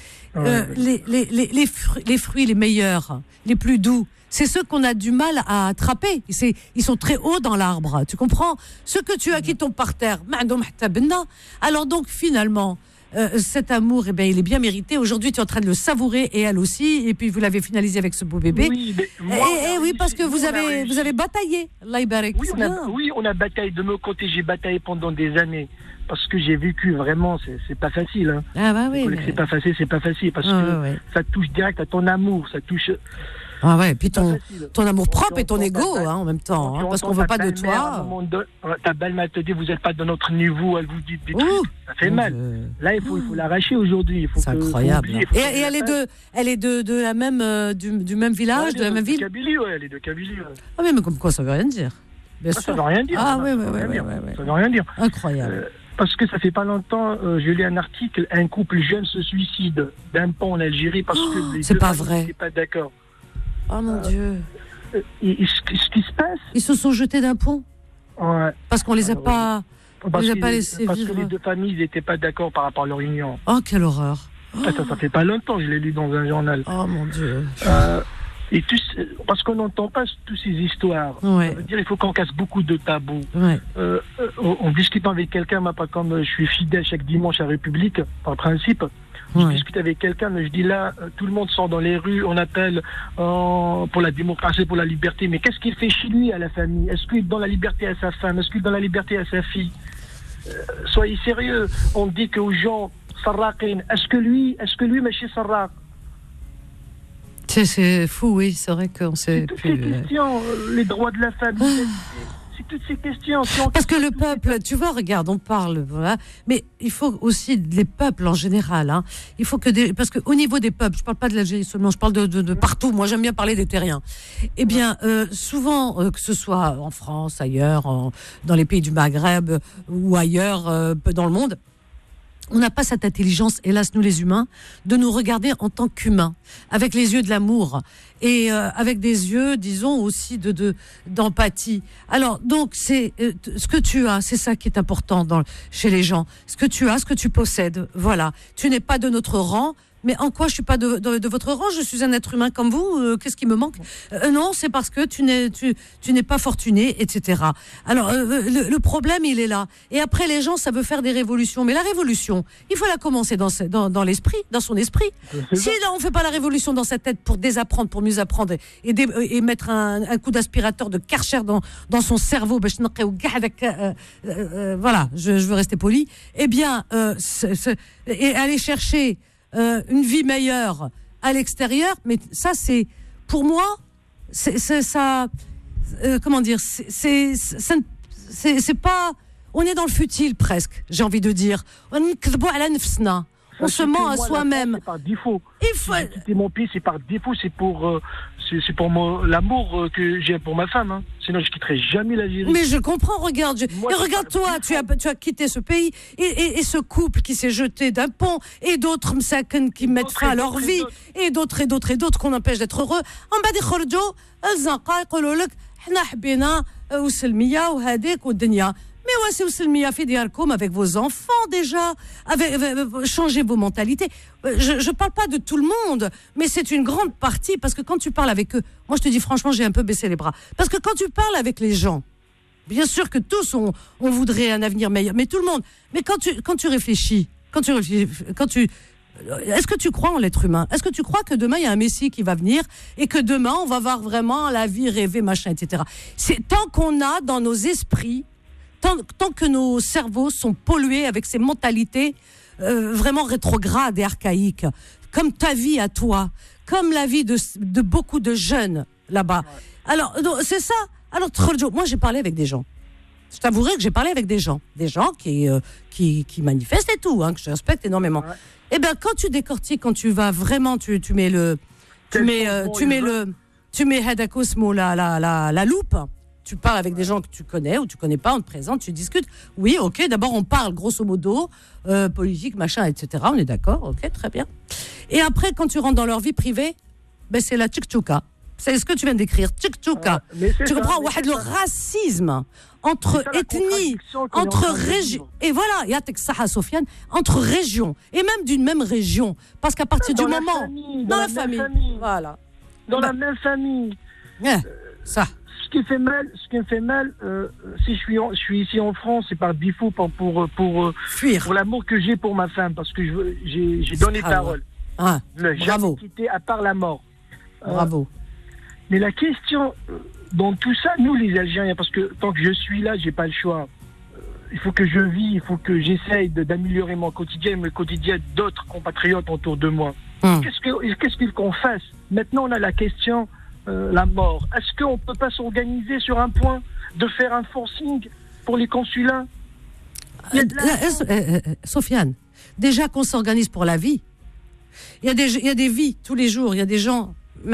les fruits les meilleurs, les plus doux, c'est ceux qu'on a du mal à attraper. Ils sont très hauts dans l'arbre. Tu comprends? Ceux que tu as qui tombent par terre. Alors donc, finalement, cet amour, eh bien, il est bien mérité. Aujourd'hui, tu es en train de le savourer, et elle aussi. Et puis, vous l'avez finalisé avec ce beau bébé. Oui, oui, parce que vous avez bataillé. Allah Ibarak. Oui, on a bataillé. De mon côté, j'ai bataillé pendant des années. Parce que j'ai vécu vraiment, c'est pas facile. Hein. Ah bah oui. C'est pas facile parce que ça touche direct à ton amour. Ça touche... Ah ouais, puis ton amour propre et ton ego en même temps, parce qu'on veut pas de toi. Ta belle-mère te dit, vous n'êtes pas de notre niveau, elle vous dit des trucs, ça fait mal. Là, il faut l'arracher aujourd'hui. C'est incroyable. Et elle est de la même, du même village, de la même ville. Elle est de Kabylie. Ah mais comme quoi, ça veut rien dire. Ça veut rien dire. Ah oui. Ça veut rien dire. Incroyable. Parce que ça fait pas longtemps, je lis un article, un couple jeune se suicide d'un pont en Algérie parce que les deux familles n'étaient pas d'accord. Oh mon Dieu. Ce qui se passe... Ils se sont jetés d'un pont. Ouais. Parce qu'on les a pas laissés vivre. Parce que les deux familles n'étaient pas d'accord par rapport à leur union. Oh, quelle horreur. Ça fait pas longtemps, je l'ai lu dans un journal. Oh mon Dieu. Parce qu'on n'entend pas toutes ces histoires. Ouais. Ça veut dire qu'il faut qu'on casse beaucoup de tabous. Ouais. En discutant avec quelqu'un, moi, pas comme je suis fidèle chaque dimanche à République, par principe... Je discute avec quelqu'un, mais je dis là, tout le monde sort dans les rues, on appelle pour la démocratie, pour la liberté. Mais qu'est-ce qu'il fait chez lui, à la famille? Est-ce qu'il donne la liberté à sa femme? Est-ce qu'il donne la liberté à sa fille? Soyez sérieux. On dit qu'aux gens, Sarraqin, est-ce que lui, Machi Sarraq? C'est fou, oui, c'est vrai qu'on sait plus. Toutes ces questions, les droits de la famille, c'est toutes ces questions. Parce que le peuple, tu vois, regarde, on parle, voilà, mais il faut aussi les peuples en général. Hein. Il faut que parce qu'au niveau des peuples, je parle pas de l'Algérie seulement, je parle de partout. Moi, j'aime bien parler des terriens. Eh bien, souvent, que ce soit en France, ailleurs, dans les pays du Maghreb ou ailleurs dans le monde, on n'a pas cette intelligence, hélas, nous les humains, de nous regarder en tant qu'humains, avec les yeux de l'amour et avec des yeux, disons, aussi d'empathie. Alors, donc, c'est ce que tu as, c'est ça qui est important chez les gens. Ce que tu as, ce que tu possèdes, voilà. Tu n'es pas de notre rang. Mais en quoi je suis pas de votre rang? Je suis un être humain comme vous. Qu'est-ce qui me manque? Non, c'est parce que tu n'es pas fortuné, etc. Alors le problème il est là. Et après les gens, ça veut faire des révolutions. Mais la révolution, il faut la commencer dans l'esprit, dans son esprit. Si là on fait pas la révolution dans sa tête pour désapprendre, pour mieux apprendre et mettre un coup d'aspirateur de Karcher dans son cerveau, voilà, je veux rester poli. Eh bien, et aller chercher une vie meilleure à l'extérieur, mais ça c'est pour moi c'est ça comment dire, c'est pas, on est dans le futile presque, j'ai envie de dire. On se ment à soi-même. C'est par défaut. Il faut quitter mon pays, c'est par défaut, c'est pour l'amour que j'ai pour ma femme. Hein. Sinon, je quitterai jamais l'Algérie. Mais je comprends. Regarde, regarde-toi, tu as quitté ce pays et ce couple qui s'est jeté d'un pont et d'autres msaken qui mettent fin à leur vie et d'autres qu'on empêche d'être heureux. En bas des khorjo, الزنقة يقولوا لك حنا حبينا وسلمية وهذيك والدنيا. Mais ouais, c'est le fait d'Yarkoum avec vos enfants déjà, changer vos mentalités. Je parle pas de tout le monde, mais c'est une grande partie, parce que quand tu parles avec eux, moi je te dis franchement, j'ai un peu baissé les bras. Parce que quand tu parles avec les gens, bien sûr que tous on voudrait un avenir meilleur, mais tout le monde. Mais quand tu réfléchis, est-ce que tu crois en l'être humain? Est-ce que tu crois que demain il y a un Messie qui va venir et que demain on va voir vraiment la vie rêver, machin, etc. C'est tant qu'on a dans nos esprits, tant que nos cerveaux sont pollués avec ces mentalités vraiment rétrogrades et archaïques, comme ta vie à toi, comme la vie de beaucoup de jeunes là-bas. Alors, c'est ça. Alors, moi, j'ai parlé avec des gens. Je t'avouerai que j'ai parlé avec des gens qui manifestent et tout, hein, que je respecte énormément. Ouais. Eh bien, quand tu décortiques, quand tu vas vraiment, tu mets Hadakosmo la loupe. Tu parles avec des gens que tu connais ou tu connais pas, on te présente, tu discutes. Oui, ok, d'abord on parle grosso modo, politique, machin, etc. On est d'accord, ok, très bien. Et après, quand tu rentres dans leur vie privée, ben c'est la tchouka. C'est ce que tu viens de décrire, tchouka. Tu comprends, le racisme entre ethnies, entre régions. Et voilà, il y a Sofiane, entre régions, et même d'une même région. Parce qu'à partir du moment. Dans la famille. Voilà. Dans la même famille. Ça. Ce qui me fait mal, si je suis ici en France, c'est par défaut pour fuir, pour l'amour que j'ai pour ma femme, parce que j'ai donné parole. Ah, bravo. Quitté à part la mort. Bravo. Mais la question dans tout ça, nous les Algériens, parce que tant que je suis là, j'ai pas le choix. Il faut que je vis, il faut que j'essaye d'améliorer mon quotidien et le quotidien d'autres compatriotes autour de moi. Qu'est-ce qu'il qu'on fasse? Maintenant, on a la question. La mort. Est-ce qu'on ne peut pas s'organiser sur un point de faire un forcing pour les consulats? Sofiane, déjà qu'on s'organise pour la vie. Il y a des vies tous les jours. Il y a des gens,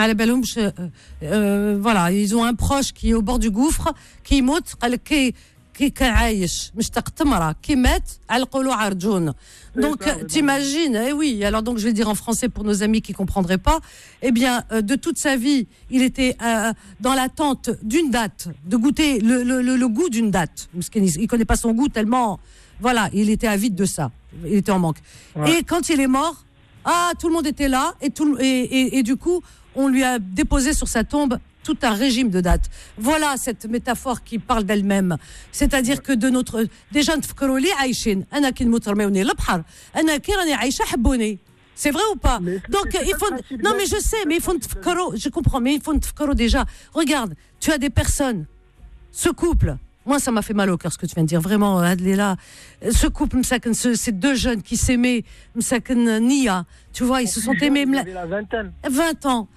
voilà, ils ont un proche qui est au bord du gouffre, qui moute, qui عايش مشتاق تمرة qui met علقوا عرجون. Donc t'imagines, oui, alors donc je vais le dire en français pour nos amis qui comprendraient pas, eh bien de toute sa vie, il était dans l'attente d'une date, de goûter le goût d'une date. Il connaît pas son goût tellement, voilà, il était avide de ça, il était en manque. Ouais. Et quand il est mort, tout le monde était là et du coup, on lui a déposé sur sa tombe tout un régime de dates. Voilà cette métaphore qui parle d'elle-même. C'est-à-dire que de notre... Déjà, نتفكروا لي عايشين. أنا كي نموت رميوني للبحر. أنا كي راني عايشة حبوني. C'est vrai ou pas? Donc, il faut... Non, mais je sais, mais il faut نتفكروا. Je comprends, mais il faut نتفكروا déjà. Regarde, tu as des personnes. Ce couple, Moi, ça m'a fait mal au cœur ce que tu viens de dire. Vraiment, Adlela, ce couple, ces deux jeunes qui s'aimaient, Msaken Nia, tu vois, ils se sont aimés. Ils avaient la vingtaine. 20 ans.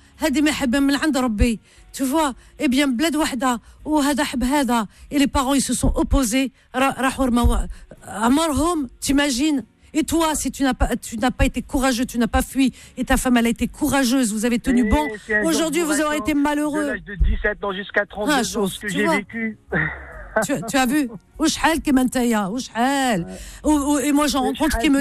Tu vois, eh bien, bled wahda, ou hada hab hada. Et les parents, ils se sont opposés. T'imagines? Et toi, si tu n'as pas été courageux, tu n'as pas fui, et ta femme, elle a été courageeuse, vous avez tenu bon. Aujourd'hui, vous aurez été malheureux. De l'âge de 17 ans jusqu'à 32 ans, ce que j'ai vécu. Tu as vu? Et moi, j'en rencontre qui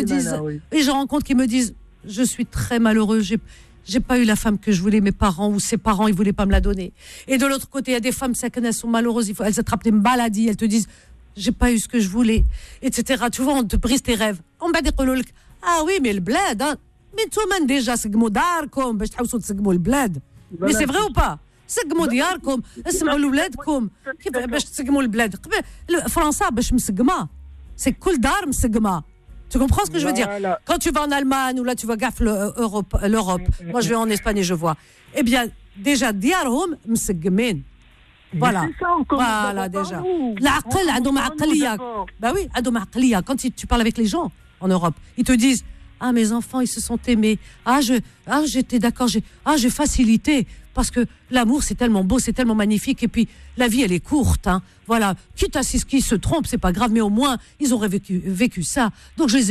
me disent, je suis très malheureux, j'ai pas eu la femme que je voulais, mes parents ou ses parents, ils voulaient pas me la donner. Et de l'autre côté, il y a des femmes, elles sont malheureuses, elles attrapent des maladies, elles te disent, j'ai pas eu ce que je voulais, etc. Tu vois, on te brise tes rêves. On va dire, ah oui, mais le bled, hein. Mais tout le monde déjà, c'est darkom, باش تحوسوا تسقموا البلاد. Mais c'est vrai ou pas? سقموا دياركم، اسمعوا لولادكم، كيف باش تسقموا البلاد؟ فرنسا باش مسقمة. C'est كل دار مسقمة. Tu comprends ce que je veux dire? Quand tu vas en Allemagne ou là tu vas gaffe l'Europe. Moi je vais en Espagne et je vois. Eh bien, déjà ديارهم مسقمين. Voilà, voilà déjà. L'aql, عندهم عقلية. Bah oui, عندهم عقلية. Quand tu parles avec les gens en Europe, ils te disent, ah mes enfants ils se sont aimés. J'étais d'accord, j'ai facilité parce que l'amour c'est tellement beau, c'est tellement magnifique et puis la vie elle est courte, hein. Voilà, quitte à ce qu'ils se trompent, c'est pas grave, mais au moins ils auraient vécu ça. Donc je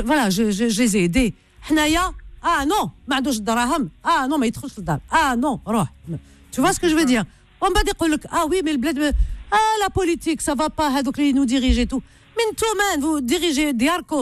les ai aidés. حنايا non, ما عندوش الدراهم. Non, ما يدخلش للدار. Non, روح. Tu vois ce que je veux dire? On va dire oui, mais le bled, la politique, ça va pas, donc ils nous dirigent et tout. Mais tout le monde, vous dirigez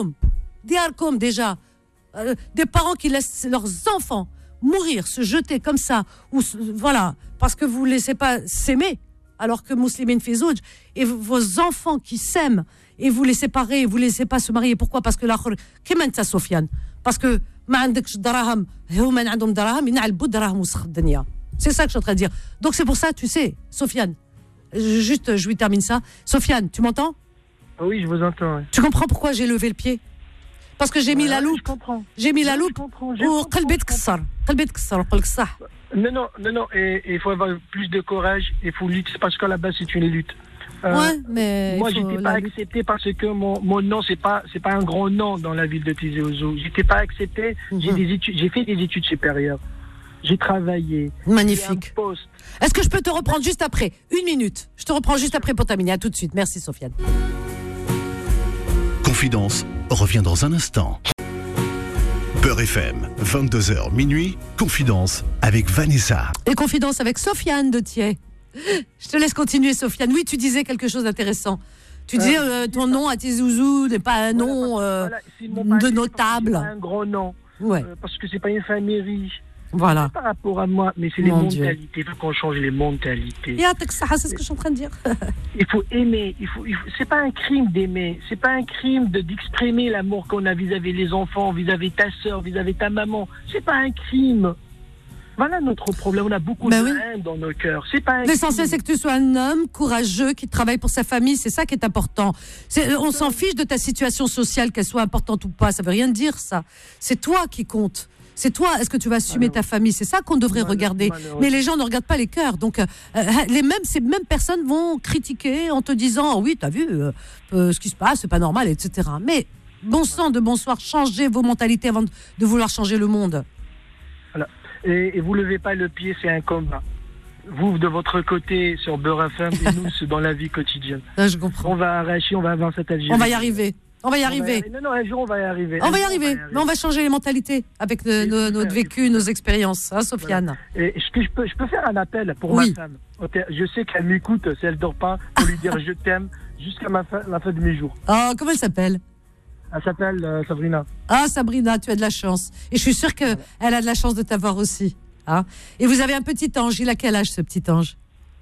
Diarcom déjà. Des parents qui laissent leurs enfants mourir, se jeter comme ça, ou voilà, parce que vous ne laissez pas s'aimer, alors que Muslimin Fizouj, et vos enfants qui s'aiment, et vous les séparez, vous ne laissez pas se marier. Pourquoi? Parce que l'autre, comment ça, Sofiane? Parce que ما عندكش دراهم هما عندهم دراهم ينعلبوا دراهم وسخ الدنيا. C'est ça que je suis en train de dire. Donc c'est pour ça, tu sais, Sofiane, je lui termine ça. Sofiane, tu m'entends? Oui, je vous entends. Oui. Tu comprends pourquoi j'ai levé le pied? Parce que j'ai mis la loupe. J'ai mis la loupe. قلبي تكسر وقلك صح. Non, et il faut avoir plus de courage, il faut lutter, parce qu'à la base c'est une lutte. Mais moi j'étais pas accepté parce que mon nom c'est pas un grand nom dans la ville de Tizi Ouzou. J'étais pas accepté. J'ai fait des études supérieures. J'ai travaillé. Magnifique. Est-ce que je peux te reprendre juste après? 1 minute. Je te reprends juste après pour terminer. À tout de suite. Merci, Sofiane. Confidence revient dans un instant. Beurre FM, 22h minuit. Confidence avec Vanessa. Et Confidence avec Sofiane de Thiers. Je te laisse continuer, Sofiane. Oui, tu disais quelque chose d'intéressant. Tu disais ton nom à Tizi Ouzou n'est pas un nom de notable. C'est pas un grand nom. Ouais. Parce que c'est pas une famille riche. Voilà. Par rapport à moi, mais c'est les mentalités. Il faut qu'on change les mentalités. C'est ce que je suis en train de dire. Il faut aimer. C'est pas un crime d'aimer. C'est pas un crime d'exprimer l'amour qu'on a vis-à-vis les enfants, vis-à-vis ta sœur, vis-à-vis ta maman. C'est pas un crime. Voilà notre problème. On a beaucoup de haine dans nos cœurs. C'est pas un L'essentiel, c'est que tu sois un homme courageux qui travaille pour sa famille. C'est ça qui est important. On s'en fiche de ta situation sociale, qu'elle soit importante ou pas. Ça veut rien dire, ça. C'est toi qui compte. C'est toi, est-ce que tu vas assumer ta famille? C'est ça qu'on devrait regarder. Mais les gens ne regardent pas les cœurs. Donc, ces mêmes personnes vont critiquer en te disant oui, t'as vu ce qui se passe, c'est pas normal, etc. Mais bon sang de bonsoir, changez vos mentalités avant de vouloir changer le monde. Voilà. Et vous levez pas le pied, c'est un combat. Vous, de votre côté, sur Beurre FM, et nous, c'est dans la vie quotidienne. Là, je comprends. On va arracher, on va avancer cette Algérie. On va y arriver. Non, un jour on va y arriver. Mais on va changer les mentalités avec notre vécu, nos expériences, hein, Sofiane. Et je peux faire un appel pour ma femme. Je sais qu'elle m'écoute, si elle dort pas, pour lui dire je t'aime jusqu'à la fin de mes jours. Comment elle s'appelle? Elle s'appelle Sabrina. Sabrina, tu as de la chance. Et je suis sûre qu'elle a de la chance de t'avoir aussi. Hein. Et vous avez un petit ange. Il a quel âge, ce petit ange?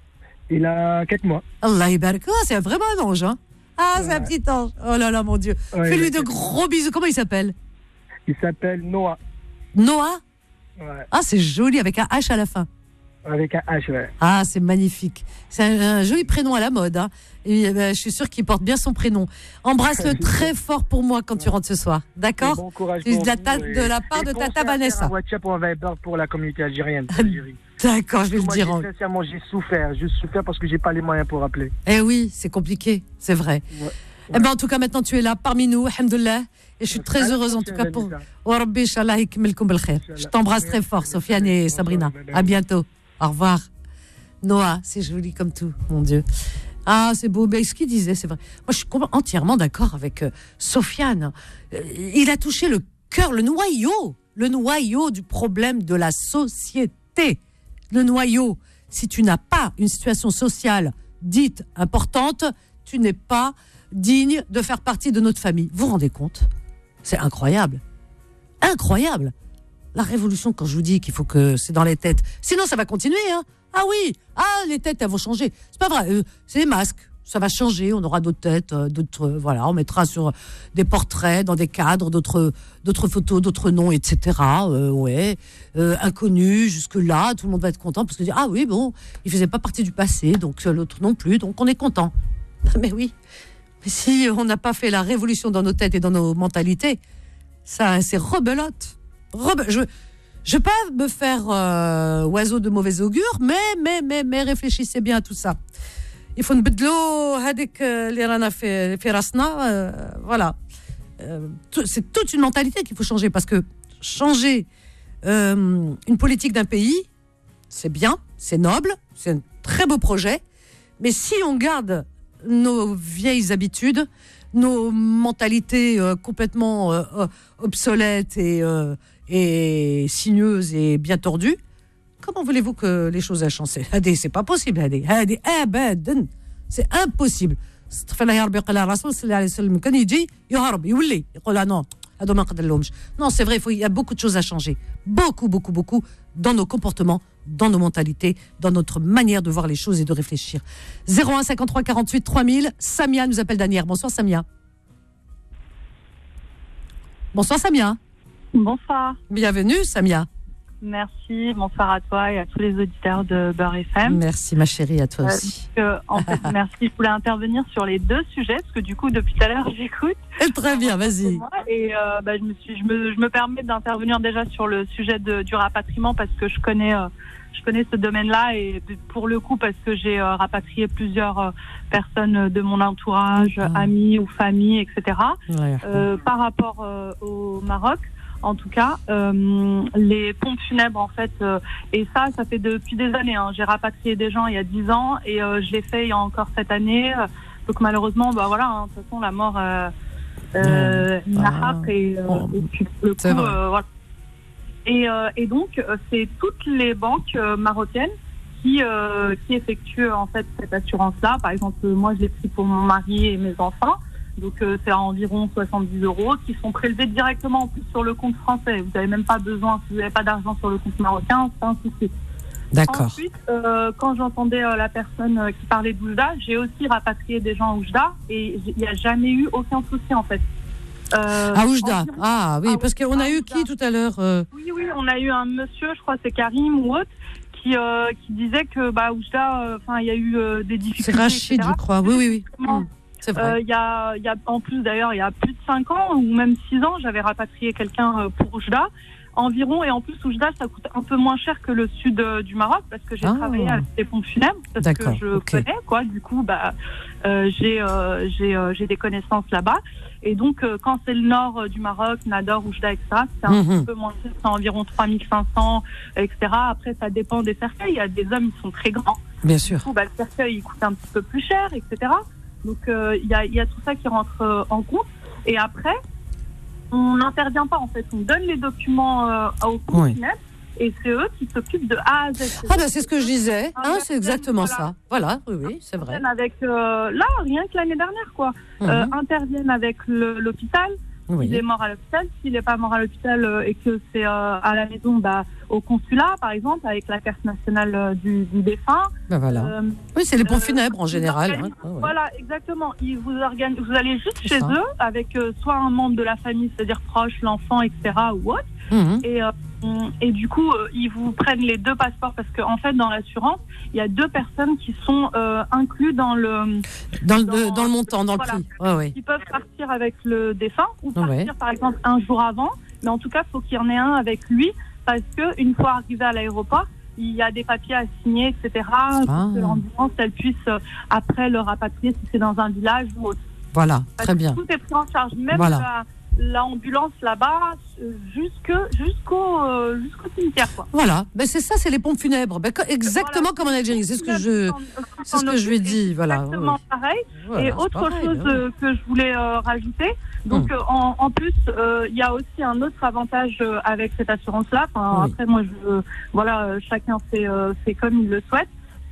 Il a 4 mois. Allah ibarak. C'est vraiment un ange, hein. C'est un petit ange. Oh là là, mon Dieu. Fais-lui de gros bisous. Comment il s'appelle? Il s'appelle Noah. Noah? Ouais. C'est joli, avec un H à la fin. Avec un H, ouais. C'est magnifique. C'est un joli prénom à la mode. Hein. Et, je suis sûre qu'il porte bien son prénom. Embrasse-le très fort pour moi quand tu rentres ce soir. D'accord? Bon courage de la part de Tata Vanessa. Un WhatsApp ou un Viber pour la communauté algérienne. D'accord, je vais le dire. Sincèrement, j'ai souffert parce que j'ai pas les moyens pour appeler. Eh oui, c'est compliqué, c'est vrai. Ouais. Eh ben, en tout cas, maintenant, tu es là parmi nous, alhamdoulilah. Et je suis très heureuse, en tout cas, pour. Je t'embrasse très fort, Sofiane et Sabrina. À bientôt. Au revoir. Noah, c'est joli comme tout, mon Dieu. Ah, c'est beau. Mais ce qu'il disait, c'est vrai. Moi, je suis entièrement d'accord avec Sofiane. Il a touché le cœur, le noyau du problème de la société. Le noyau. Si tu n'as pas une situation sociale dite importante, tu n'es pas digne de faire partie de notre famille. Vous vous rendez compte ? C'est incroyable. Incroyable. La révolution, quand je vous dis qu'il faut que c'est dans les têtes. Sinon, ça va continuer, hein. Ah oui. Ah, les têtes, elles vont changer. C'est pas vrai. C'est les masques. Ça va changer. On aura d'autres têtes, voilà. On mettra sur des portraits, dans des cadres, d'autres photos, d'autres noms, etc. Inconnus, jusque-là. Tout le monde va être content parce que ah oui, bon, il faisait pas partie du passé, donc l'autre non plus. Donc on est content. Mais oui. Mais si on n'a pas fait la révolution dans nos têtes et dans nos mentalités, ça, c'est rebelote. Je vais pas me faire oiseau de mauvais augure, mais réfléchissez bien à tout ça. Il faut nbedlo hadik li rana fi rasna, voilà. C'est toute une mentalité qu'il faut changer, parce que changer une politique d'un pays, c'est bien, c'est noble, c'est un très beau projet, mais si on garde nos vieilles habitudes, nos mentalités complètement obsolètes et sinueuses et bien tordues, comment voulez-vous que les choses aient changé ? C'est pas possible. C'est impossible. Non, c'est vrai, il y a beaucoup de choses à changer. Beaucoup dans nos comportements, dans nos mentalités, dans notre manière de voir les choses et de réfléchir. 01 53 48 3000. Samia nous appelle d'Anières. Bonsoir Samia. Bonsoir Samia. Bonsoir. Bienvenue Samia. Merci, bonsoir à toi et à tous les auditeurs de Beurre FM. Merci ma chérie, à toi aussi. En fait, merci, je voulais intervenir sur les deux sujets, parce que du coup, depuis tout à l'heure, j'écoute. Très bien, vas-y. Et je me permets d'intervenir déjà sur le sujet du rapatriement, parce que je connais ce domaine-là, et pour le coup, parce que j'ai rapatrié plusieurs personnes de mon entourage, amis ou famille, etc. Par rapport au Maroc. En tout cas, les pompes funèbres, en fait, et ça fait depuis des années. Hein. J'ai rapatrié des gens il y a 10 ans et je l'ai fait il y a encore cette année. Donc malheureusement, voilà, de toute façon, la mort n'arrape et puis le coup, voilà. Et donc, c'est toutes les banques marocaines qui effectuent en fait cette assurance-là. Par exemple, moi, je l'ai pris pour mon mari et mes enfants. Donc, c'est à environ 70 € qui sont prélevés directement en plus sur le compte français. Vous n'avez même pas besoin, si vous n'avez pas d'argent sur le compte marocain, c'est un souci. D'accord. Ensuite, quand j'entendais la personne qui parlait d'Oujda, j'ai aussi rapatrié des gens à Oujda et il n'y a jamais eu aucun souci en fait. À Oujda. Oui, parce qu'on a eu qui tout à l'heure Oui, on a eu un monsieur, je crois que c'est Karim ou autre, qui disait que Oujda, il y a eu des difficultés. C'est Rachid, je crois. Oui. C'est vrai. Il y a en plus d'ailleurs, il y a plus de 5 ans ou même 6 ans, j'avais rapatrié quelqu'un pour Oujda environ, et en plus Oujda ça coûte un peu moins cher que le sud du Maroc, parce que j'ai travaillé avec les pompes funèbres, parce que je connais quoi. Du coup, j'ai des connaissances là-bas, et donc quand c'est le nord du Maroc, Nador, Oujda, etc., c'est un petit peu moins cher, c'est environ 3500, etc. Après, ça dépend des cercueils. Il y a des hommes qui sont très grands. Bien sûr. Du coup, le cercueil il coûte un petit peu plus cher, etc. Donc, il y a tout ça qui rentre en compte. Et après, on n'intervient pas, en fait. On donne les documents aux pompes funèbres, et c'est eux qui s'occupent de A à Z. C'est ce que je disais. C'est exactement ça. Voilà, oui, c'est vrai. Avec, là, rien que l'année dernière, quoi. Interviennent avec l'hôpital. S'il est mort à l'hôpital, s'il n'est pas mort à l'hôpital et que c'est à la maison, au consulat, par exemple, avec la carte nationale du défunt. Voilà. Oui, c'est les pompes funèbres en général. Voilà, exactement. Vous allez juste chez eux avec soit un membre de la famille, c'est-à-dire proche, l'enfant, etc. ou autre. Et du coup, ils vous prennent les 2 passeports, parce qu'en fait, dans l'assurance, il y a 2 personnes qui sont inclus dans le montant, dans le prix. Ils peuvent partir avec le défunt ou partir, par exemple, un jour avant. Mais en tout cas, il faut qu'il y en ait un avec lui, parce qu'une fois arrivé à l'aéroport, il y a des papiers à signer, etc. Pour que l'ambulance elle puisse après le rapatrier si c'est dans un village ou autre. Voilà, très bien. Tout est pris en charge, même l'ambulance là-bas jusqu'au cimetière, quoi. Voilà, c'est ça, c'est les pompes funèbres, exactement comme en Algérie. C'est ce que je lui ai dit, voilà. Exactement pareil. Voilà, et autre chose que je voulais rajouter, donc en plus il y a aussi un autre avantage avec cette assurance-là. Enfin, après moi chacun fait comme il le souhaite.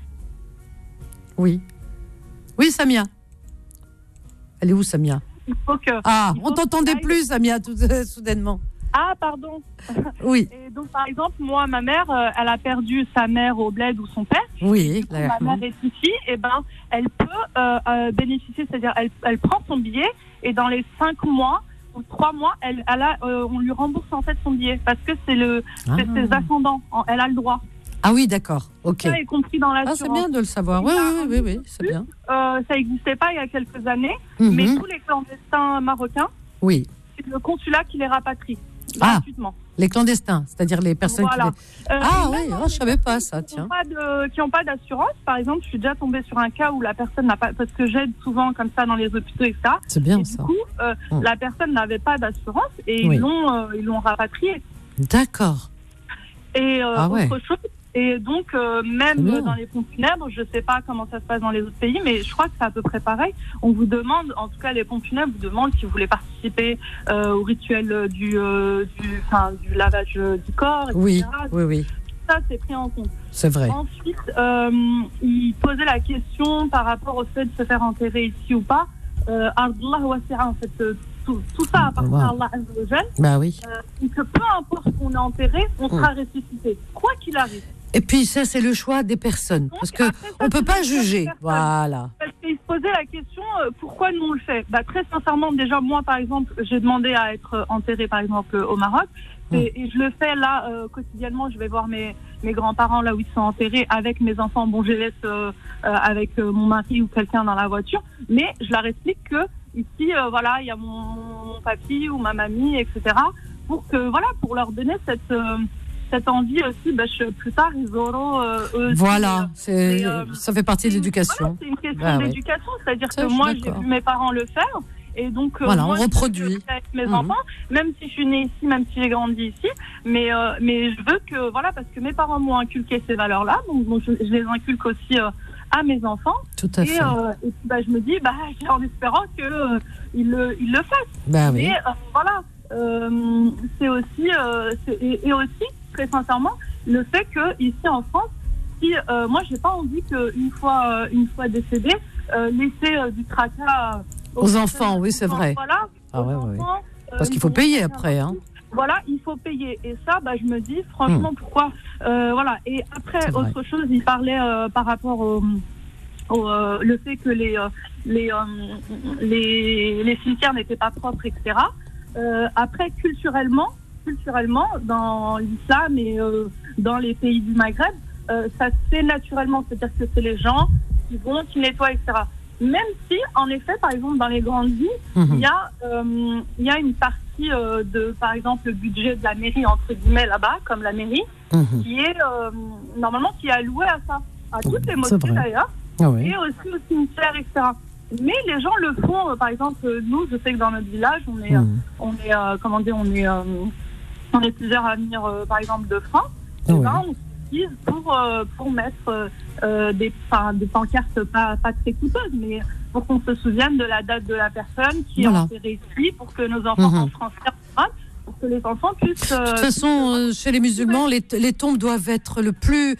Oui, Samia. Elle est où, Samia? On t'entendait plus, Samia, tout soudainement. Ah, pardon. Oui. Et donc, par exemple, moi, ma mère, elle a perdu sa mère au bled ou son père. Oui. Ma mère est ici, et elle peut bénéficier, c'est-à-dire, elle prend son billet, et dans les 5 mois ou 3 mois, on lui rembourse en fait son billet, parce que c'est ses ascendants, elle a le droit. Ah oui, d'accord, ok. Ça est compris dans l'assurance. C'est bien de le savoir, oui, c'est bien. Ça n'existait pas il y a quelques années, mais tous les clandestins marocains, c'est le consulat qui les rapatrie gratuitement. Les clandestins, c'est-à-dire les personnes qui... je ne savais pas ça, tiens. Qui n'ont pas d'assurance, par exemple, je suis déjà tombée sur un cas où la personne n'a pas... Parce que j'aide souvent comme ça dans les hôpitaux, etc. C'est bien, ça. Du coup, la personne n'avait pas d'assurance et ils l'ont rapatriée. D'accord. Et autre chose... Et donc, même dans les pompes funèbres, je ne sais pas comment ça se passe dans les autres pays, mais je crois que c'est à peu près pareil. On vous demande, en tout cas les pompes funèbres vous demandent si vous voulez participer au rituel du lavage du corps, etc. Oui. Ça, c'est pris en compte. C'est vrai. Ensuite, il posait la question par rapport au fait de se faire enterrer ici ou pas. Ardullah wasi'a, en fait, tout ça appartient à Allah Azza wa Jal. Que peu importe où on est enterré, on sera ressuscité, quoi qu'il arrive. Et puis ça, c'est le choix des personnes, parce que on peut pas juger. Voilà. Parce qu'il se posait la question, pourquoi nous on le fait ? Très sincèrement, déjà moi par exemple, j'ai demandé à être enterrée par exemple au Maroc, et je le fais là quotidiennement. Je vais voir mes grands-parents là où ils sont enterrés avec mes enfants. Bon, je les laisse avec mon mari ou quelqu'un dans la voiture, mais je leur explique que ici, il y a mon papy ou ma mamie, etc. Pour leur donner cette envie aussi, plus tard, ils auront eux aussi, ça fait partie de l'éducation. C'est une question d'éducation, c'est-à-dire que moi, j'ai vu mes parents le faire, et donc on reproduit avec mes enfants, même si je suis née ici, même si j'ai grandi ici, mais je veux que, parce que mes parents m'ont inculqué ces valeurs-là, donc je les inculque aussi à mes enfants. Tout à fait. Et puis, je me dis, en espérant qu'ils le fassent. Oui. C'est aussi, et aussi, très sincèrement, le fait que ici en France, moi j'ai pas envie qu'une fois décédé, laisser du tracas aux enfants, oui c'est vrai. Enfants, parce qu'il faut payer après. Il faut payer. Et ça, je me dis, franchement, pourquoi Et après, autre chose, il parlait par rapport au le fait que les cimetières n'étaient pas propres, etc. Après, culturellement, dans l'islam et dans les pays du Maghreb, ça se fait naturellement. C'est-à-dire que c'est les gens qui nettoient, etc. Même si, en effet, par exemple, dans les grandes villes, il y a une partie par exemple, le budget de la mairie, entre guillemets, là-bas, comme la mairie, qui est normalement qui est alloué à ça, à toutes les mosquées d'ailleurs, et aussi au cimetière, etc. Mais les gens le font, par exemple, nous, je sais que dans notre village, on est plusieurs à venir, par exemple, de France, on s'utilise pour mettre des pancartes pas très coûteuses, mais pour qu'on se souvienne de la date de la personne qui est enterrée ici, pour que nos enfants en transfèrent, pour que les enfants puissent... De toute façon, chez les musulmans, les tombes doivent être le plus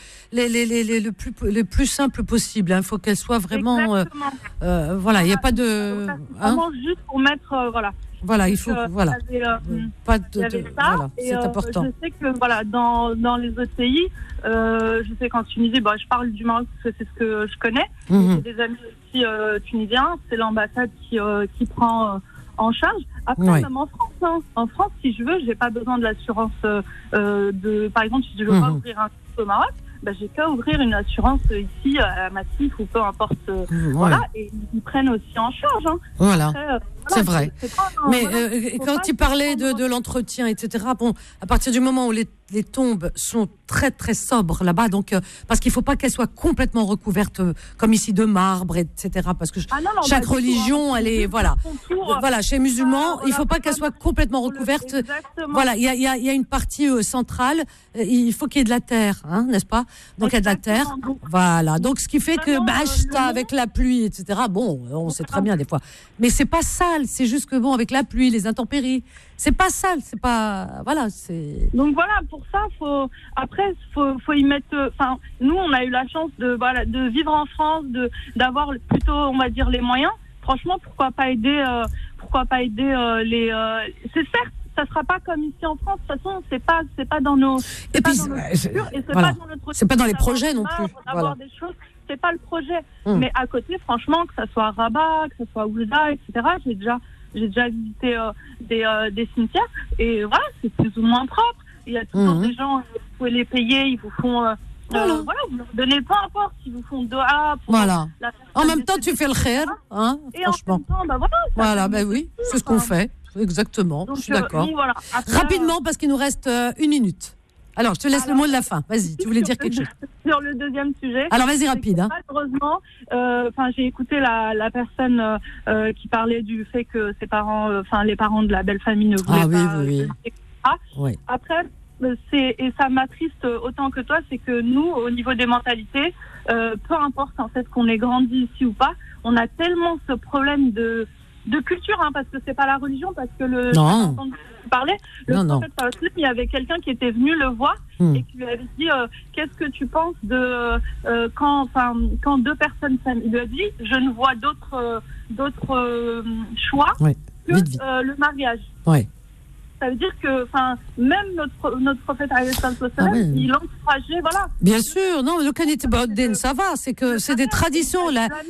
simple possible. Il faut qu'elles soient vraiment... il n'y a pas de... Vraiment juste pour mettre... il faut... pas de, c'est important. Je sais que dans les autres pays, je sais qu'en Tunisie, je parle du Maroc parce que c'est ce que je connais. J'ai des amis aussi tunisiens, c'est l'ambassade qui prend en charge. Après, même en France, en France, si je veux, j'ai pas besoin de l'assurance par exemple, si je veux pas ouvrir un compte au Maroc, j'ai qu'à ouvrir une assurance ici à Massif ou peu importe. Et ils prennent aussi en charge. Voilà. Après, C'est vrai. Mais quand tu parlais de l'entretien, etc., bon, à partir du moment où les tombes sont très très sobres là-bas, donc parce qu'il ne faut pas qu'elles soient complètement recouvertes comme ici de marbre, etc. Parce que chaque religion, elle est voilà, chez les musulmans, il ne faut pas qu'elles soient complètement recouvertes. Voilà, il y a une partie centrale, il faut qu'il y ait de la terre, hein, n'est-ce pas? Donc il y a de la terre, voilà. Donc ce qui fait que avec la pluie, etc. Bon, on sait très bien des fois, mais c'est pas sale, c'est juste que bon, avec la pluie, les intempéries, c'est pas sale, c'est pas c'est. Donc voilà, pour ça, faut y mettre. Enfin, nous, on a eu la chance de vivre en France, d'avoir plutôt, on va dire, les moyens. Franchement, pourquoi pas aider les. C'est certes, ça sera pas comme ici en France. De toute façon, c'est pas dans nos. Et puis, c'est pas dans les projets non plus. D'avoir des choses. C'est pas le projet. Mais à côté, franchement, que ça soit Rabat, que ça soit Oulda, etc. J'ai déjà visité des cimetières et voilà, c'est plus ou moins propre. Il y a toujours des gens, vous pouvez les payer, ils vous font vous leur donnez peu importe, ils vous font doha pour en même temps tu fais le khair, hein, et franchement. En même temps, oui, c'est ce qu'on fait exactement. Donc, je suis d'accord. Après, rapidement parce qu'il nous reste 1 minute. Alors, je te laisse le mot de la fin. Vas-y, tu voulais dire quelque chose. Sur le deuxième sujet. Alors, vas-y, rapide. Malheureusement, j'ai écouté la personne qui parlait du fait que ses parents, les parents de la belle famille ne voulaient pas. Oui. Après, et ça m'attriste autant que toi, c'est que nous, au niveau des mentalités, peu importe en fait qu'on ait grandi ici ou pas, on a tellement ce problème de culture, hein, parce que c'est pas la religion, parce que le prophète, il y avait quelqu'un qui était venu le voir et qui lui avait dit qu'est-ce que tu penses de quand deux personnes s'aiment. Il lui a dit je ne vois d'autres choix que le mariage. Ouais. Ça veut dire que, même notre prophète, il encourageait, voilà. Bien sûr, non, le Kanit Baoudin, ça va, c'est que c'est des traditions,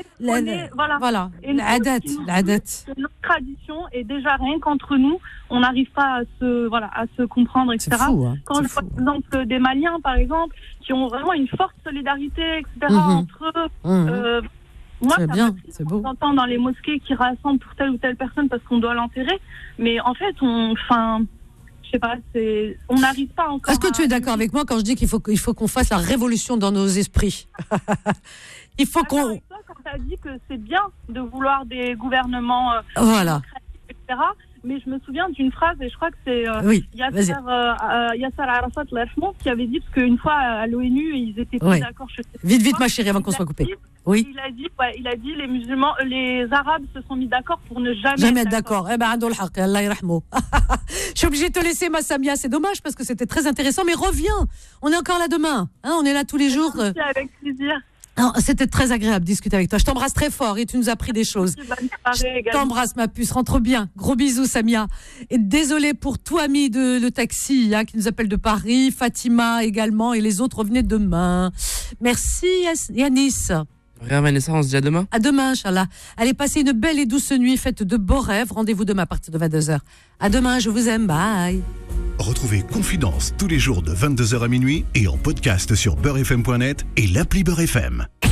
voilà, l'adat. Notre tradition, et déjà rien qu'entre nous, on n'arrive pas à se comprendre, etc. C'est fou, hein, quand je vois, par exemple, des Maliens, par exemple, qui ont vraiment une forte solidarité, etc., entre eux, moi, c'est beau. On entend dans les mosquées qui rassemblent pour telle ou telle personne parce qu'on doit l'enterrer, mais en fait, je sais pas, on n'arrive pas encore. Est-ce que tu es d'accord avec moi quand je dis qu'il faut qu'on fasse la révolution dans nos esprits? Il faut qu'on. Quand tu as dit que c'est bien de vouloir des gouvernements, etc. Mais je me souviens d'une phrase, et je crois que c'est Yasser Arafat qui avait dit, parce qu'une fois à l'ONU, ils étaient tous d'accord. Vite, ma chérie, avant qu'on soit coupé. Oui. Il a dit les musulmans, les Arabes se sont mis d'accord pour ne jamais être d'accord. Allah yarhamou. Je suis obligée de te laisser, ma Samia. C'est dommage parce que c'était très intéressant, mais reviens. On est encore là demain. Hein, on est là tous les jours. Avec plaisir. Non, c'était très agréable de discuter avec toi. Je t'embrasse très fort et tu nous as appris des choses. Je t'embrasse, ma puce. Rentre bien. Gros bisous, Samia. Et désolée pour toi, ami le taxi, qui nous appelle de Paris, Fatima également, et les autres, revenez demain. Merci, Yanis. Rien, Vanessa, on se dit à demain. À demain, Inch'Allah. Allez, passez une belle et douce nuit, faites de beaux rêves. Rendez-vous demain à partir de 22h. À demain, je vous aime. Bye. Retrouvez Confidence tous les jours de 22h à minuit et en podcast sur beurrefm.net et l'appli Beurre FM.